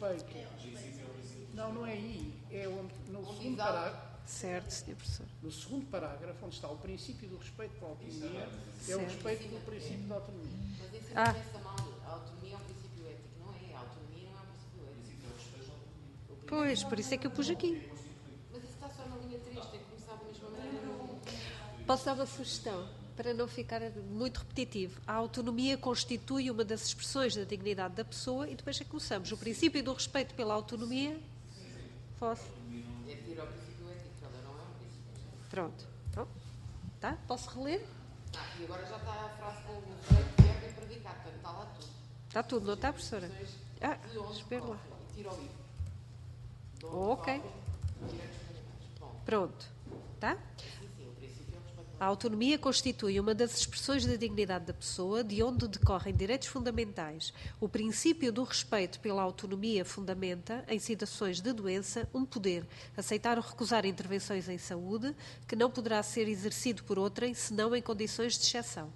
Não é aí. É onde, no segundo parágrafo. Certo, Sr. Professor. No segundo parágrafo, onde está o princípio do respeito pela autonomia, é certo. o respeito pelo princípio da autonomia. Mas esse não pensa mal. A autonomia é um princípio ético, não é? A autonomia não é um princípio ético. Pois, por isso é que eu pus aqui. Mas isso está só na linha 3, tem que começar da mesma maneira. Posso dar uma sugestão? Para não ficar muito repetitivo. A autonomia constitui uma das expressões da dignidade da pessoa e depois é que começamos. O princípio do respeito pela autonomia... Posso? É tirar o princípio ético, ela não é um princípio ético. Pronto. Então, tá? Posso reler? E agora já está a frase com o direito de verbo e predicado, portanto está lá tudo. Está tudo, não está, professora? Espera lá. E tira o livro. Ok. Pronto. Tá? A autonomia constitui uma das expressões da dignidade da pessoa, de onde decorrem direitos fundamentais. O princípio do respeito pela autonomia fundamenta, em situações de doença, um poder, aceitar ou recusar intervenções em saúde, que não poderá ser exercido por outrem, senão em condições de exceção.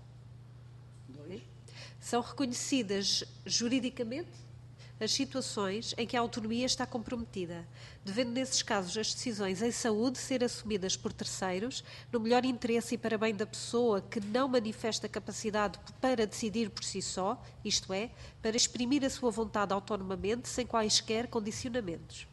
São reconhecidas juridicamente as situações em que a autonomia está comprometida, devendo nesses casos as decisões em saúde ser assumidas por terceiros, no melhor interesse e para bem da pessoa que não manifesta capacidade para decidir por si só, isto é, para exprimir a sua vontade autonomamente, sem quaisquer condicionamentos.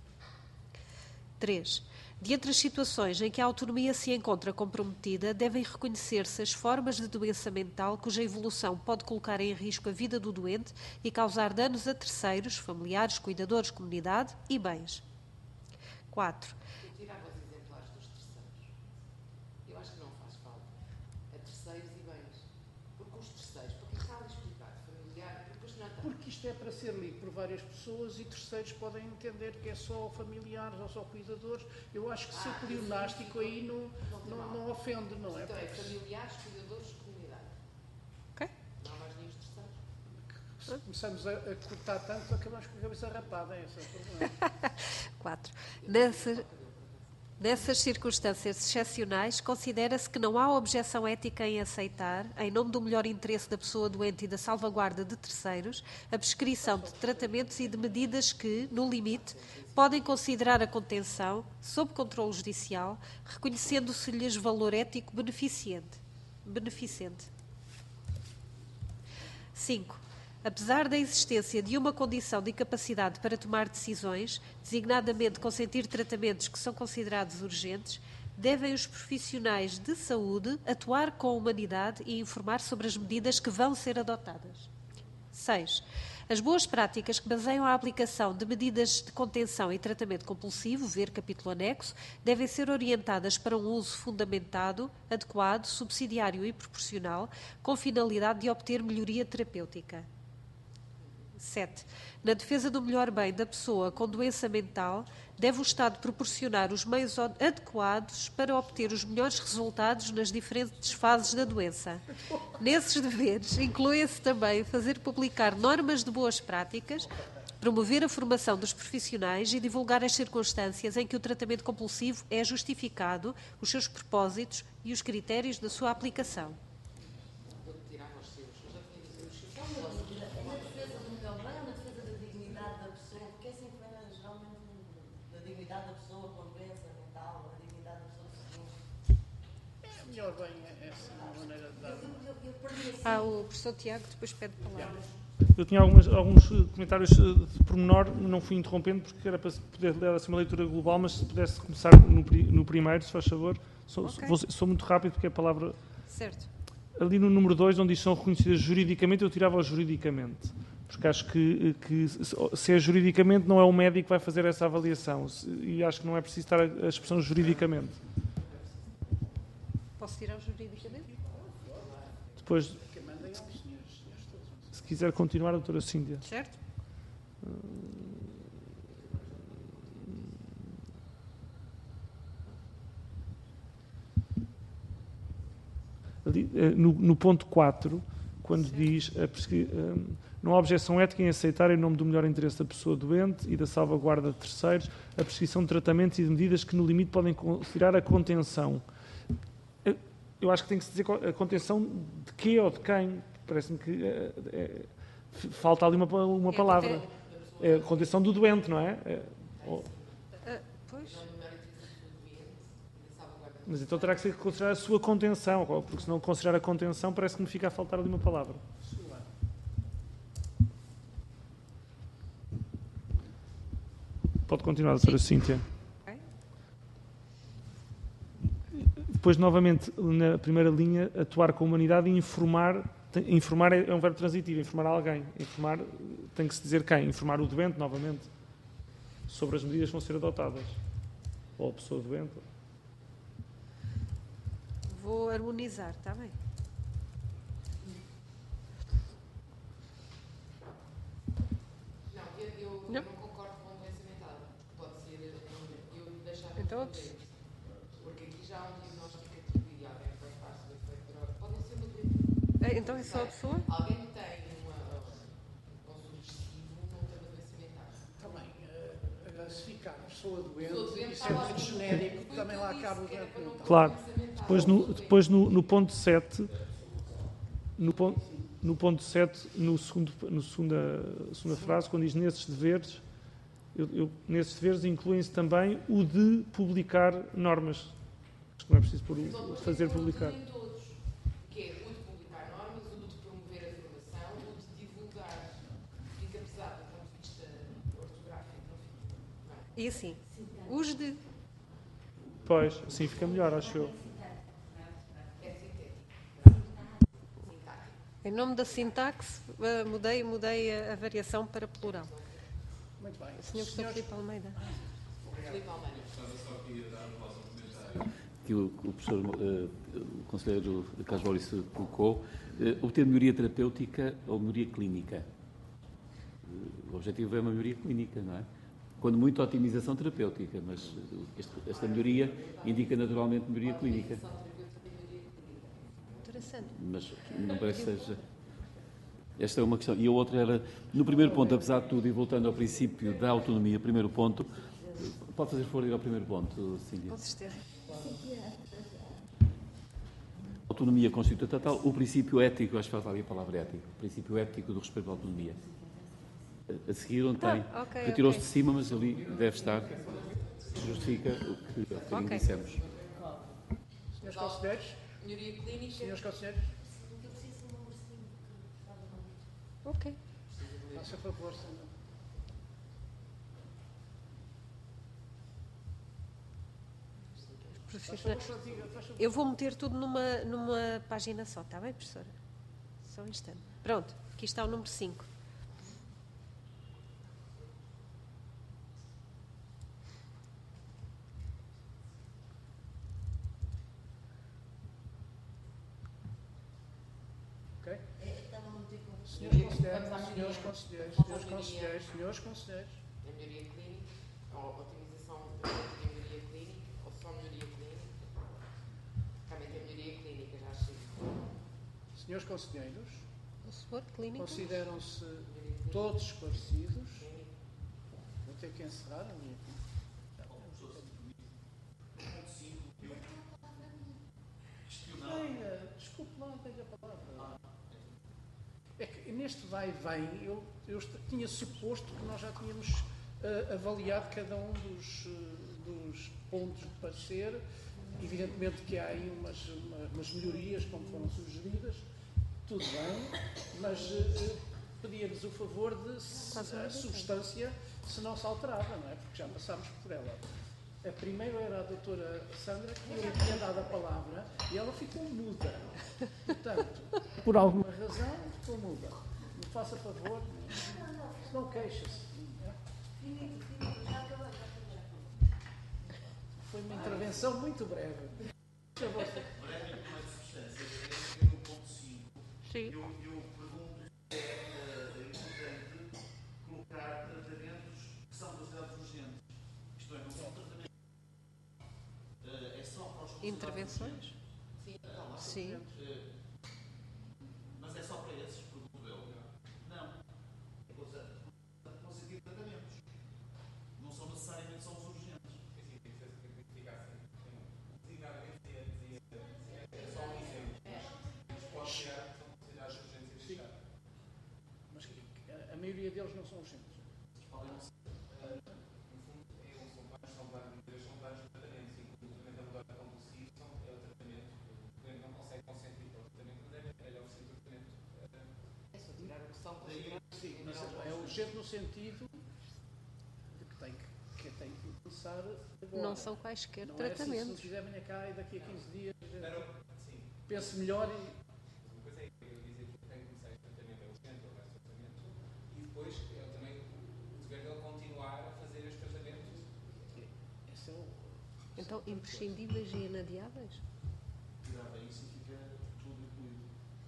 3. De entre as situações em que a autonomia se encontra comprometida, devem reconhecer-se as formas de doença mental cuja evolução pode colocar em risco a vida do doente e causar danos a terceiros, familiares, cuidadores, comunidade e bens. 4. Eu tirava os exemplares dos terceiros. Eu acho que não faz falta. A terceiros e bens. Porque os terceiros, porque está a explicar, familiar, depois não está. Porque isto é para ser lido por várias pessoas e terceiros podem entender que é só familiares ou só cuidadores. Eu acho que ser pleonástico aí não ofende, não é? Então é familiares, cuidadores, comunidade. Ok. Não há mais nenhum terceiros. Se começamos a cortar tanto, acabamos com a cabeça rapada. Esse é o problema. 4. Nessas circunstâncias excepcionais, considera-se que não há objeção ética em aceitar, em nome do melhor interesse da pessoa doente e da salvaguarda de terceiros, a prescrição de tratamentos e de medidas que, no limite, podem considerar a contenção, sob controle judicial, reconhecendo-se-lhes valor ético beneficente. 5. Apesar da existência de uma condição de incapacidade para tomar decisões, designadamente consentir tratamentos que são considerados urgentes, devem os profissionais de saúde atuar com humanidade e informar sobre as medidas que vão ser adotadas. 6. As boas práticas que baseiam a aplicação de medidas de contenção e tratamento compulsivo, ver capítulo anexo, devem ser orientadas para um uso fundamentado, adequado, subsidiário e proporcional, com finalidade de obter melhoria terapêutica. 7. Na defesa do melhor bem da pessoa com doença mental, deve o Estado proporcionar os meios adequados para obter os melhores resultados nas diferentes fases da doença. Nesses deveres, inclui-se também fazer publicar normas de boas práticas, promover a formação dos profissionais e divulgar as circunstâncias em que o tratamento compulsivo é justificado, os seus propósitos e os critérios da sua aplicação. Melhor bem é essa maneira de dar. O professor Tiago depois pede palavra. Eu tinha alguns comentários de pormenor, não fui interrompendo porque era para poder dar assim, uma leitura global, mas se pudesse começar no primeiro, se faz favor. Sou muito rápido porque é a palavra... Certo. Ali no número 2, onde diz são reconhecidas juridicamente, eu tirava o juridicamente. Porque acho que se é juridicamente, não é o médico que vai fazer essa avaliação. E acho que não é preciso estar a expressão juridicamente. Posso tirar o juridicamente? Depois, se quiser continuar, a doutora Cíndia. Certo. Ali, no ponto 4, quando diz não há objeção ética em aceitar em nome do melhor interesse da pessoa doente e da salvaguarda de terceiros a prescrição de tratamentos e de medidas que no limite podem considerar a contenção. Eu acho que tem que se dizer a contenção de quê ou de quem. Parece-me que falta ali uma palavra. É a contenção do doente, não é? Pois. Mas então terá que ser considerar a sua contenção, porque se não considerar a contenção parece que me fica a faltar ali uma palavra. Pode continuar, doutora Cíntia. Depois, novamente, na primeira linha, atuar com a humanidade e informar. Informar é um verbo transitivo, informar alguém. Informar, tem que se dizer quem? Informar o doente, novamente, sobre as medidas que vão ser adotadas. Ou a pessoa doente. Vou harmonizar, está bem? Eu não concordo com o pensamento. Pode ser, eu deixava então, porque aqui já há um diagnóstico atribuído a alguém que faz parte do efeito droga. Pode não ser uma doença. Então é só a pessoa? Alguém que tem um sugestivo não tem uma doença mental. Também, se ficar pessoa doente, isso é muito genérico, também lá acaba o doente mental. Claro. Depois no ponto 7, no ponto 7, na segunda frase, quando diz nesses deveres, nesses deveres incluem-se também o de publicar normas. Acho que não é preciso fazer publicar. Todos, que é o de publicar normas, o de promover a formação, o de divulgar. Fica pesado do ponto de vista ortográfico. E assim, os de... Pois, assim fica melhor, acho eu. Em nome da sintaxe, mudei a variação para plural. Muito bem. Senhor Professor Filipe Almeida. Filipe Almeida. Que o professor, o conselheiro Carlos Maurício colocou, obter melhoria terapêutica ou melhoria clínica. O objetivo é uma melhoria clínica, não é? Quando muito, otimização terapêutica, mas esta melhoria indica naturalmente melhoria clínica. Mas não parece que seja... Esta é uma questão. E a outra era, no primeiro ponto, apesar de tudo, e voltando ao princípio da autonomia, primeiro ponto, pode fazer favor de ir ao primeiro ponto, Cíndia? Com certeza. Autonomia constitui total, o princípio ético, acho que falta ali a palavra ético, o princípio ético do respeito à autonomia. A seguir, onde tem, retirou-se de cima, mas ali deve estar, justifica o que há bocadinho dissemos. Senhores conselheiros? Melhoria clínica. Senhores conselheiros? Ok. Faça favor, senhor. Eu vou meter tudo numa página só, está bem, professora? Só um instante. Pronto, aqui está o número 5. Senhores conselheiros. A melhoria clínica, ou otimização da melhoria clínica, ou só melhoria clínica. Realmente a melhoria clínica, já achei. Senhores conselheiros, consideram-se todos esclarecidos. Vou ter que encerrar a minha. Desculpe lá, tenho a palavra. É que neste vai e vem, eu tinha suposto que nós já tínhamos avaliado cada um dos pontos de parecer. Evidentemente que há aí umas melhorias, como foram sugeridas, tudo bem, mas pedia-lhes o favor de a substância se não se alterava, não é? Porque já passámos por ela. A primeira era a doutora Sandra, que eu tinha dado a palavra e ela ficou muda. Portanto, por alguma razão, ficou muda. Me faça favor, se não queixa-se. Foi uma intervenção muito breve. Breve com a substância. No ponto 5, Sim. eu pergunto se é importante colocar tratamentos que são considerados urgentes. Isto é, não são tratamentos. É só para os considerados Intervenções? urgentes. Sim. Mas é só para esses, pergunto eu. Não. Consentir tratamentos. Não são necessariamente só os urgentes. Mas a maioria deles não são urgentes. Sim, mas é urgente no sentido de que tem que começar agora. Não são quaisquer Não é assim, tratamentos. se não fizer, venha cá e daqui a 15 dias pense melhor e... Então, imprescindíveis e inadiáveis? Tirar daí significa tudo incluído.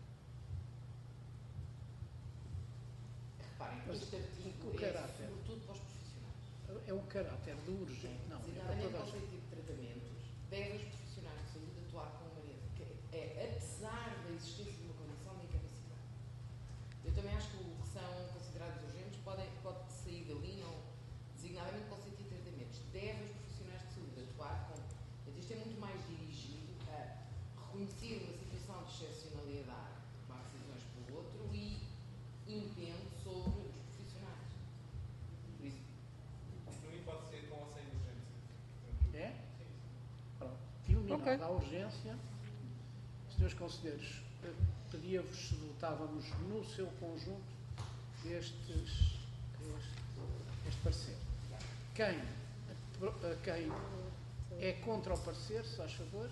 Reparem, Mas este artigo o caráter. é sobretudo para os profissionais. É o caráter do urgente, não. É para Designadamente toda a ao gente. sentido de tratamentos, devem os profissionais de saúde atuar com maneira que apesar da existência de uma condição de incapacidade. Eu também acho que o que são considerados urgentes pode sair dali, não, designadamente para o sentido de tratamentos. Devem os profissionais de saúde atuar com. Mas isto é muito mais dirigido a reconhecer uma situação de excepcionalidade, tomar decisões pelo outro e impende sobre os profissionais. Por isso, Pode ser com ou sem urgência. É? Pronto. Eliminada Ok. a urgência, senhores conselheiros, pedia-vos se votávamos no seu conjunto este parecer. Quem é contra o parecer, se faz favor.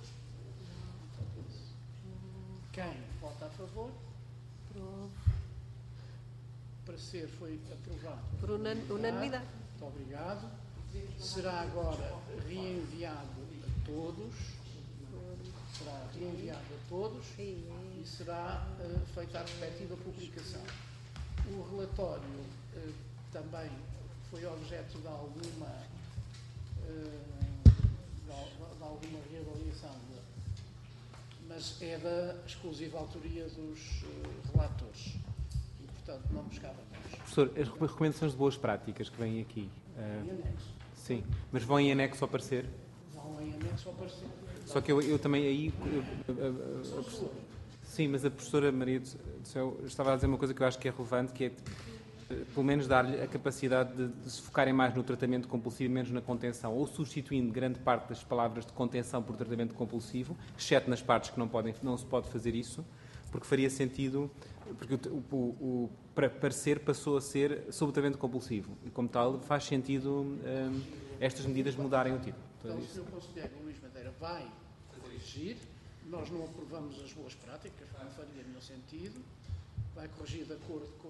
Quem vota a favor. O parecer foi aprovado. Por unanimidade. Muito obrigado. Será agora reenviado a todos. Será reenviado a todos e será feita a respectiva publicação. O relatório também foi objeto de alguma reavaliação, mas é da exclusiva autoria dos relatores e, portanto, não nos cabe a nós. Professor, as recomendações de boas práticas que vêm aqui. Em anexo. Sim, mas vão em anexo ao parecer? Vão em anexo ao parecer. Só que eu também aí... sim, mas a professora Maria do Céu estava a dizer uma coisa que eu acho que é relevante, que é pelo menos dar-lhe a capacidade de se focarem mais no tratamento compulsivo, menos na contenção, ou substituindo grande parte das palavras de contenção por tratamento compulsivo, exceto nas partes que não se pode fazer isso, porque faria sentido, porque o parecer passou a ser sobre tratamento compulsivo, e como tal faz sentido estas medidas mudarem o tipo. Então, o Sr. Conselheiro Luís Madeira vai corrigir, nós não aprovamos as boas práticas, não faria nenhum sentido, vai corrigir de acordo com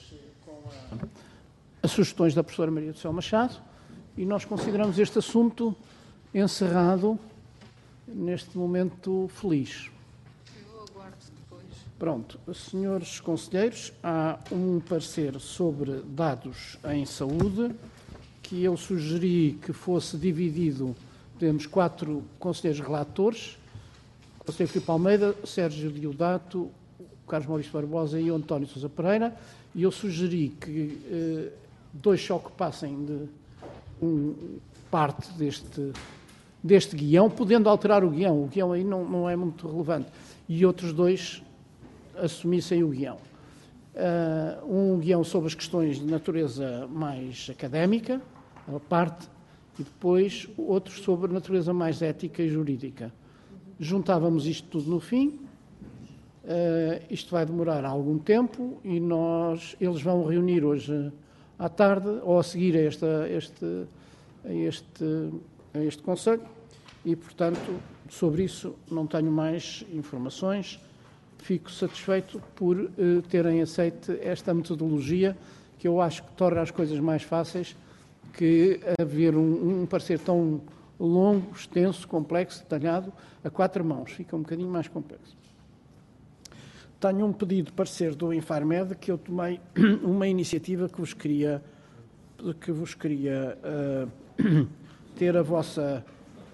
as sugestões da professora Maria do Céu Machado e nós consideramos este assunto encerrado neste momento feliz. Eu aguardo depois. Pronto, senhores conselheiros, há um parecer sobre dados em saúde que eu sugeri que fosse dividido, temos 4 conselheiros relatores, o conselheiro Filipe Almeida, Sérgio Diodato, o Carlos Maurício Barbosa e o António Sousa Pereira, e eu sugeri que 2 só que passem de parte deste guião, podendo alterar o guião aí não é muito relevante, e outros 2 assumissem o guião. Um guião sobre as questões de natureza mais académica, a parte, e depois outros sobre natureza mais ética e jurídica. Juntávamos isto tudo no fim Isto vai demorar algum tempo e eles vão reunir hoje à tarde ou a seguir a este Conselho e, portanto, sobre isso não tenho mais informações. Fico satisfeito por terem aceito esta metodologia, que eu acho que torna as coisas mais fáceis que haver um parecer tão longo, extenso, complexo, detalhado, a 4 mãos. Fica um bocadinho mais complexo. Tenho um pedido de parecer do Infarmed, que eu tomei uma iniciativa que vos queria ter a vossa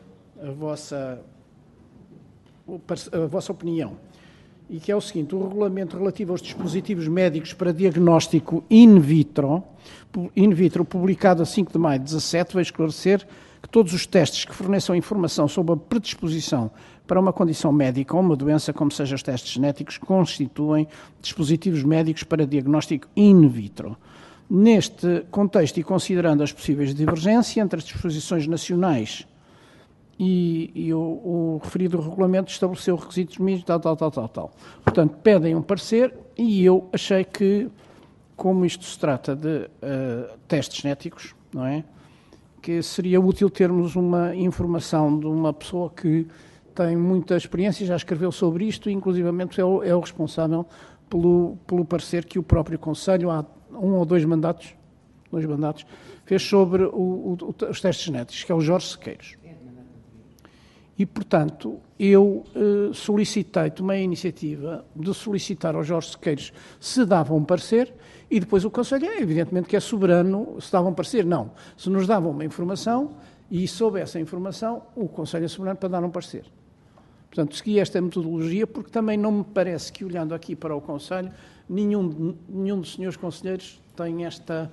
opinião. E que é o seguinte: o regulamento relativo aos dispositivos médicos para diagnóstico in vitro, publicado a 5 de maio de 2017, vai esclarecer que todos os testes que forneçam informação sobre a predisposição para uma condição médica ou uma doença, como sejam os testes genéticos, constituem dispositivos médicos para diagnóstico in vitro. Neste contexto e considerando as possíveis divergências entre as disposições nacionais e o referido regulamento estabeleceu requisitos mínimos, tal. Portanto, pedem um parecer e eu achei que, como isto se trata de testes genéticos, não é? Que seria útil termos uma informação de uma pessoa que tem muita experiência, já escreveu sobre isto e, inclusivamente, é o responsável pelo parecer que o próprio Conselho, há 1 ou 2 mandatos, fez sobre os testes genéticos, que é o Jorge Sequeiros. E, portanto, eu tomei a iniciativa de solicitar ao Jorge Sequeiros se dava um parecer e depois o Conselho, evidentemente que é soberano, se dava um parecer, não. Se nos dava uma informação e sob essa informação, o Conselho é soberano para dar um parecer. Portanto, segui esta metodologia porque também não me parece que, olhando aqui para o Conselho, nenhum dos senhores conselheiros tem esta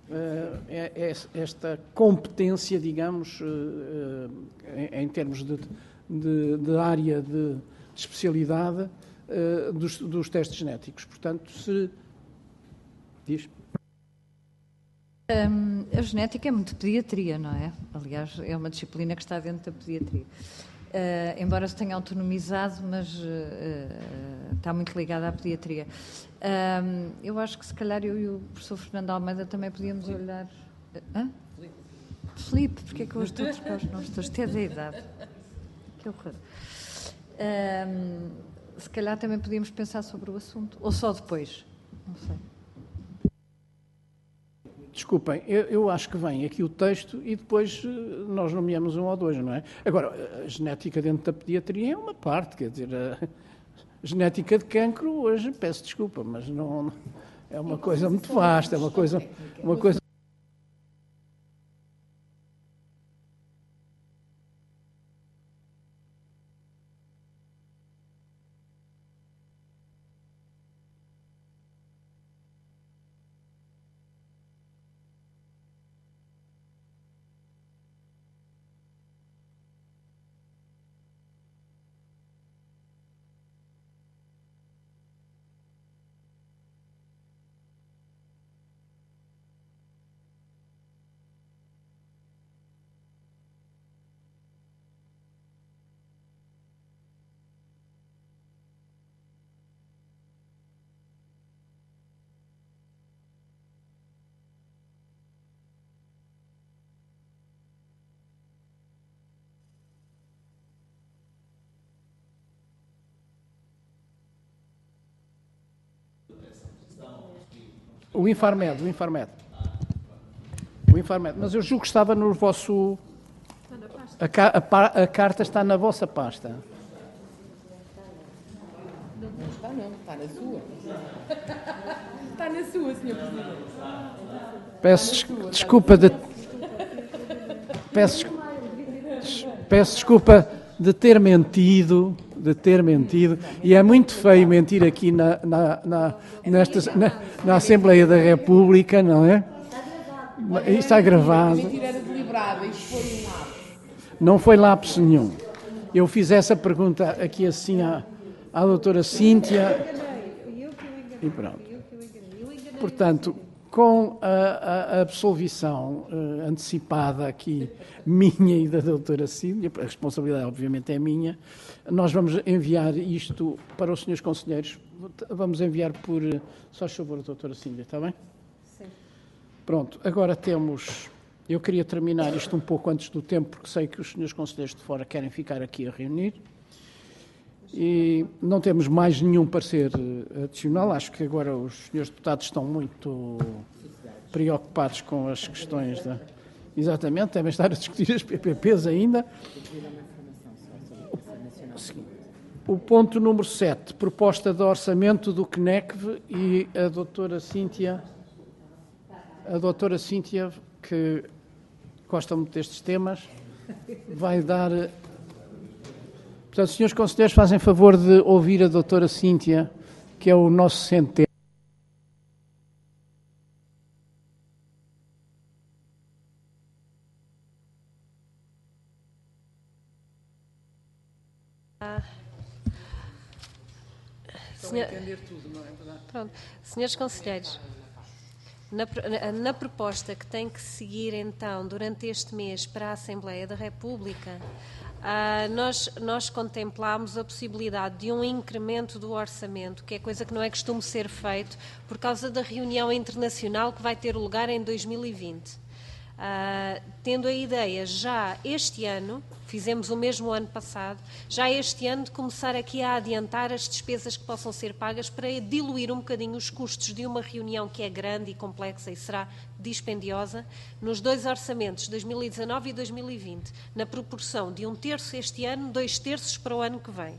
competência, digamos, em termos de área de especialidade dos testes genéticos. Portanto, se diz... A genética é muito pediatria, não é? Aliás, é uma disciplina que está dentro da pediatria. Embora se tenha autonomizado, mas está muito ligada à pediatria. Eu acho que se calhar eu e o professor Fernando Almeida também podíamos olhar... Filipe, porque é que eu estou a trocar os nomes todos? Isto é da idade. Que horror. Se calhar também podíamos pensar sobre o assunto. Ou só depois? Não sei. Desculpem, eu acho que vem aqui o texto e depois nós nomeamos 1 ou 2, não é? Agora, a genética dentro da pediatria é uma parte, quer dizer, a genética de cancro, hoje, peço desculpa, mas não é uma coisa muito vasta, é uma coisa... O Infarmed. Mas eu julgo que estava no vosso... A carta está na vossa pasta. Não está, não. Está na sua. Está na sua, Sr. Presidente. Peço desculpa de ter mentido, e é muito feio mentir aqui na Assembleia da República, não é? Isto está gravado. A mentira era deliberada, isto foi um lapso. Não foi lapso nenhum. Eu fiz essa pergunta aqui assim à doutora Cíntia. E pronto. Portanto, com a absolvição antecipada aqui, minha e da doutora Cíntia, a responsabilidade obviamente é minha, nós vamos enviar isto para os senhores conselheiros, vamos enviar por, só favor, doutora Cíntia, está bem? Sim. Pronto, agora temos, eu queria terminar isto um pouco antes do tempo, porque sei que os senhores conselheiros de fora querem ficar aqui a reunir. E não temos mais nenhum parecer adicional. Acho que agora os senhores deputados estão muito preocupados com as questões da... Exatamente, devem estar a discutir as PPPs ainda. O ponto número 7, proposta de orçamento do CNECV, e a doutora Cíntia, que gosta muito destes temas, vai dar... Portanto, os senhores conselheiros fazem favor de ouvir a doutora Cíntia, que é o nosso centeno. Entender tudo, não é verdade? Pronto. Senhores conselheiros, na proposta que tem que seguir, então, durante este mês para a Assembleia da República, nós contemplámos a possibilidade de um incremento do orçamento, que é coisa que não é costume ser feito, por causa da reunião internacional que vai ter lugar em 2020. Tendo a ideia já este ano, fizemos o mesmo ano passado, já este ano de começar aqui a adiantar as despesas que possam ser pagas para diluir um bocadinho os custos de uma reunião que é grande e complexa e será dispendiosa, nos dois orçamentos, 2019 e 2020, na proporção de 1/3 este ano, 2/3 para o ano que vem.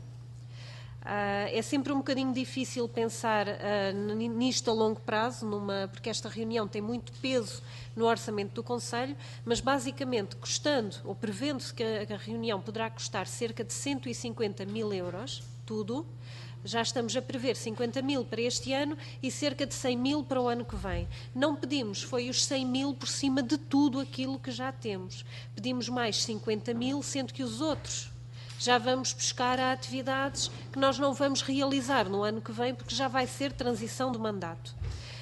É sempre um bocadinho difícil pensar nisto a longo prazo, porque esta reunião tem muito peso no orçamento do Conselho, mas basicamente custando, ou prevendo-se que a reunião poderá custar cerca de 150 mil euros, tudo, já estamos a prever 50 mil para este ano e cerca de 100 mil para o ano que vem. Não pedimos, foi os 100 mil por cima de tudo aquilo que já temos. Pedimos mais 50 mil, sendo que os outros já vamos buscar a atividades que nós não vamos realizar no ano que vem, porque já vai ser transição de mandato.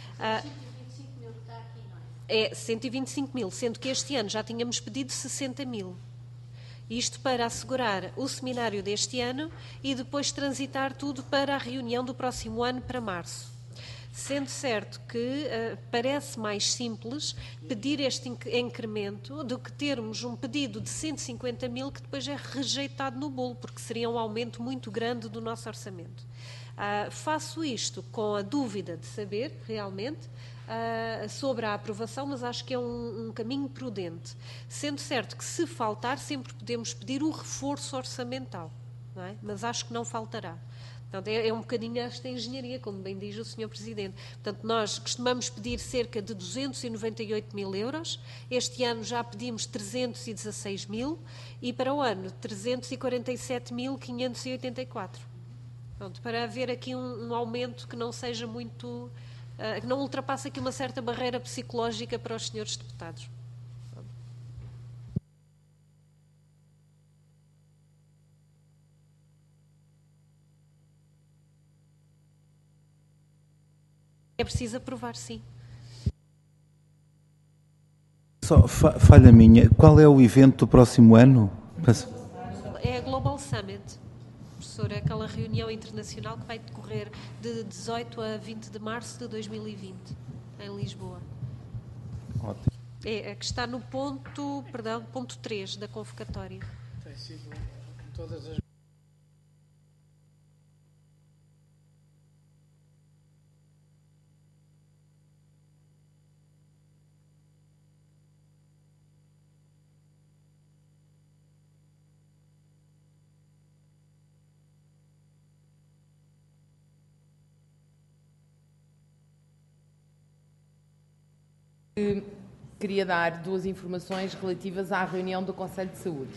125 mil está aqui, não é? É 125 mil, sendo que este ano já tínhamos pedido 60 mil. Isto para assegurar o seminário deste ano e depois transitar tudo para a reunião do próximo ano, para março. Sendo certo que parece mais simples pedir este incremento do que termos um pedido de 150 mil que depois é rejeitado no bolo, porque seria um aumento muito grande do nosso orçamento. Faço isto com a dúvida de saber, realmente, sobre a aprovação, mas acho que é um caminho prudente. Sendo certo que, se faltar, sempre podemos pedir o reforço orçamental, não é? Mas acho que não faltará. Portanto, é um bocadinho esta engenharia, como bem diz o Sr. Presidente. Portanto, nós costumamos pedir cerca de 298 mil euros, este ano já pedimos 316 mil e para o ano 347.584. Pronto, para haver aqui um aumento que não seja muito, que não ultrapasse aqui uma certa barreira psicológica para os senhores deputados. É preciso aprovar, sim. Só falha minha, qual é o evento do próximo ano? É a Global Summit, professora, aquela reunião internacional que vai decorrer de 18 a 20 de março de 2020, em Lisboa. Ótimo. É a que está no ponto 3 da convocatória. Tem sido todas as... Queria dar duas informações relativas à reunião do Conselho de Saúde.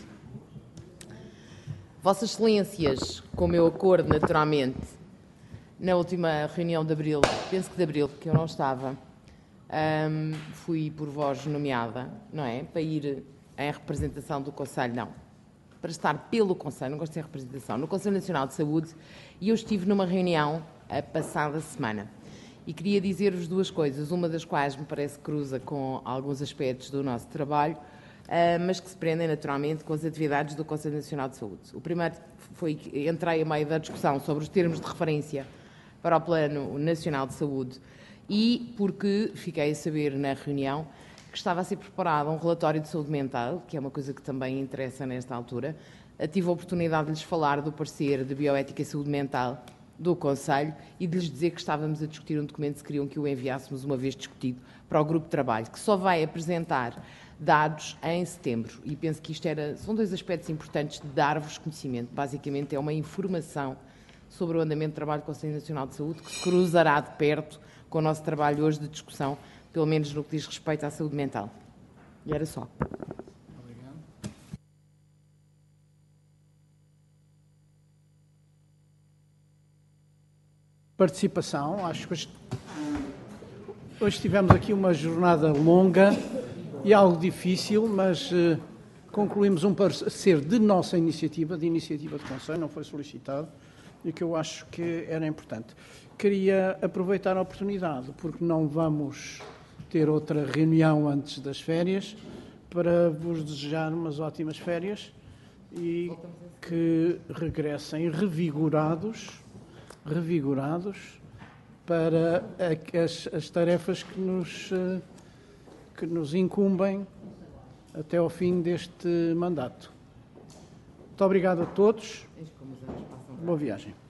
Vossas Excelências, com o meu acordo, naturalmente, na última reunião de abril, penso que de abril, porque eu não estava, fui por vós nomeada, não é? Para ir em representação do Conselho, não. Para estar pelo Conselho, não gosto de ser representação, no Conselho Nacional de Saúde, e eu estive numa reunião a passada semana. E queria dizer-vos duas coisas, uma das quais me parece que cruza com alguns aspectos do nosso trabalho, mas que se prendem naturalmente com as atividades do Conselho Nacional de Saúde. O primeiro foi que entrei a meio da discussão sobre os termos de referência para o Plano Nacional de Saúde e porque fiquei a saber na reunião que estava a ser preparado um relatório de saúde mental, que é uma coisa que também interessa nesta altura. Tive a oportunidade de lhes falar do parecer de bioética e saúde mental do Conselho e de lhes dizer que estávamos a discutir um documento, se queriam que o enviássemos uma vez discutido para o grupo de trabalho, que só vai apresentar dados em setembro. E penso que são dois aspectos importantes de dar-vos conhecimento. Basicamente é uma informação sobre o andamento do trabalho do Conselho Nacional de Saúde que se cruzará de perto com o nosso trabalho hoje de discussão, pelo menos no que diz respeito à saúde mental. E era só. Participação, acho que hoje tivemos aqui uma jornada longa e algo difícil, mas concluímos um parecer de nossa iniciativa, de iniciativa de Conselho, não foi solicitado, e que eu acho que era importante. Queria aproveitar a oportunidade, porque não vamos ter outra reunião antes das férias, para vos desejar umas ótimas férias e que regressem revigorados para as tarefas que nos incumbem até ao fim deste mandato. Muito obrigado a todos. Boa viagem.